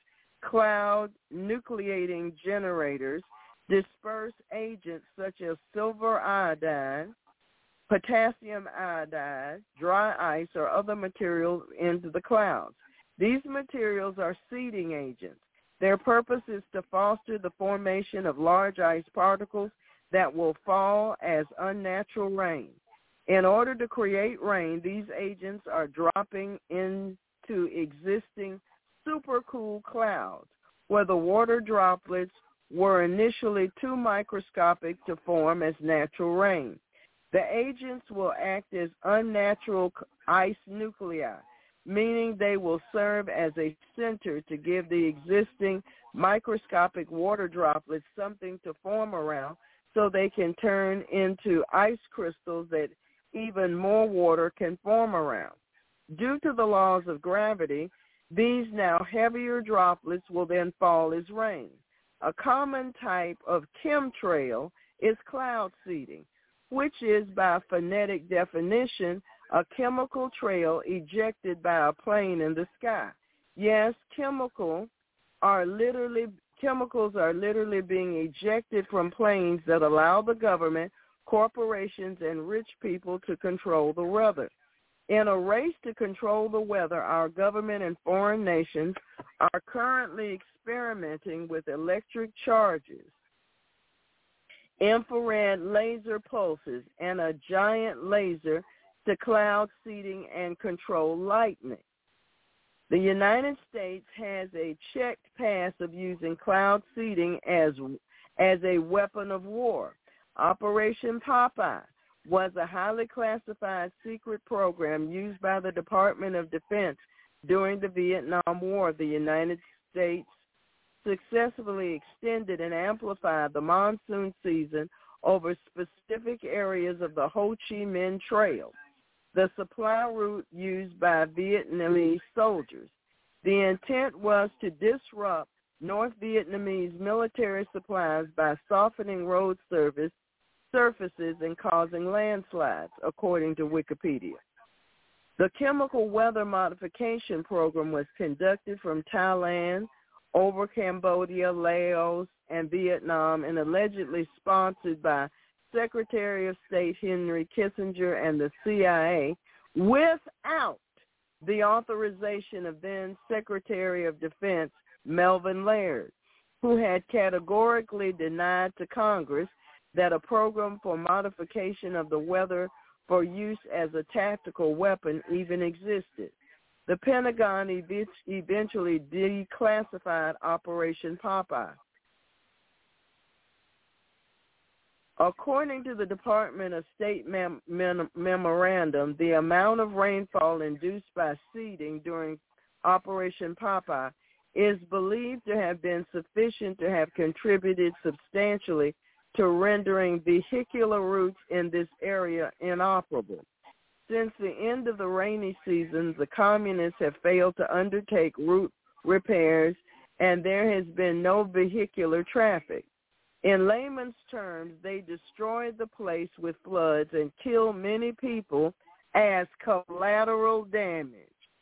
A: cloud nucleating generators disperse agents such as silver iodide, potassium iodide, dry ice, or other materials into the clouds. These materials are seeding agents. Their purpose is to foster the formation of large ice particles that will fall as unnatural rain. In order to create rain, these agents are dropping into existing supercool clouds where the water droplets were initially too microscopic to form as natural rain. The agents will act as unnatural ice nuclei, meaning they will serve as a center to give the existing microscopic water droplets something to form around so they can turn into ice crystals that even more water can form around. Due to the laws of gravity, these now heavier droplets will then fall as rain. A common type of chemtrail is cloud seeding, which is by phonetic definition a chemical trail ejected by a plane in the sky. Yes, chemical
B: chemicals are literally being ejected from planes that allow the government, corporations, and rich people to control the weather. In a race to control the weather, our government and foreign nations are currently experimenting with electric charges, infrared laser pulses, and a giant laser to cloud seeding and control lightning. The United States has a checked past of using cloud seeding as a weapon of war. Operation Popeye was a highly classified secret program used by the Department of Defense during the Vietnam War. The United States successfully extended and amplified the monsoon season over specific areas of the Ho Chi Minh Trail, the supply route used by Vietnamese soldiers. The intent was to disrupt North Vietnamese military supplies by softening road surfaces and causing landslides, according to Wikipedia. The chemical weather modification program was conducted from Thailand over Cambodia, Laos, and Vietnam, and allegedly sponsored by Secretary of State Henry Kissinger and the CIA without the authorization of then Secretary of Defense Melvin Laird, who had categorically denied to Congress that a program for modification of the weather for use as a tactical weapon even existed. The Pentagon eventually declassified Operation Popeye. According to the Department of State memorandum, the amount of rainfall induced by seeding during Operation Popeye is believed to have been sufficient to have contributed substantially to rendering vehicular routes in this area inoperable. Since the end of the rainy season, the communists have failed to undertake route repairs, and there has been no vehicular traffic. In layman's terms, they destroyed the place with floods and killed many people as collateral damage.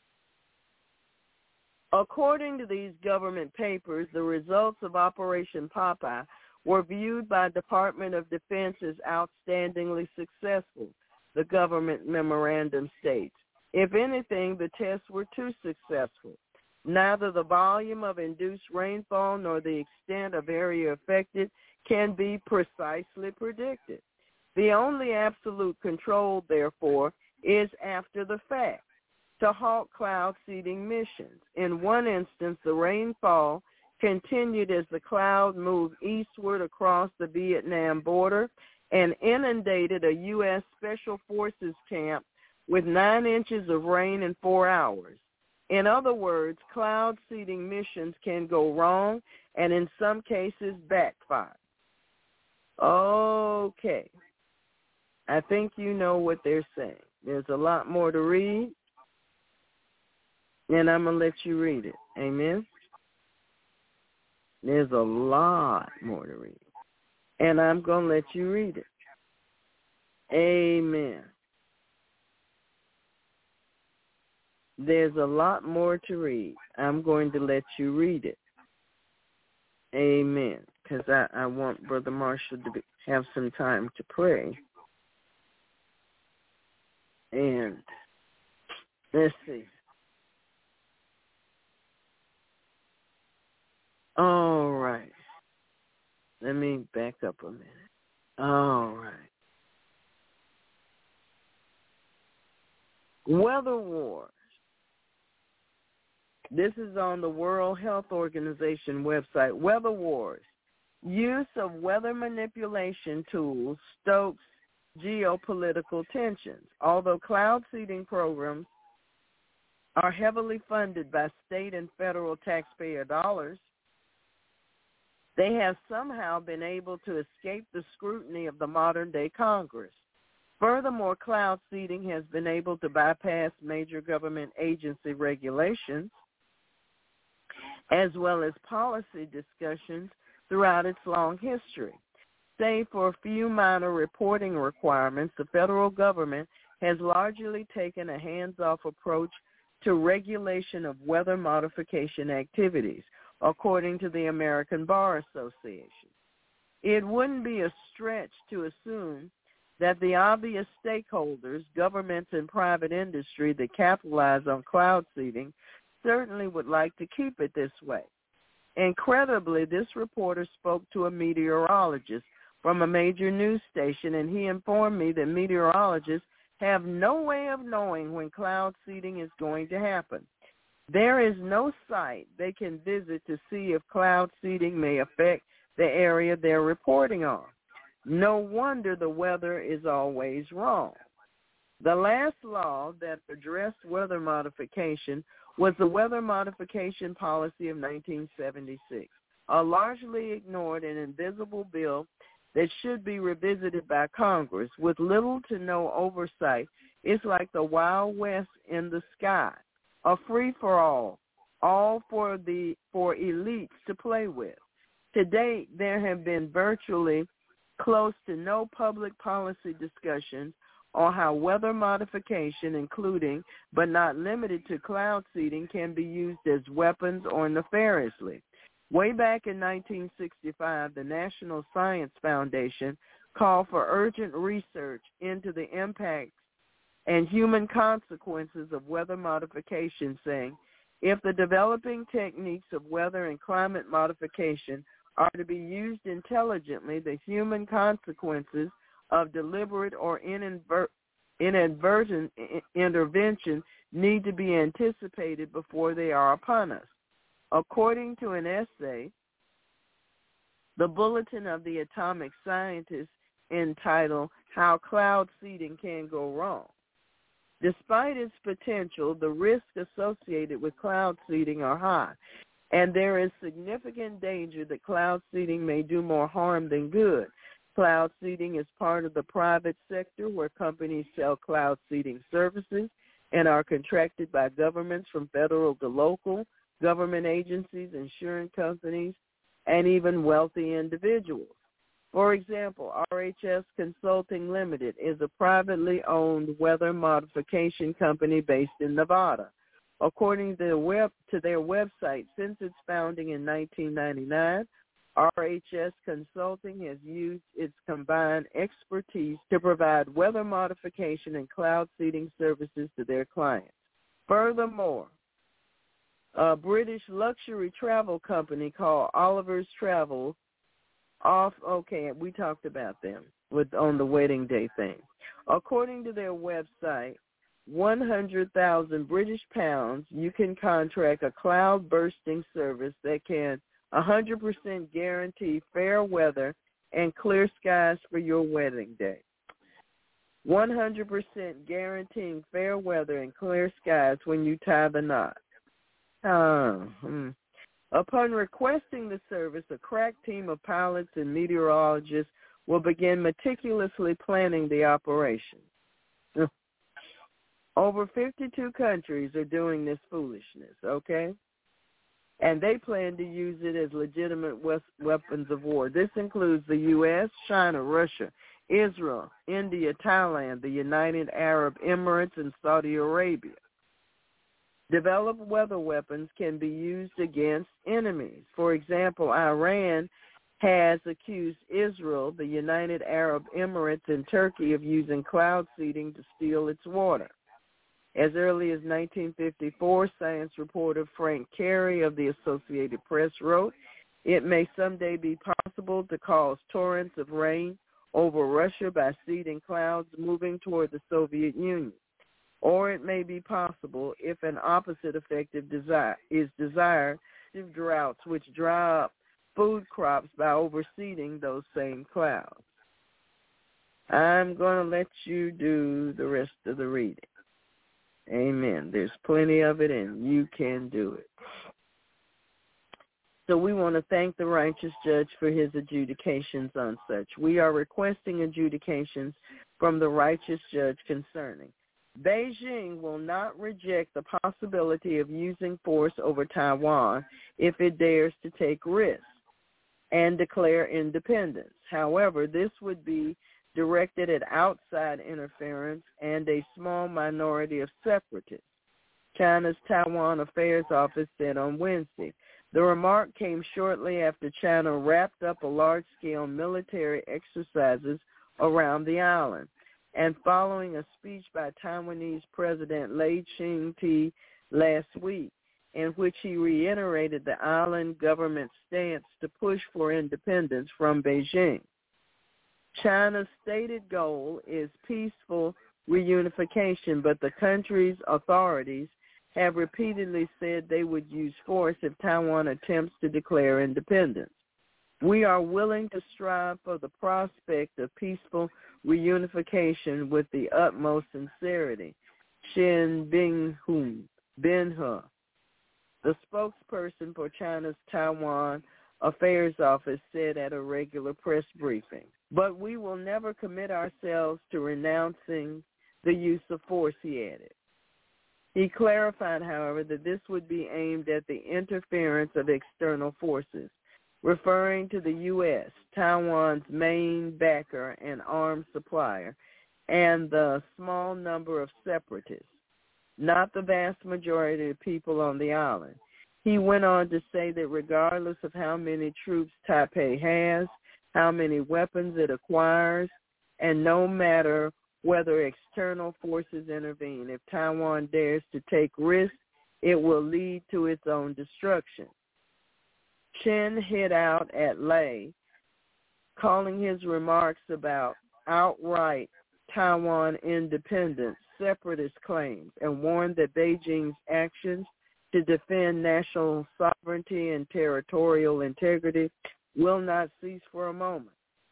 B: According to these government papers, the results of Operation Popeye were viewed by Department of Defense as outstandingly successful, the government memorandum states. If anything, the tests were too successful. Neither the volume of induced rainfall nor the extent of area affected can be precisely predicted. The only absolute control, therefore, is after the fact, to halt cloud seeding missions. In one instance, the rainfall continued as the cloud moved eastward across the Vietnam border and inundated a U.S. Special Forces camp with 9 inches of rain in 4 hours. In other words, cloud seeding missions can go wrong and in some cases backfire. Okay. I think you know what they're saying. There's a lot more to read, and I'm going to let you read it. Amen? There's a lot more to read, and I'm going to let you read it. Amen. There's a lot more to read. I'm going to let you read it. Amen. Because I want Brother Marshall to have some time to pray. And let's see. All right. Let me back up a minute. All right. Weather wars. This is on the World Health Organization website. Weather wars. Use of weather manipulation tools stokes geopolitical tensions. Although cloud seeding programs are heavily funded by state and federal taxpayer dollars, they have somehow been able to escape the scrutiny of the modern-day Congress. Furthermore, cloud seeding has been able to bypass major government agency regulations as well as policy discussions throughout its long history. Save for a few minor reporting requirements, the federal government has largely taken a hands-off approach to regulation of weather modification activities.
A: according to the American Bar Association. It wouldn't be a stretch to assume that the obvious stakeholders, governments and private industry that capitalize on cloud seeding, certainly would like to keep it this way. Incredibly, this reporter spoke to a meteorologist from a major news station, and he informed me that meteorologists have no way of knowing when cloud seeding is going to happen. There is no site they can visit to see if cloud seeding may affect the area they're reporting on. No wonder the weather is always wrong. The last law that addressed weather modification was the Weather Modification Policy of 1976, a largely ignored and invisible bill that should be revisited by Congress with little to no oversight. It's like the Wild West in the sky, a free-for-all, all for elites to play with. To date, there have been virtually close to no public policy discussions on how weather modification, including but not limited to cloud seeding, can be used as weapons or nefariously. Way back in 1965, the National Science Foundation called for urgent research into the impacts and human consequences of weather modification, saying, if the developing techniques of weather and climate modification are to be used intelligently, the human consequences of deliberate or inadvertent intervention need to be anticipated before they are upon us. According to an essay, the Bulletin of the Atomic Scientists entitled How Cloud Seeding Can Go Wrong. Despite its potential, the risks associated with cloud seeding are high, and there is significant danger that cloud seeding may do more harm than good. Cloud seeding is part of the private sector where companies sell cloud seeding services and are contracted by governments from federal to local, government agencies, insurance companies, and even wealthy individuals. For example, RHS Consulting Limited is a privately owned weather modification company based in Nevada. According to their website, since its founding in 1999, RHS Consulting has used its combined expertise to provide weather modification and cloud seeding services to their clients. Furthermore, a British luxury travel company called Oliver's Travel we talked about them on the wedding day thing. According to their website, 100,000 British pounds, you can contract a cloud bursting service that can 100% guarantee fair weather and clear skies for your wedding day. 100% guaranteeing fair weather and clear skies when you tie the knot. Upon requesting the service, a crack team of pilots and meteorologists will begin meticulously planning the operation. Over 52 countries are doing this foolishness, okay? And they plan to use it as legitimate weapons of war. This includes the U.S., China, Russia, Israel, India, Thailand, the United Arab Emirates, and Saudi Arabia. Developed weather weapons can be used against enemies. For example, Iran has accused Israel, the United Arab Emirates, and Turkey of using cloud seeding to steal its water. As early as 1954, science reporter Frank Carey of the Associated Press wrote, it may someday be possible to cause torrents of rain over Russia by seeding clouds moving toward the Soviet Union. Or it may be possible, if an opposite effect is desired, droughts which dry up food crops by overseeding those same clouds. I'm going to let you do the rest of the reading. Amen. There's plenty of it, and you can do it. So we want to thank the righteous judge for his adjudications on such. We are requesting adjudications from the righteous judge concerning. Beijing will not reject the possibility of using force over Taiwan if it dares to take risks and declare independence. However, this would be directed at outside interference and a small minority of separatists. China's Taiwan Affairs Office said on Wednesday, The remark came shortly after China wrapped up a large-scale military exercises around the island, and following a speech by Taiwanese President Lai Ching-te last week, in which he reiterated the island government's stance to push for independence from Beijing. China's stated goal is peaceful reunification, but the country's authorities have repeatedly said they would use force if Taiwan attempts to declare independence. We are willing to strive for the prospect of peaceful reunification with the utmost sincerity, Shin Bin-He, the spokesperson for China's Taiwan Affairs Office, said at a regular press briefing. But we will never commit ourselves to renouncing the use of force, he added. He clarified, however, that this would be aimed at the interference of external forces, referring to the U.S., Taiwan's main backer and arms supplier, and the small number of separatists, not the vast majority of people on the island. He went on to say that regardless of how many troops Taipei has, how many weapons it acquires, and no matter whether external forces intervene, if Taiwan dares to take risks, it will lead to its own destruction. Chen hit out at Lei, calling his remarks about outright Taiwan independence separatist claims, and warned that Beijing's actions to defend national sovereignty and territorial integrity will not cease for a moment.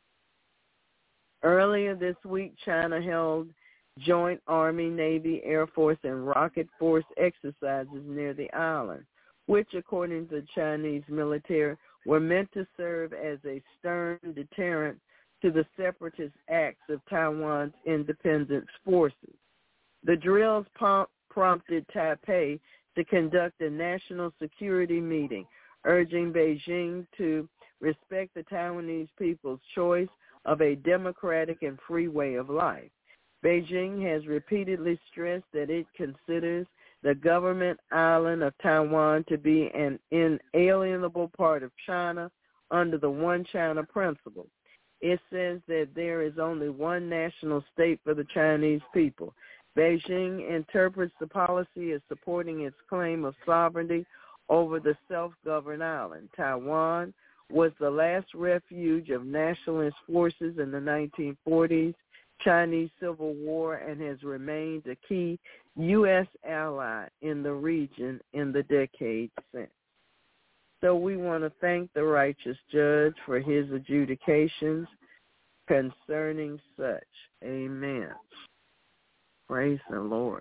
A: Earlier this week, China held joint Army, Navy, Air Force, and Rocket Force exercises near the island, which, according to the Chinese military, were meant to serve as a stern deterrent to the separatist acts of Taiwan's independence forces. The drills prompted Taipei to conduct a national security meeting, urging Beijing to respect the Taiwanese people's choice of a democratic and free way of life. Beijing has repeatedly stressed that it considers the government island of Taiwan to be an inalienable part of China under the One China principle. It says that there is only one national state for the Chinese people. Beijing interprets the policy as supporting its claim of sovereignty over the self-governed island. Taiwan was the last refuge of nationalist forces in the 1940s, Chinese Civil War, and has remained a key U.S. ally in the region in the decades since. So we want to thank the righteous judge for his adjudications concerning such. Amen. Praise the Lord.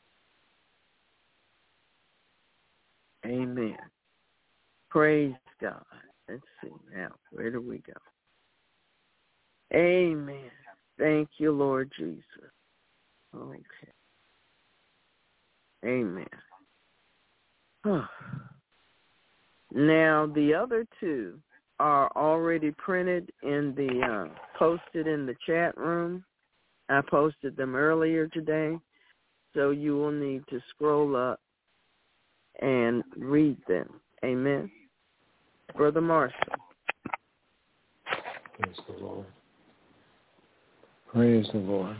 A: Amen. Praise God. Let's see now. Where do we go? Amen. Thank you, Lord Jesus. Okay. Amen. Now, the other two are already printed in the, posted in the chat room. I posted them earlier today, so you will need to scroll up and read them. Amen. Brother Marshall.
C: Praise the Lord. Praise the Lord.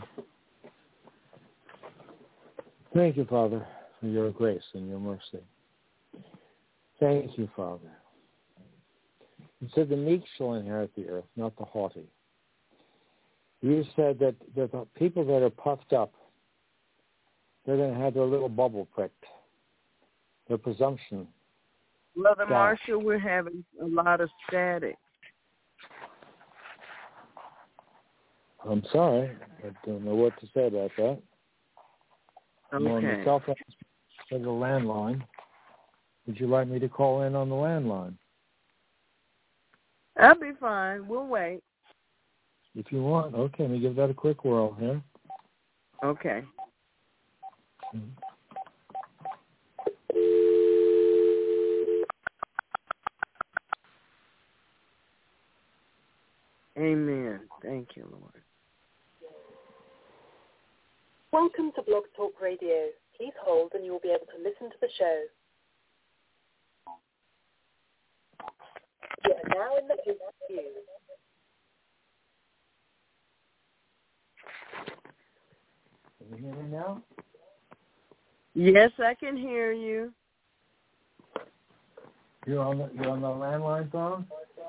C: Thank you, Father, for your grace and your mercy. Thank you, Father. You said the meek shall inherit the earth, not the haughty. You said that the people that are puffed up, they're going to have their little bubble pricked, their presumption.
A: Brother Marshall, we're having a lot of static.
C: I'm sorry. I don't know what to say about that.
A: Okay.
C: I'm on the cell phone to the landline. Would you like me to call in on the landline?
A: That'll be fine. We'll wait.
C: If you want. Okay, let me give that a quick whirl here.
A: Okay. Amen. Thank you, Lord.
D: Welcome to Blog Talk Radio. Please hold and you will be able to listen to the show. are now in the queue.
C: Can you hear me now?
B: Yes, I can hear you.
C: You're on the landline phone?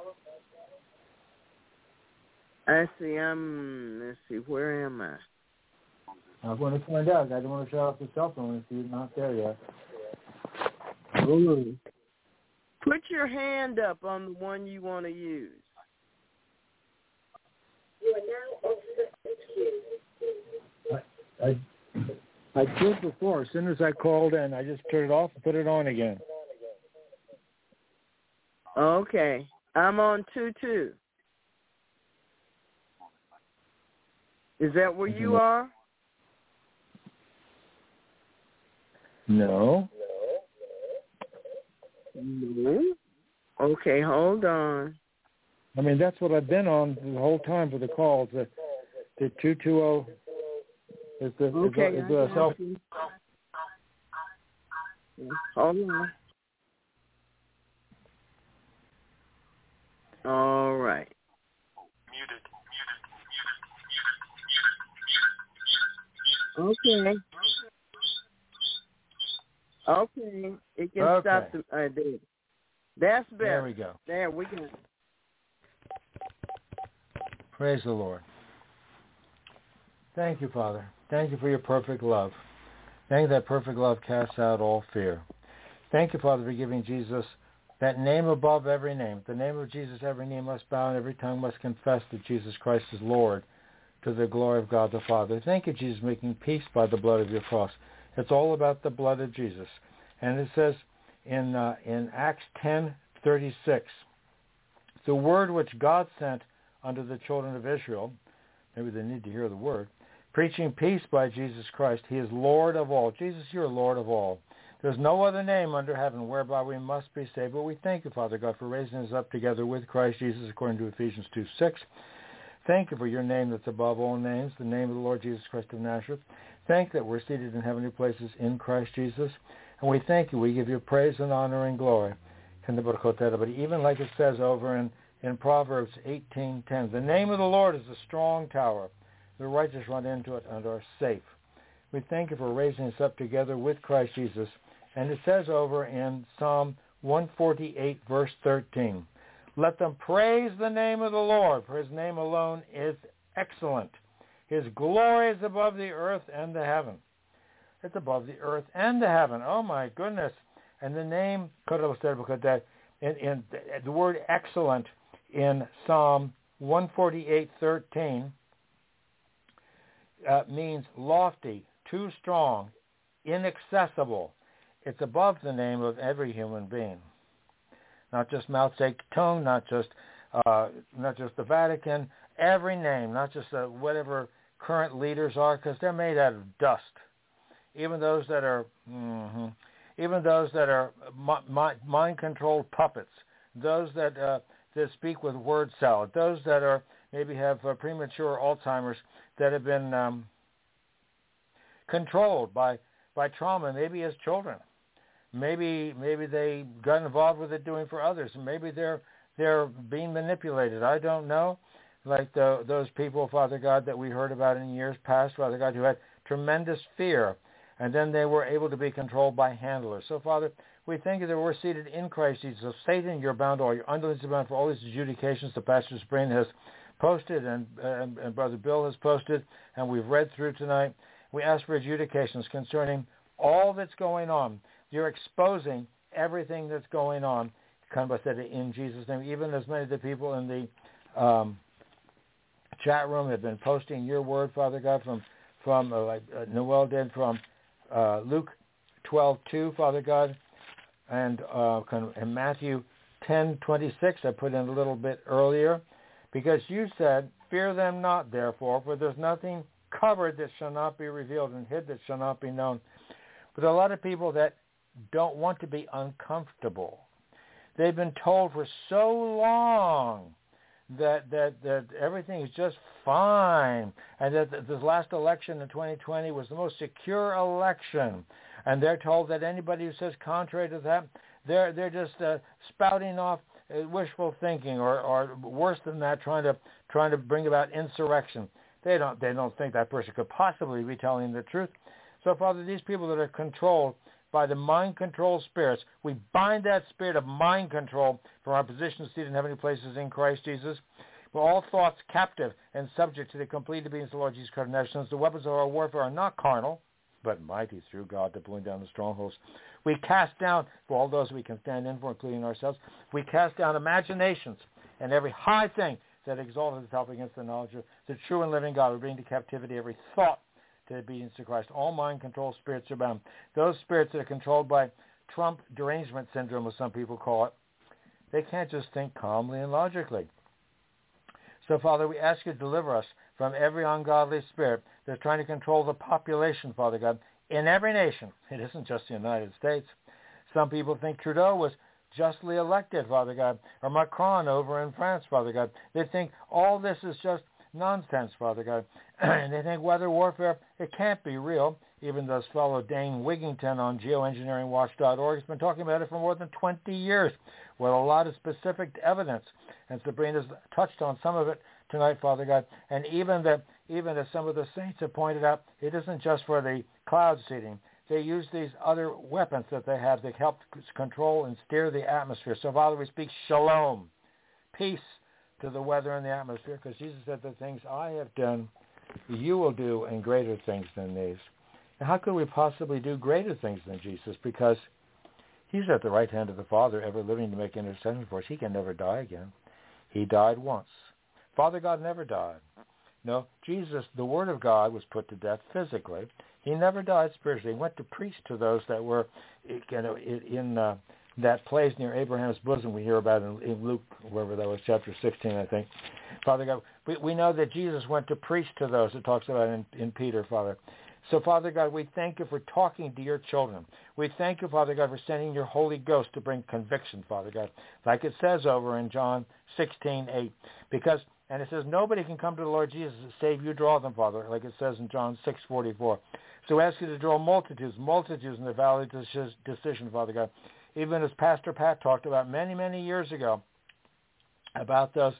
B: I see. Let's see. Where am I?
C: I'm going to find out. I don't want to shut off the cell phone if you're not there yet.
B: Hold on. Put your hand up on the one you want to use.
D: You are now off the queue.
C: I did before. As soon as I called in, I just turned it off and put it on again.
B: Okay. I'm on 2-2. Is that where you are?
C: No.
B: No. Okay, hold on.
C: I mean, that's what I've been on the whole time for the calls. The 220 is the
B: Okay,
C: is the cell.
B: Hold on. All right. Okay. Okay. It can stop the there. That's better.
C: There we go.
B: There we go.
C: Praise the Lord. Thank you, Father. Thank you for your perfect love. Thank you that perfect love casts out all fear. Thank you, Father, for giving Jesus that name above every name. The name of Jesus, every knee must bow and every tongue must confess that Jesus Christ is Lord, to the glory of God the Father. Thank you, Jesus, making peace by the blood of your cross. It's all about the blood of Jesus. And it says in Acts 10:36, the word which God sent unto the children of Israel, maybe they need to hear the word, preaching peace by Jesus Christ. He is Lord of all. Jesus, you're Lord of all. There's no other name under heaven whereby we must be saved. But we thank you, Father God, for raising us up together with Christ Jesus according to Ephesians 2:6. Thank you for your name that's above all names, the name of the Lord Jesus Christ of Nazareth. Thank you that we're seated in heavenly places in Christ Jesus. And we thank you. We give you praise and honor and glory. But even like it says over in Proverbs 18:10, the name of the Lord is a strong tower. The righteous run into it and are safe. We thank you for raising us up together with Christ Jesus. And it says over in Psalm 148, verse 13, let them praise the name of the Lord, for his name alone is excellent. His glory is above the earth and the heaven. It's above the earth and the heaven. Oh, my goodness. And the name, in the word excellent in Psalm 148:13 means lofty, too strong, inaccessible. It's above the name of every human being. Not just Mao Zedong, not just the Vatican, every name, not just whatever current leaders are, because they're made out of dust. Even those that are mind-controlled puppets, those that speak with word salad, those that are maybe have premature Alzheimer's that have been controlled by trauma, maybe as children. Maybe they got involved with it doing for others, and maybe they're being manipulated. I don't know. Like those people, Father God, that we heard about in years past, Father God, who had tremendous fear, and then they were able to be controlled by handlers. So, Father, we thank you that we're seated in Christ Jesus. So, Satan, you're bound to all. Your underlings are bound for all these adjudications that Pastor Sprain has posted and Brother Bill has posted, and we've read through tonight. We ask for adjudications concerning all that's going on. You're exposing everything that's going on, in Jesus' name. Even as many of the people in the chat room have been posting your word, Father God, from like Noel did, from Luke 12:2, Father God, and in Matthew 10:26, I put in a little bit earlier, because you said, fear them not, therefore, for there's nothing covered that shall not be revealed, and hid that shall not be known. But a lot of people that don't want to be uncomfortable. They've been told for so long that everything is just fine, and that this last election in 2020 was the most secure election, and they're told that anybody who says contrary to that, they're just spouting off wishful thinking, or worse than that, trying to bring about insurrection. They don't think that person could possibly be telling the truth. So, Father, these people that are controlled by the mind control spirits, we bind that spirit of mind control from our position seated in heavenly places in Christ Jesus. For all thoughts captive and subject to the complete obedience of the Lord Jesus Christ. Nations, the weapons of our warfare are not carnal, but mighty through God to pulling down the strongholds. We cast down, for all those we can stand in for, including ourselves, we cast down imaginations and every high thing that exalted itself against the knowledge of the true and living God. We bring to captivity every thought to obedience to Christ. All mind-control spirits are bound. Those spirits that are controlled by Trump derangement syndrome, as some people call it, they can't just think calmly and logically. So, Father, we ask you to deliver us from every ungodly spirit that's trying to control the population, Father God, in every nation. It isn't just the United States. Some people think Trudeau was justly elected, Father God, or Macron over in France, Father God. They think all this is just nonsense, Father God. And they think weather warfare, it can't be real. Even this fellow Dane Wigington on geoengineeringwatch.org has been talking about it for more than 20 years with a lot of specific evidence. And Sabrina's touched on some of it tonight, Father God. And even as some of the saints have pointed out, it isn't just for the cloud seeding. They use these other weapons that they have that help control and steer the atmosphere. So, Father, we speak shalom, peace to the weather and the atmosphere, because Jesus said, the things I have done, you will do, and greater things than these. And how could we possibly do greater things than Jesus? Because he's at the right hand of the Father, ever living to make intercession for us. He can never die again. He died once. Father God never died. No, Jesus, the Word of God, was put to death physically. He never died spiritually. He went to preach to those that were in that place near Abraham's bosom we hear about in Luke, wherever that was, chapter 16, I think. Father God, we know that Jesus went to preach to those. It talks about in Peter, Father. So, Father God, we thank you for talking to your children. We thank you, Father God, for sending your Holy Ghost to bring conviction, Father God, like it says over in John 16:8. And it says, nobody can come to the Lord Jesus save you draw them, Father, like it says in John 6:44. So we ask you to draw multitudes in the valley of decision, Father God. Even as Pastor Pat talked about many, many years ago, about those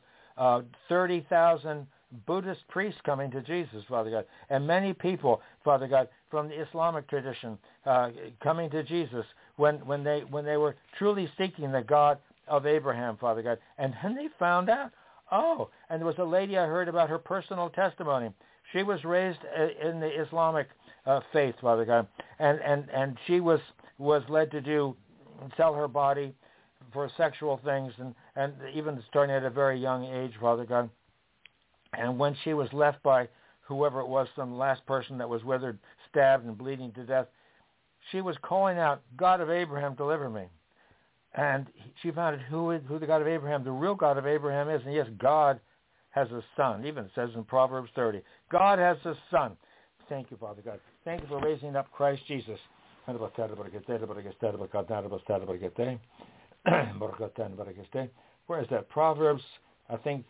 C: 30,000 Buddhist priests coming to Jesus, Father God, and many people, Father God, from the Islamic tradition coming to Jesus when they were truly seeking the God of Abraham, Father God. And then they found out, and there was a lady I heard about her personal testimony. She was raised in the Islamic faith, Father God, and she was led to sell her body for sexual things, and even starting at a very young age, Father God. And when she was left by whoever it was, some last person that was with her, stabbed and bleeding to death, she was calling out, God of Abraham, deliver me. And she found out who the God of Abraham, the real God of Abraham is. And yes, God has a son. Even it says in Proverbs 30, God has a son. Thank you, Father God. Thank you for raising up Christ Jesus. Where is that? Proverbs, I think,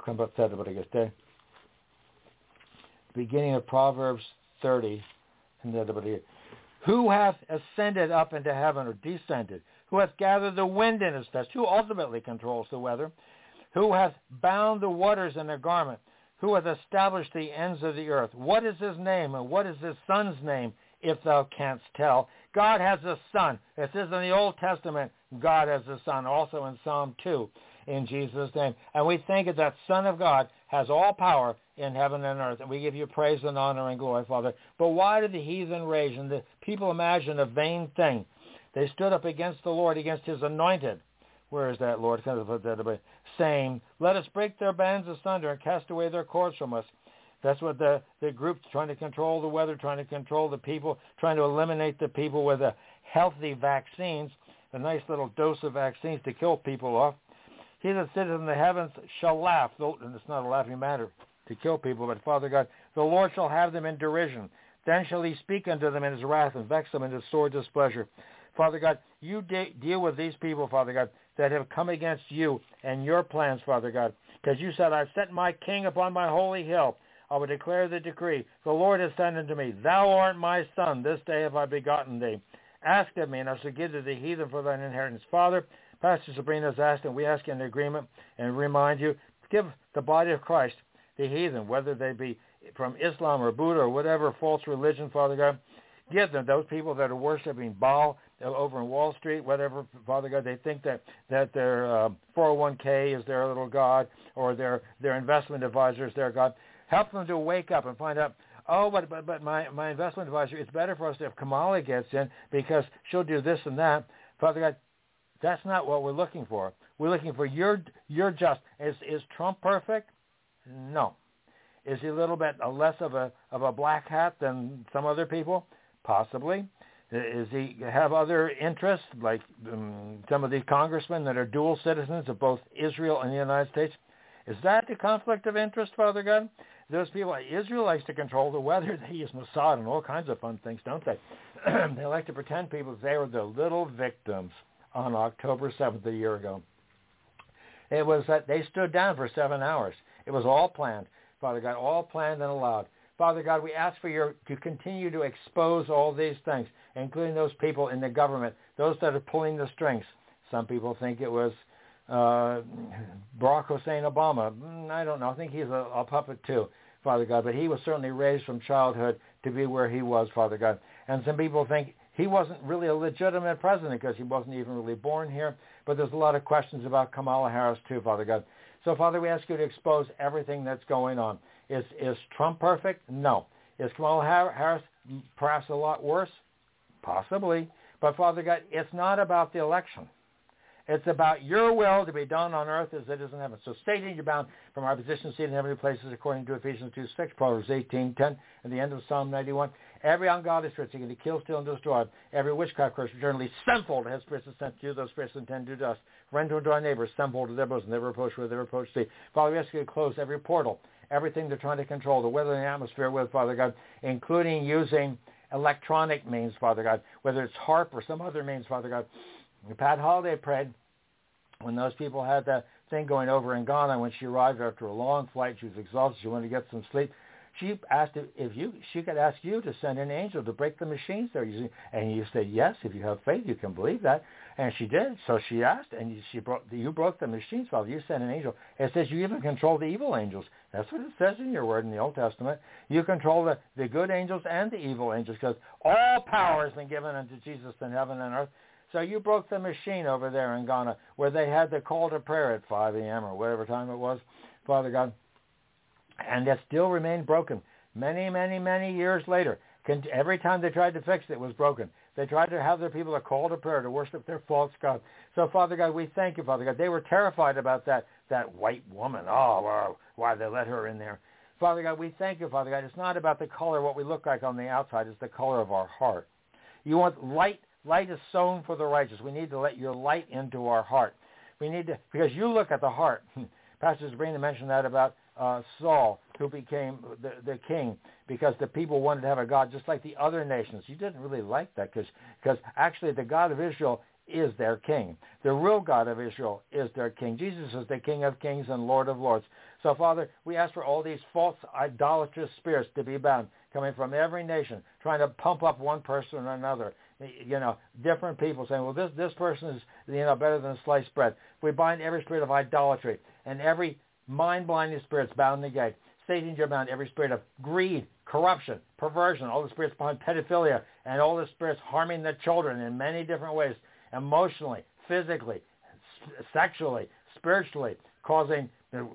C: beginning of Proverbs 30. Who hath ascended up into heaven, or descended? Who hath gathered the wind in his fist? Who ultimately controls the weather? Who hath bound the waters in a garment? Who hath established the ends of the earth? What is his name, and what is his son's name, if thou canst tell? God has a son. It says in the Old Testament, God has a son, also in Psalm 2, in Jesus' name. And we think that Son of God has all power in heaven and earth. And we give you praise and honor and glory, Father. But why did the heathen rage and the people imagine a vain thing? They stood up against the Lord, against his anointed. Where is that, Lord? Saying, let us break their bands asunder and cast away their cords from us. That's what the group trying to control the weather, trying to control the people, trying to eliminate the people with healthy vaccines, a nice little dose of vaccines to kill people off. He that sitteth in the heavens shall laugh, and it's not a laughing matter to kill people, but Father God, the Lord shall have them in derision. Then shall he speak unto them in his wrath and vex them in his sore displeasure. Father God, you deal with these people, Father God, that have come against you and your plans, Father God, because you said, I've set my king upon my holy hill. I will declare the decree. The Lord has said unto me, thou art my son, this day have I begotten thee. Ask of me, and I shall give thee the heathen for thine inheritance. Father, Pastor Sabrina has asked, and we ask in agreement and remind you, give the body of Christ, the heathen, whether they be from Islam or Buddha or whatever false religion, Father God, give them those people that are worshiping Baal over in Wall Street, whatever, Father God, they think that their 401k is their little God, or their investment advisor is their God. Help them to wake up and find out, oh, but my investment advisor, it's better for us if Kamala gets in because she'll do this and that. Father God, that's not what we're looking for. We're looking for your just. Is Trump perfect? No. Is he a little bit less of a black hat than some other people? Possibly. Is he have other interests like some of these congressmen that are dual citizens of both Israel and the United States? Is that the conflict of interest, Father God? Those people, Israel likes to control the weather. They use Mossad and all kinds of fun things, don't they? They like to pretend people they were the little victims on October 7th a year ago. It was that they stood down for 7 hours. It was all planned, Father God, all planned and allowed. Father God, we ask for you to continue to expose all these things, including those people in the government, those that are pulling the strings. Some people think it was Barack Hussein Obama. I don't know. I think he's a puppet too, Father God. But he was certainly raised from childhood to be where he was, Father God. And some people think he wasn't really a legitimate president because he wasn't even really born here. But there's a lot of questions about Kamala Harris too, Father God. So, Father, we ask you to expose everything that's going on. Is Trump perfect? No. Is Kamala Harris perhaps a lot worse? Possibly. But, Father God, it's not about the election. It's about your will to be done on earth as it is in heaven. So, Satan, you're bound from our position seated in heavenly places according to Ephesians 2:6, Proverbs 18:10, and the end of Psalm 91. Every ungodly spirit seeking to kill, steal, and destroy. Every witchcraft curse eternally sevenfold has spirits sent to you. Those spirits intend to do dust. Render unto our neighbors sevenfold to their bosom. They reproach where they reproach thee. Father, we ask you to close every portal, everything they're trying to control, the weather and the atmosphere with, Father God, including using electronic means, Father God, whether it's HAARP or some other means, Father God. Pat Holliday prayed when those people had that thing going over in Ghana when she arrived after a long flight. She was exhausted. She wanted to get some sleep. She asked if she could ask you to send an angel to break the machines they're using. And you said, yes, if you have faith, you can believe that. And she did. So she asked, and you broke the machines, Father. You sent an angel. It says you even control the evil angels. That's what it says in your word in the Old Testament. You control the good angels and the evil angels because all power has been given unto Jesus in heaven and earth. So you broke the machine over there in Ghana where they had the call to prayer at 5 a.m. or whatever time it was, Father God. And it still remained broken many, many, many years later. Every time they tried to fix it, it was broken. They tried to have their people a call to prayer to worship their false god. So, Father God, we thank you, Father God. They were terrified about that white woman. Oh, well, why they let her in there. Father God, we thank you, Father God. It's not about the color, what we look like on the outside. It's the color of our heart. You want light. Light is sown for the righteous. We need to let your light into our heart. We need to, because you look at the heart. Pastor Sabrina mentioned that about Saul, who became the king, because the people wanted to have a God just like the other nations. You didn't really like that because actually the God of Israel is their king. The real God of Israel is their king. Jesus is the King of kings and Lord of lords. So, Father, we ask for all these false idolatrous spirits to be bound, coming from every nation, trying to pump up one person or another. You know, different people saying, well, this person is, better than sliced bread. We bind every spirit of idolatry and every mind-blinding spirit's bound in the gate. Satan, you're bound every spirit of greed, corruption, perversion, all the spirits behind pedophilia, and all the spirits harming the children in many different ways, emotionally, physically, sexually, spiritually, causing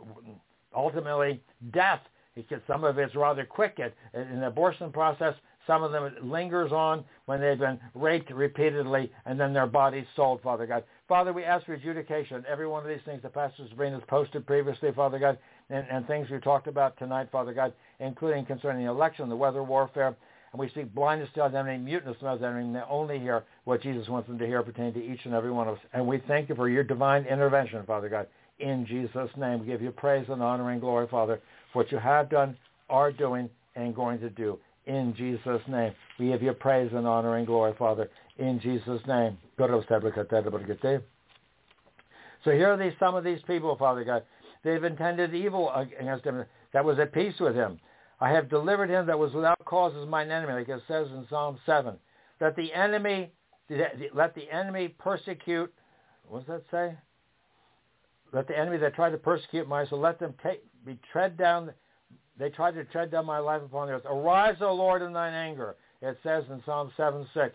C: ultimately death. Because some of it's rather quick in the abortion process. Some of them it lingers on when they've been raped repeatedly and then their bodies sold, Father God. Father, we ask for adjudication. Every one of these things that Pastor Sabrina has posted previously, Father God, and things we talked about tonight, Father God, including concerning the election, the weather warfare. And we speak blindness to the enemy, muteness to the enemy, and they only hear what Jesus wants them to hear pertaining to each and every one of us. And we thank you for your divine intervention, Father God. In Jesus' name, we give you praise and honor and glory, Father, for what you have done, are doing, and going to do. In Jesus' name, we give you praise and honor and glory, Father. In Jesus' name. So here are some of these people, Father God. They've intended evil against him that was at peace with him. I have delivered him that was without cause as mine enemy, like it says in Psalm 7. Let the enemy persecute what does that say? Let the enemy that tried to persecute my soul, let them be tread down. They tried to tread down my life upon the earth. Arise, O Lord, in thine anger. It says in Psalm 7:6.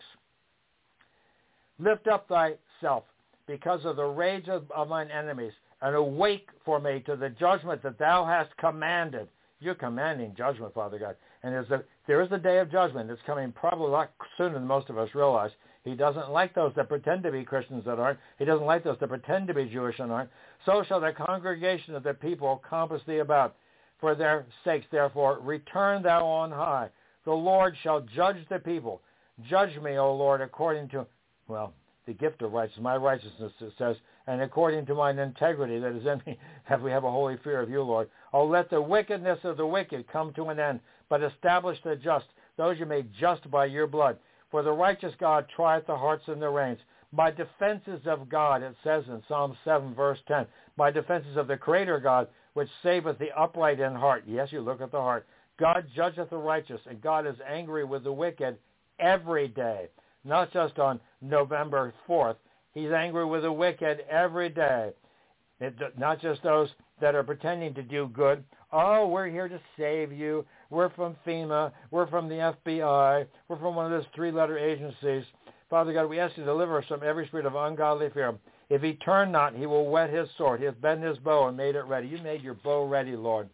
C: Lift up thyself because of the rage of mine enemies, and awake for me to the judgment that thou hast commanded. You're commanding judgment, Father God. And there is a day of judgment. It's coming probably a lot sooner than most of us realize. He doesn't like those that pretend to be Christians that aren't. He doesn't like those that pretend to be Jewish and aren't. So shall the congregation of the people compass thee about. For their sakes, therefore, return thou on high. The Lord shall judge the people. Judge me, O Lord, according to, the gift of righteousness, my righteousness, it says, and according to mine integrity that is in me, we have a holy fear of you, Lord. Oh, let the wickedness of the wicked come to an end, but establish the just, those you made just by your blood. For the righteous God trieth the hearts and the reins. By defenses of God, it says in Psalm 7, verse 10, by defenses of the Creator God, which saveth the upright in heart. Yes, you look at the heart. God judgeth the righteous, and God is angry with the wicked every day. Not just on November 4th. He's angry with the wicked every day. Not just those that are pretending to do good. Oh, we're here to save you. We're from FEMA. We're from the FBI. We're from one of those three-letter agencies. Father God, we ask you to deliver us from every spirit of ungodly fear. If he turn not, he will whet his sword. He hath bent his bow and made it ready. You made your bow ready, Lord.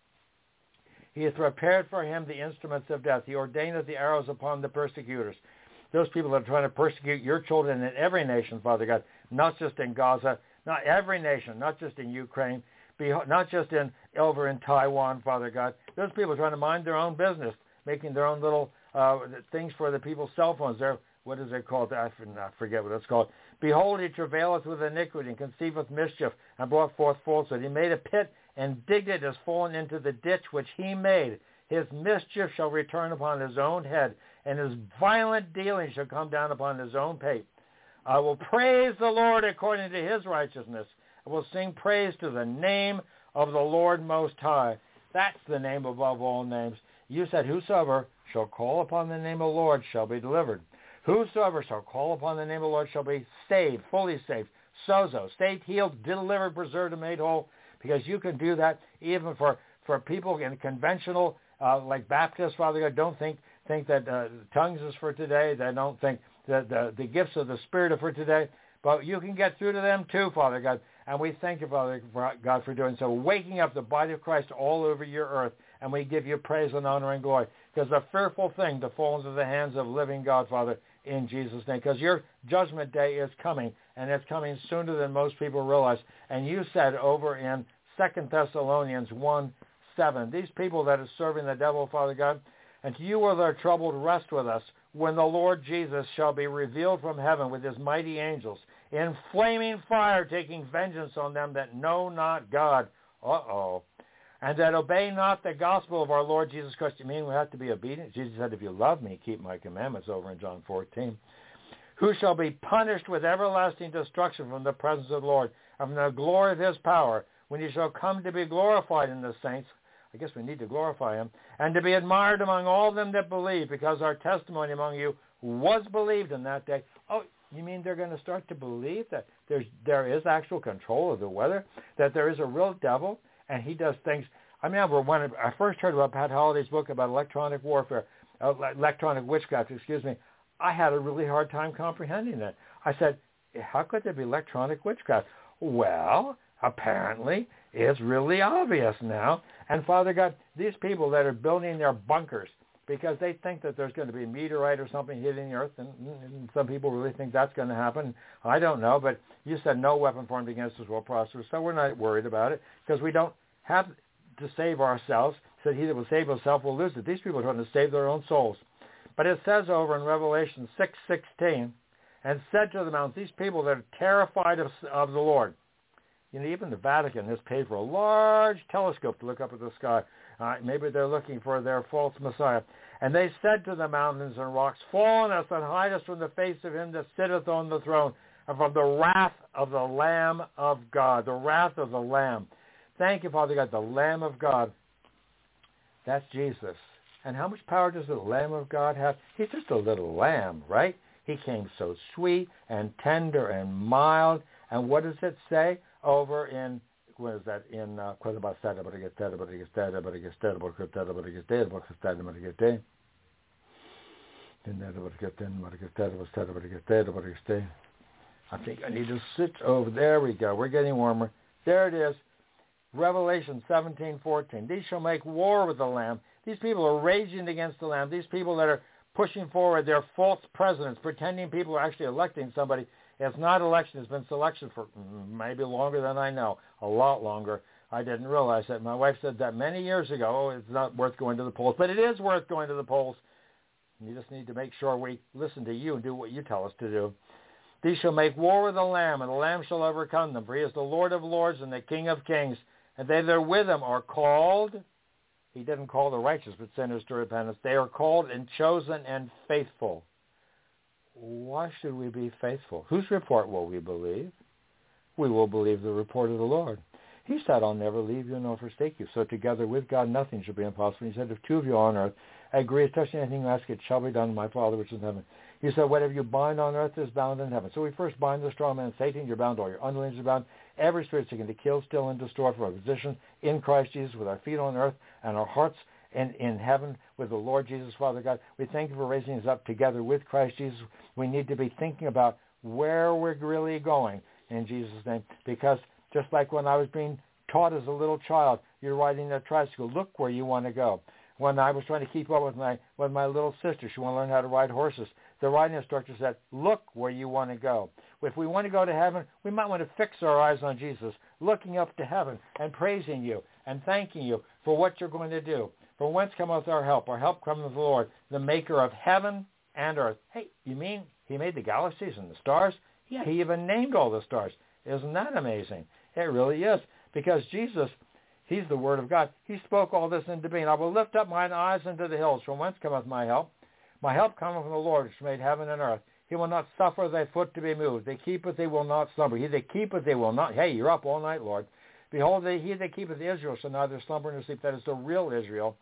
C: He hath prepared for him the instruments of death. He ordaineth the arrows upon the persecutors. Those people that are trying to persecute your children in every nation, Father God, not just in Gaza, not every nation, not just in Ukraine, not just over in Taiwan, Father God. Those people are trying to mind their own business, making their own little things for the people's cell phones. What is it called? I forget what it's called. Behold, he travaileth with iniquity and conceiveth mischief and brought forth falsehood. He made a pit and digged it, as fallen into the ditch which he made. His mischief shall return upon his own head, and his violent dealing shall come down upon his own pate. I will praise the Lord according to his righteousness. I will sing praise to the name of the Lord Most High. That's the name above all names. You said, whosoever shall call upon the name of the Lord shall be delivered. Whosoever shall call upon the name of the Lord shall be saved, fully saved, sozo, saved, healed, delivered, preserved, and made whole, because you can do that even for people in conventional, like Baptists, Father God, don't think that tongues is for today. They don't think that the gifts of the Spirit are for today. But you can get through to them too, Father God. And we thank you, Father God, for doing so, waking up the body of Christ all over your earth. And we give you praise and honor and glory. Because a fearful thing to fall into the hands of living God, Father, in Jesus' name. Because your judgment day is coming, and it's coming sooner than most people realize. And you said over in 2 Thessalonians 1:7, these people that are serving the devil, Father God, and to you will their troubled rest with us when the Lord Jesus shall be revealed from heaven with his mighty angels in flaming fire, taking vengeance on them that know not God. And that obey not the gospel of our Lord Jesus Christ. You mean we have to be obedient? Jesus said, if you love me, keep my commandments, over in John 14. Who shall be punished with everlasting destruction from the presence of the Lord, and from the glory of his power, when he shall come to be glorified in the saints. I guess we need to glorify him. And to be admired among all them that believe, because our testimony among you was believed in that day. Oh, you mean they're going to start to believe that there is actual control of the weather, that there is a real devil, and he does things. I remember when I first heard about Pat Holliday's book about electronic warfare, electronic witchcraft, I had a really hard time comprehending that. I said, how could there be electronic witchcraft? Well, apparently it's really obvious now. And Father God, these people that are building their bunkers because they think that there's going to be a meteorite or something hitting the earth, and some people really think that's going to happen. I don't know, but you said no weapon formed against us will prosper, so we're not worried about it because we don't have to save ourselves. Said he that will save himself will lose it. These people are trying to save their own souls. But it says over in Revelation 6:16, and said to the mountains, these people that are terrified of the Lord. Even the Vatican has paid for a large telescope to look up at the sky. Maybe they're looking for their false Messiah. And they said to the mountains and rocks, fall on us and hide us from the face of him that sitteth on the throne, and from the wrath of the Lamb of God. The wrath of the Lamb. Thank you, Father God, the Lamb of God. That's Jesus. And how much power does the Lamb of God have? He's just a little lamb, right? He came so sweet and tender and mild And what does it say over in, what is that, in I think I need to switch over. There we go. We're getting warmer. There it is. Revelation 17:14. These shall make war with the Lamb. These people are raging against the Lamb. These people that are pushing forward their false presidents, pretending people are actually electing somebody. It's not election. It's been selection for maybe longer than I know, a lot longer. I didn't realize that. My wife said that many years ago. Oh, it's not worth going to the polls, but it is worth going to the polls. You just need to make sure we listen to you and do what you tell us to do. These shall make war with the Lamb, and the Lamb shall overcome them. For he is the Lord of lords and the King of kings. And they that are with him are called. He didn't call the righteous, but sinners to repentance. They are called and chosen and faithful. Why should we be faithful? Whose report will we believe? We will believe the report of the Lord. He said, I'll never leave you nor forsake you. So together with God, nothing shall be impossible. He said, if two of you on earth agree, touching anything you ask, it shall be done to my Father which is in heaven. He said, whatever you bind on earth is bound in heaven. So we first bind the strong man, Satan, you're bound. All your underlings are bound. Every spirit seeking to kill, steal, and destroy from our position in Christ Jesus with our feet on earth and our hearts in heaven with the Lord Jesus, Father God. We thank you for raising us up together with Christ Jesus. We need to be thinking about where we're really going in Jesus' name. Because just like when I was being taught as a little child, you're riding a tricycle, look where you want to go. When I was trying to keep up with my little sister, she wanted to learn how to ride horses. The riding instructor said, look where you want to go. If we want to go to heaven, we might want to fix our eyes on Jesus, looking up to heaven and praising you and thanking you for what you're going to do. For whence cometh our help? Our help cometh from the Lord, the maker of heaven and earth. Hey, you mean he made the galaxies and the stars? Yeah, he even named all the stars. Isn't that amazing? It really is. Because Jesus, he's the Word of God. He spoke all this into being. I will lift up mine eyes unto the hills. From whence cometh my help? My help cometh from the Lord, which made heaven and earth. He will not suffer thy foot to be moved. They keepeth, they will not slumber. He that keepeth, they will not. Hey, you're up all night, Lord. Behold, he that keepeth Israel shall neither slumber nor sleep. That is the real Israel,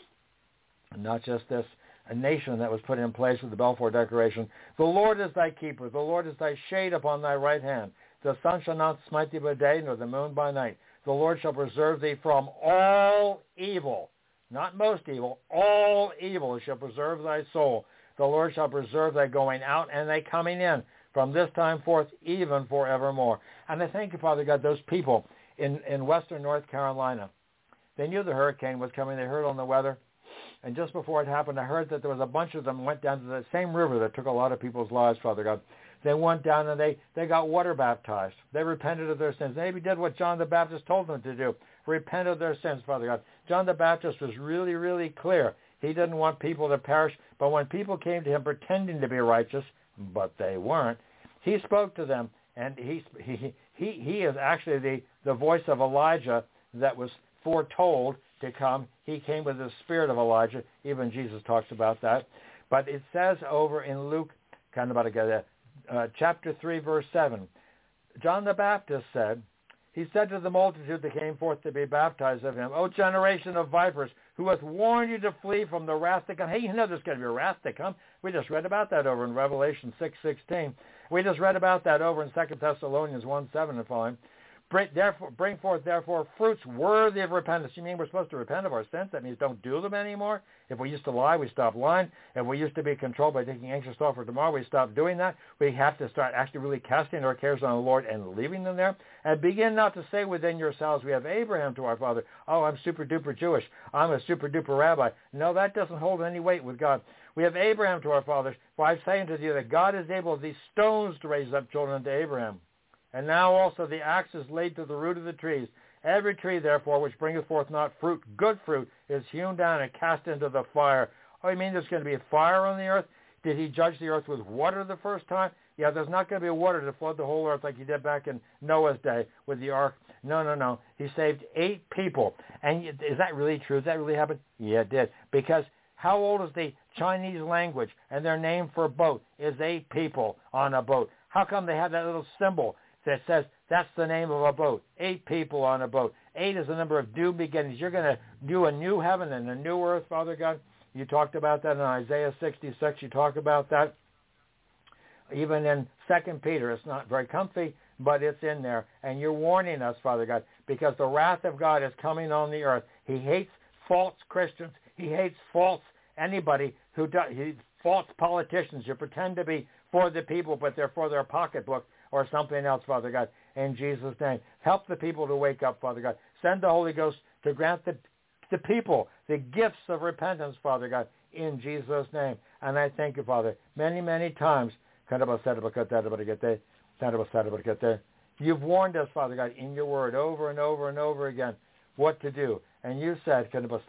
C: and not just this a nation that was put in place with the Balfour Declaration. The Lord is thy keeper. The Lord is thy shade upon thy right hand. The sun shall not smite thee by day, nor the moon by night. The Lord shall preserve thee from all evil. Not most evil, all evil. He shall preserve thy soul. The Lord shall preserve thy going out and thy coming in from this time forth, even forevermore. And I thank you, Father God, those people in western North Carolina. They knew the hurricane was coming. They heard on the weather. And just before it happened, I heard that there was a bunch of them went down to the same river that took a lot of people's lives, Father God. They went down and they got water baptized. They repented of their sins. They maybe did what John the Baptist told them to do. Repent of their sins, Father God. John the Baptist was really, really clear. He didn't want people to perish. But when people came to him pretending to be righteous, but they weren't, he spoke to them. And he is actually the voice of Elijah that was foretold to come. He came with the spirit of Elijah. Even Jesus talks about that. But it says over in Luke, kind of about to get that, chapter 3, verse 7, John the Baptist said, he said to the multitude that came forth to be baptized of him, O generation of vipers, who hath warned you to flee from the wrath to come. Hey, you know there's going to be a wrath to come. We just read about that over in Revelation 6:16. We just read about that over in 2 Thessalonians 1:7 and following. Bring forth, therefore, fruits worthy of repentance. You mean we're supposed to repent of our sins? That means don't do them anymore? If we used to lie, we stop lying. If we used to be controlled by taking anxious thought for tomorrow, we stop doing that. We have to start actually really casting our cares on the Lord and leaving them there. And begin not to say within yourselves, we have Abraham to our father. Oh, I'm super-duper Jewish. I'm a super-duper rabbi. No, that doesn't hold any weight with God. We have Abraham to our fathers. For I say unto you that God is able of these stones to raise up children unto Abraham. And now also the axe is laid to the root of the trees. Every tree, therefore, which bringeth forth not fruit, good fruit, is hewn down and cast into the fire. Oh, you mean there's going to be a fire on the earth? Did he judge the earth with water the first time? Yeah, there's not going to be water to flood the whole earth like he did back in Noah's day with the ark. No. He saved 8 people. And is that really true? Did that really happen? Yeah, it did. Because how old is the Chinese language? And their name for boat is 8 people on a boat. How come they have that little symbol that says that's the name of a boat? 8 people on a boat. 8 is the number of new beginnings. You're going to do a new heaven and a new earth, Father God. You talked about that in Isaiah 66. You talk about that even in 2 Peter. It's not very comfy, but it's in there. And you're warning us, Father God, because the wrath of God is coming on the earth. He hates false Christians. He hates false anybody who does, false politicians who pretend to be for the people, but they're for their pocketbook or something else, Father God. In Jesus' name, help the people to wake up, Father God. Send the Holy Ghost to grant the people the gifts of repentance, Father God, in Jesus' name. And I thank you, Father, many, many times. You've warned us, Father God, in your word over and over and over again what to do. And you said, but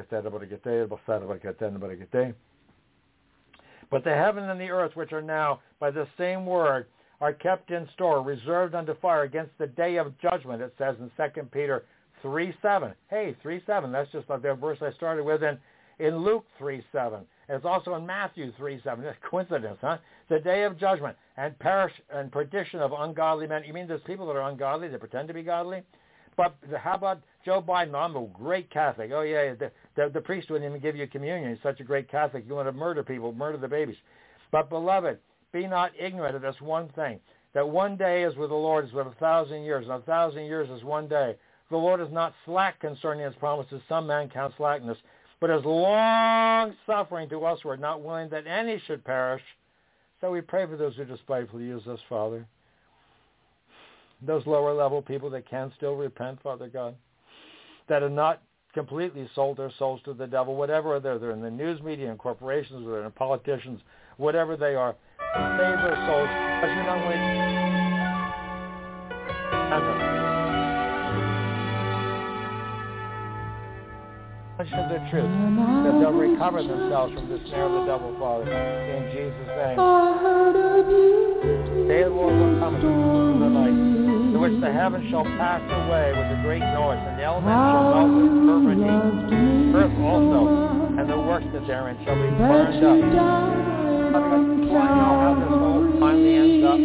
C: the heaven and the earth, which are now by the same word, are kept in store, reserved unto fire against the day of judgment, it says in 2 Peter 3:7. Hey, 3:7, that's just like the verse I started with in Luke 3:7. It's also in Matthew 3:7. That's coincidence, huh? The day of judgment and perish and perdition of ungodly men. You mean there's people that are ungodly, they pretend to be godly? But how about Joe Biden? I'm a great Catholic. Oh, yeah, the priest wouldn't even give you communion. He's such a great Catholic. You want to murder people, murder the babies. But, beloved, be not ignorant of this one thing, that one day is with the Lord is with 1,000 years, and 1,000 years is one day. The Lord is not slack concerning his promises, some man count slackness, but is long-suffering to us who are not willing that any should perish. So we pray for those who despitefully use us, Father. Those lower-level people that can still repent, Father God, that have not completely sold their souls to the devil, whatever they're in the news media and corporations, or they're in politicians, whatever they are, save their souls, because you're not willing of the truth, that they'll recover themselves from the snare of the devil, Father, in Jesus' name. Day of the Lord will come in the night, in which the heavens shall pass away with a great noise, and the elements shall melt with fervent heat. Earth also, and the works that therein shall be burned up. Father God, do I know how this all finally ends up?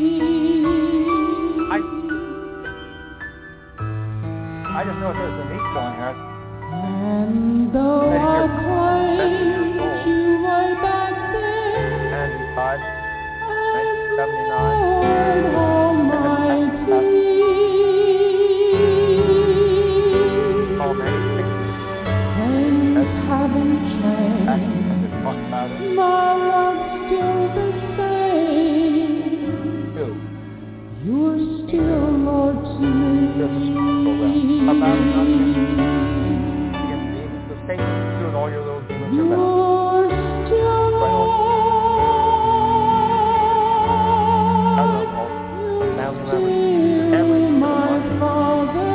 C: I just know there's a meat going here.
E: And though I claimed you way back then,
C: and he died, 1979.
E: Things haven't changed. My love's still the same. You're still Lord to me.
C: Doing all your little demons are
E: You're still Lord. My Father.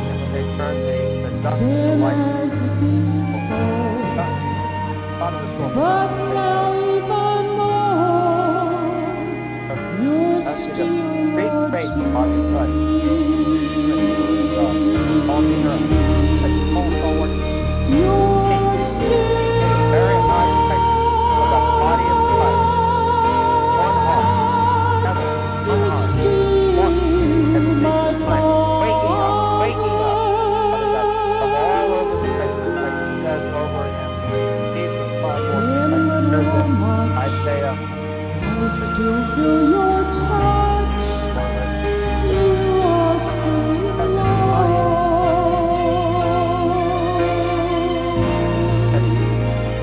C: Father,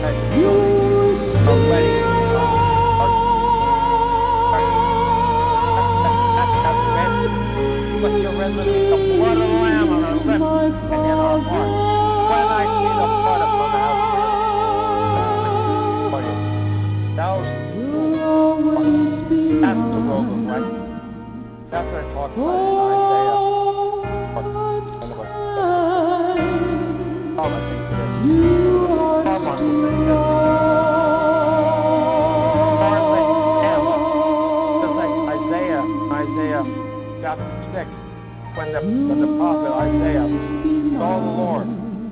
C: that building already. But your resolution, the blood of the Lamb on our lips and in our hearts. When I see the blood upon the house, that's the robe of righteousness. That's what I talked about in Isaiah. Isaiah chapter 6, when the prophet Isaiah saw the Lord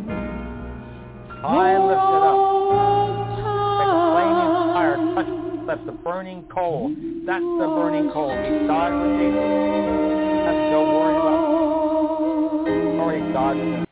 C: high and lifted up, like a flaming fire touched his lips, the burning coal. That's the burning coal. He died with Jesus. Have to go worry about. Already died with him.